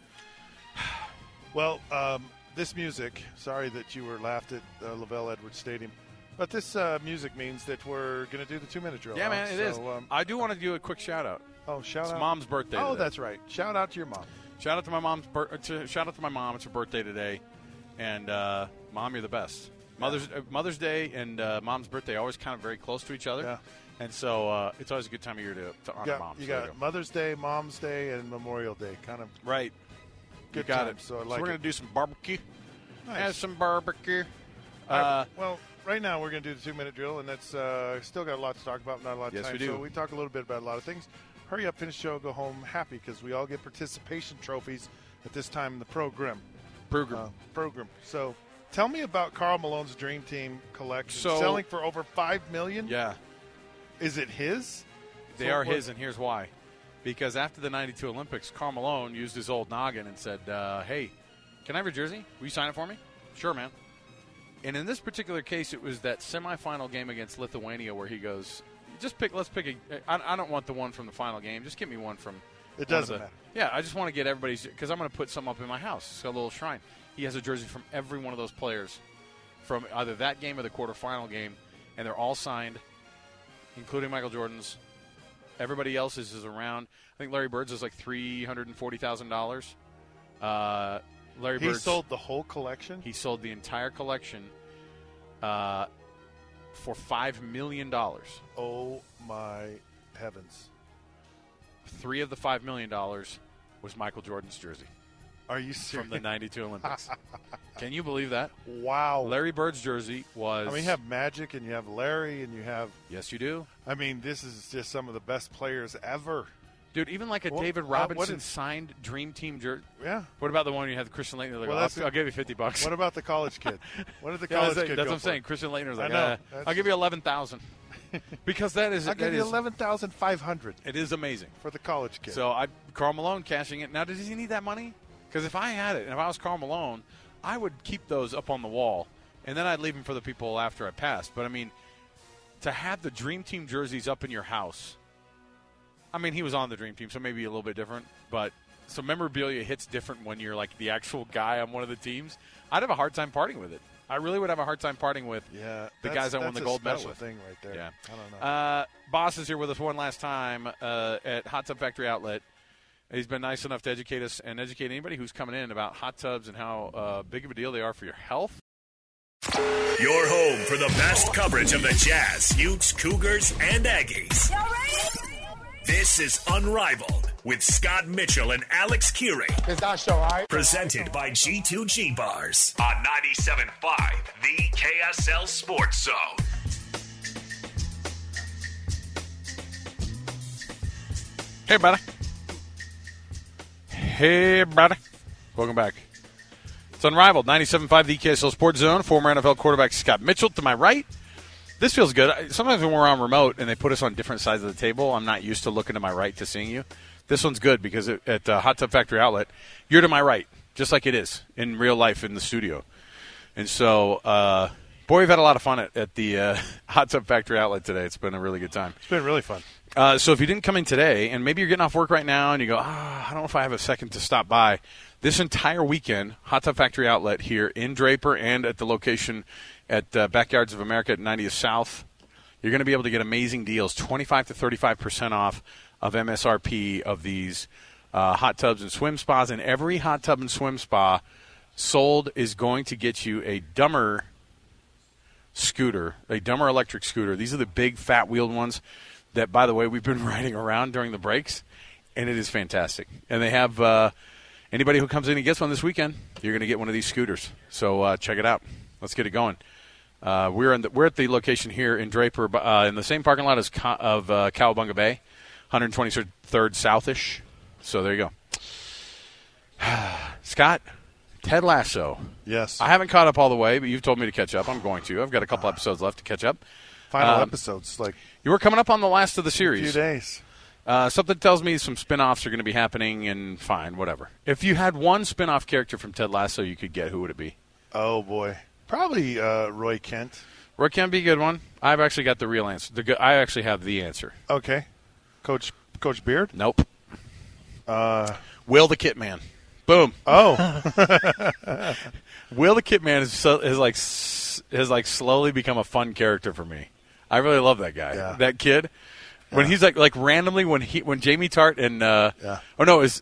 Well, this music. Sorry that you were laughed at Lavelle Edwards Stadium, but this music means that we're going to do the 2-minute drill. Yeah, man, it is. I do want to do a quick shout out. Oh, shout out! It's Mom's birthday. Oh, today. That's right. Shout out to your mom. Shout out to my mom's. Shout out to my mom. It's her birthday today. And, Mom, you're the best. Mother's Day and Mom's birthday are always kind of very close to each other. Yeah. And so it's always a good time of year to honor Mom. You got Mother's Day, Mom's Day, and Memorial Day. Kind of right. Good you got time, it. So we're going to do some barbecue. Nice. Have some barbecue. Well, right now we're going to do the 2-minute drill, and that's still got a lot to talk about, not a lot of time. We do. So we talk a little bit about a lot of things. Hurry up, finish the show, go home happy, because we all get participation trophies at this time in the program. Program. So tell me about Karl Malone's Dream Team collection. Selling for over $5 million? Yeah. Is it his? They are his, and here's why. Because after the 92 Olympics, Karl Malone used his old noggin and said, hey, can I have your jersey? Will you sign it for me? Sure, man. And in this particular case, it was that semifinal game against Lithuania where he goes, let's pick I don't want the one from the final game. Just give me one from. It doesn't matter. Yeah, I just want to get everybody's, because I'm going to put some up in my house. It's got a little shrine. He has a jersey from every one of those players from either that game or the quarterfinal game, and they're all signed, including Michael Jordan's. Everybody else's is around. I think Larry Bird's is like $340,000. Larry Bird sold the whole collection? He sold the entire collection for $5 million. Oh, my heavens. 3 of the $5 million was Michael Jordan's jersey. Are you serious? From the 92 Olympics. Can you believe that? Wow. Larry Bird's jersey was... I mean, you have Magic and you have Larry and you have... Yes, you do. I mean, this is just some of the best players ever. Dude, even like a David Robinson signed Dream Team jersey. Yeah. What about the one you had Christian Laettner? Like, I'll give you $50. What about the college kid? What did the college kid That's go what I'm saying. Christian Laettner's like, I'll give you $11,000. Because that is... I'll give you $11,500. It is amazing. For the college kid. So Karl Malone cashing it. Now, does he need that money? Because if I had it, and if I was Karl Malone, I would keep those up on the wall, and then I'd leave them for the people after I passed. But, I mean, to have the Dream Team jerseys up in your house, I mean, he was on the Dream Team, so maybe a little bit different. But so memorabilia hits different when you're, like, the actual guy on one of the teams. I'd have a hard time parting with it. I really would have a hard time parting with the guys I won the gold medal with. That's a special thing right there. Yeah. I don't know. Boss is here with us one last time at Hot Tub Factory Outlet. He's been nice enough to educate us and educate anybody who's coming in about hot tubs and how big of a deal they are for your health. Your home for the best coverage of the Jazz, Utes, Cougars, and Aggies. Y'all ready? This is Unrivaled with Scott Mitchell and Alex Kirry. It's our show, all right? Presented by G2G Bars on 97.5, the KSL Sports Zone. Hey, buddy. Hey, brother. Welcome back. It's Unrivaled, 97.5 the KSL Sports Zone. Former NFL quarterback Scott Mitchell to my right. This feels good. Sometimes when we're on remote and they put us on different sides of the table, I'm not used to looking to my right to seeing you. This one's good because at Hot Tub Factory Outlet, you're to my right, just like it is in real life in the studio. And so, boy, we've had a lot of fun at the Hot Tub Factory Outlet today. It's been a really good time. It's been really fun. So if you didn't come in today, and maybe you're getting off work right now, and you go, I don't know if I have a second to stop by. This entire weekend, Hot Tub Factory Outlet here in Draper and at the location at Backyards of America at 90th South, you're going to be able to get amazing deals, 25 to 35% off of MSRP of these hot tubs and swim spas. And every hot tub and swim spa sold is going to get you a Dummer scooter, a Dummer electric scooter. These are the big, fat-wheeled ones that, by the way, we've been riding around during the breaks, and it is fantastic. And they have anybody who comes in and gets one this weekend, you're going to get one of these scooters. So check it out. Let's get it going. We're at the location here in Draper in the same parking lot as Cowabunga Bay, 123rd Southish. So there you go. Scott, Ted Lasso. Yes. I haven't caught up all the way, but you've told me to catch up. I'm going to. I've got a couple episodes left to catch up. Final episodes. You were coming up on the last of the series. A few days. Something tells me some spin-offs are going to be happening, and fine, whatever. If you had one spin-off character from Ted Lasso you could get, who would it be? Oh, boy. Probably Roy Kent. Roy Kent be a good one. I've actually got the real answer. I actually have the answer. Okay. Coach Beard? Nope. Will the Kit Man. Boom. Oh. Will the Kit Man has slowly become a fun character for me. I really love that guy. Yeah. That kid. Yeah. When he's like randomly when Jamie Tart and yeah. Oh no, it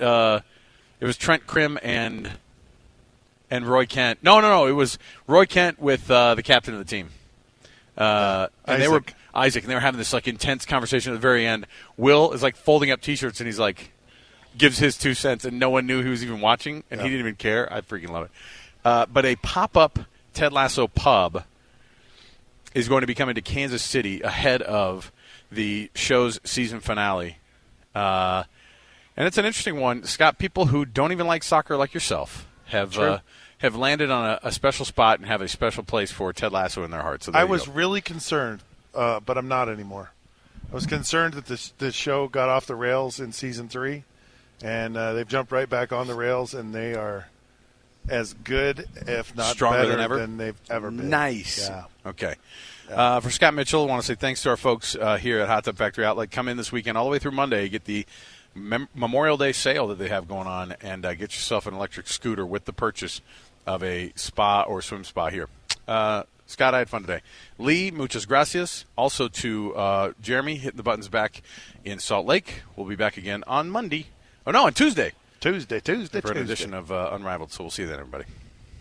was Trent Krim and Roy Kent. No, it was Roy Kent with the captain of the team. And Isaac. they were Isaac, and they were having this intense conversation at the very end. Will is folding up T-shirts, and he's gives his 2 cents, and no one knew he was even watching, and he didn't even care. I freaking love it. But a pop-up Ted Lasso pub is going to be coming to Kansas City ahead of the show's season finale. And it's an interesting one. Scott, people who don't even like soccer like yourself have landed on a special spot and have a special place for Ted Lasso in their heart. So I was really concerned, but I'm not anymore. I was concerned that the show got off the rails in season 3, and they've jumped right back on the rails, and they are as good, if not stronger better, than they've ever been. Nice. Yeah. Okay. Yeah. For Scott Mitchell, I want to say thanks to our folks here at Hot Tub Factory Outlet. Come in this weekend all the way through Monday. Get the Memorial Day sale that they have going on, and get yourself an electric scooter with the purchase of a spa or swim spa here. Scott, I had fun today. Lee, muchas gracias. Also to Jeremy, hitting the buttons back in Salt Lake. We'll be back again on Monday. Oh, no, on Tuesday. Tuesday. For an edition of Unrivaled. So we'll see you then, everybody.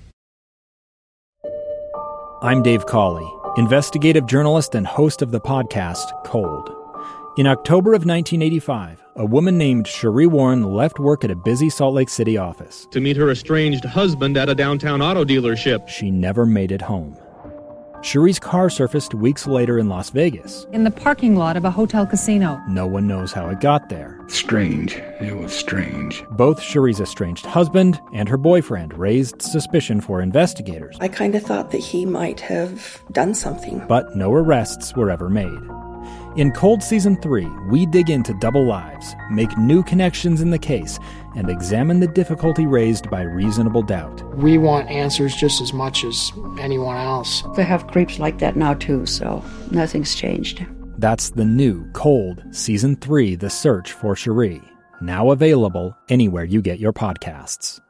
I'm Dave Cawley, investigative journalist and host of the podcast Cold. In October of 1985, a woman named Cherie Warren left work at a busy Salt Lake City office to meet her estranged husband at a downtown auto dealership. She never made it home. Cherie's car surfaced weeks later in Las Vegas. In the parking lot of a hotel casino. No one knows how it got there. Strange. It was strange. Both Cherie's estranged husband and her boyfriend raised suspicion for investigators. I kind of thought that he might have done something. But no arrests were ever made. In Cold Season 3, we dig into double lives, make new connections in the case, and examine the difficulty raised by reasonable doubt. We want answers just as much as anyone else. They have creeps like that now, too, so nothing's changed. That's the new Cold Season 3, The Search for Cherie. Now available anywhere you get your podcasts.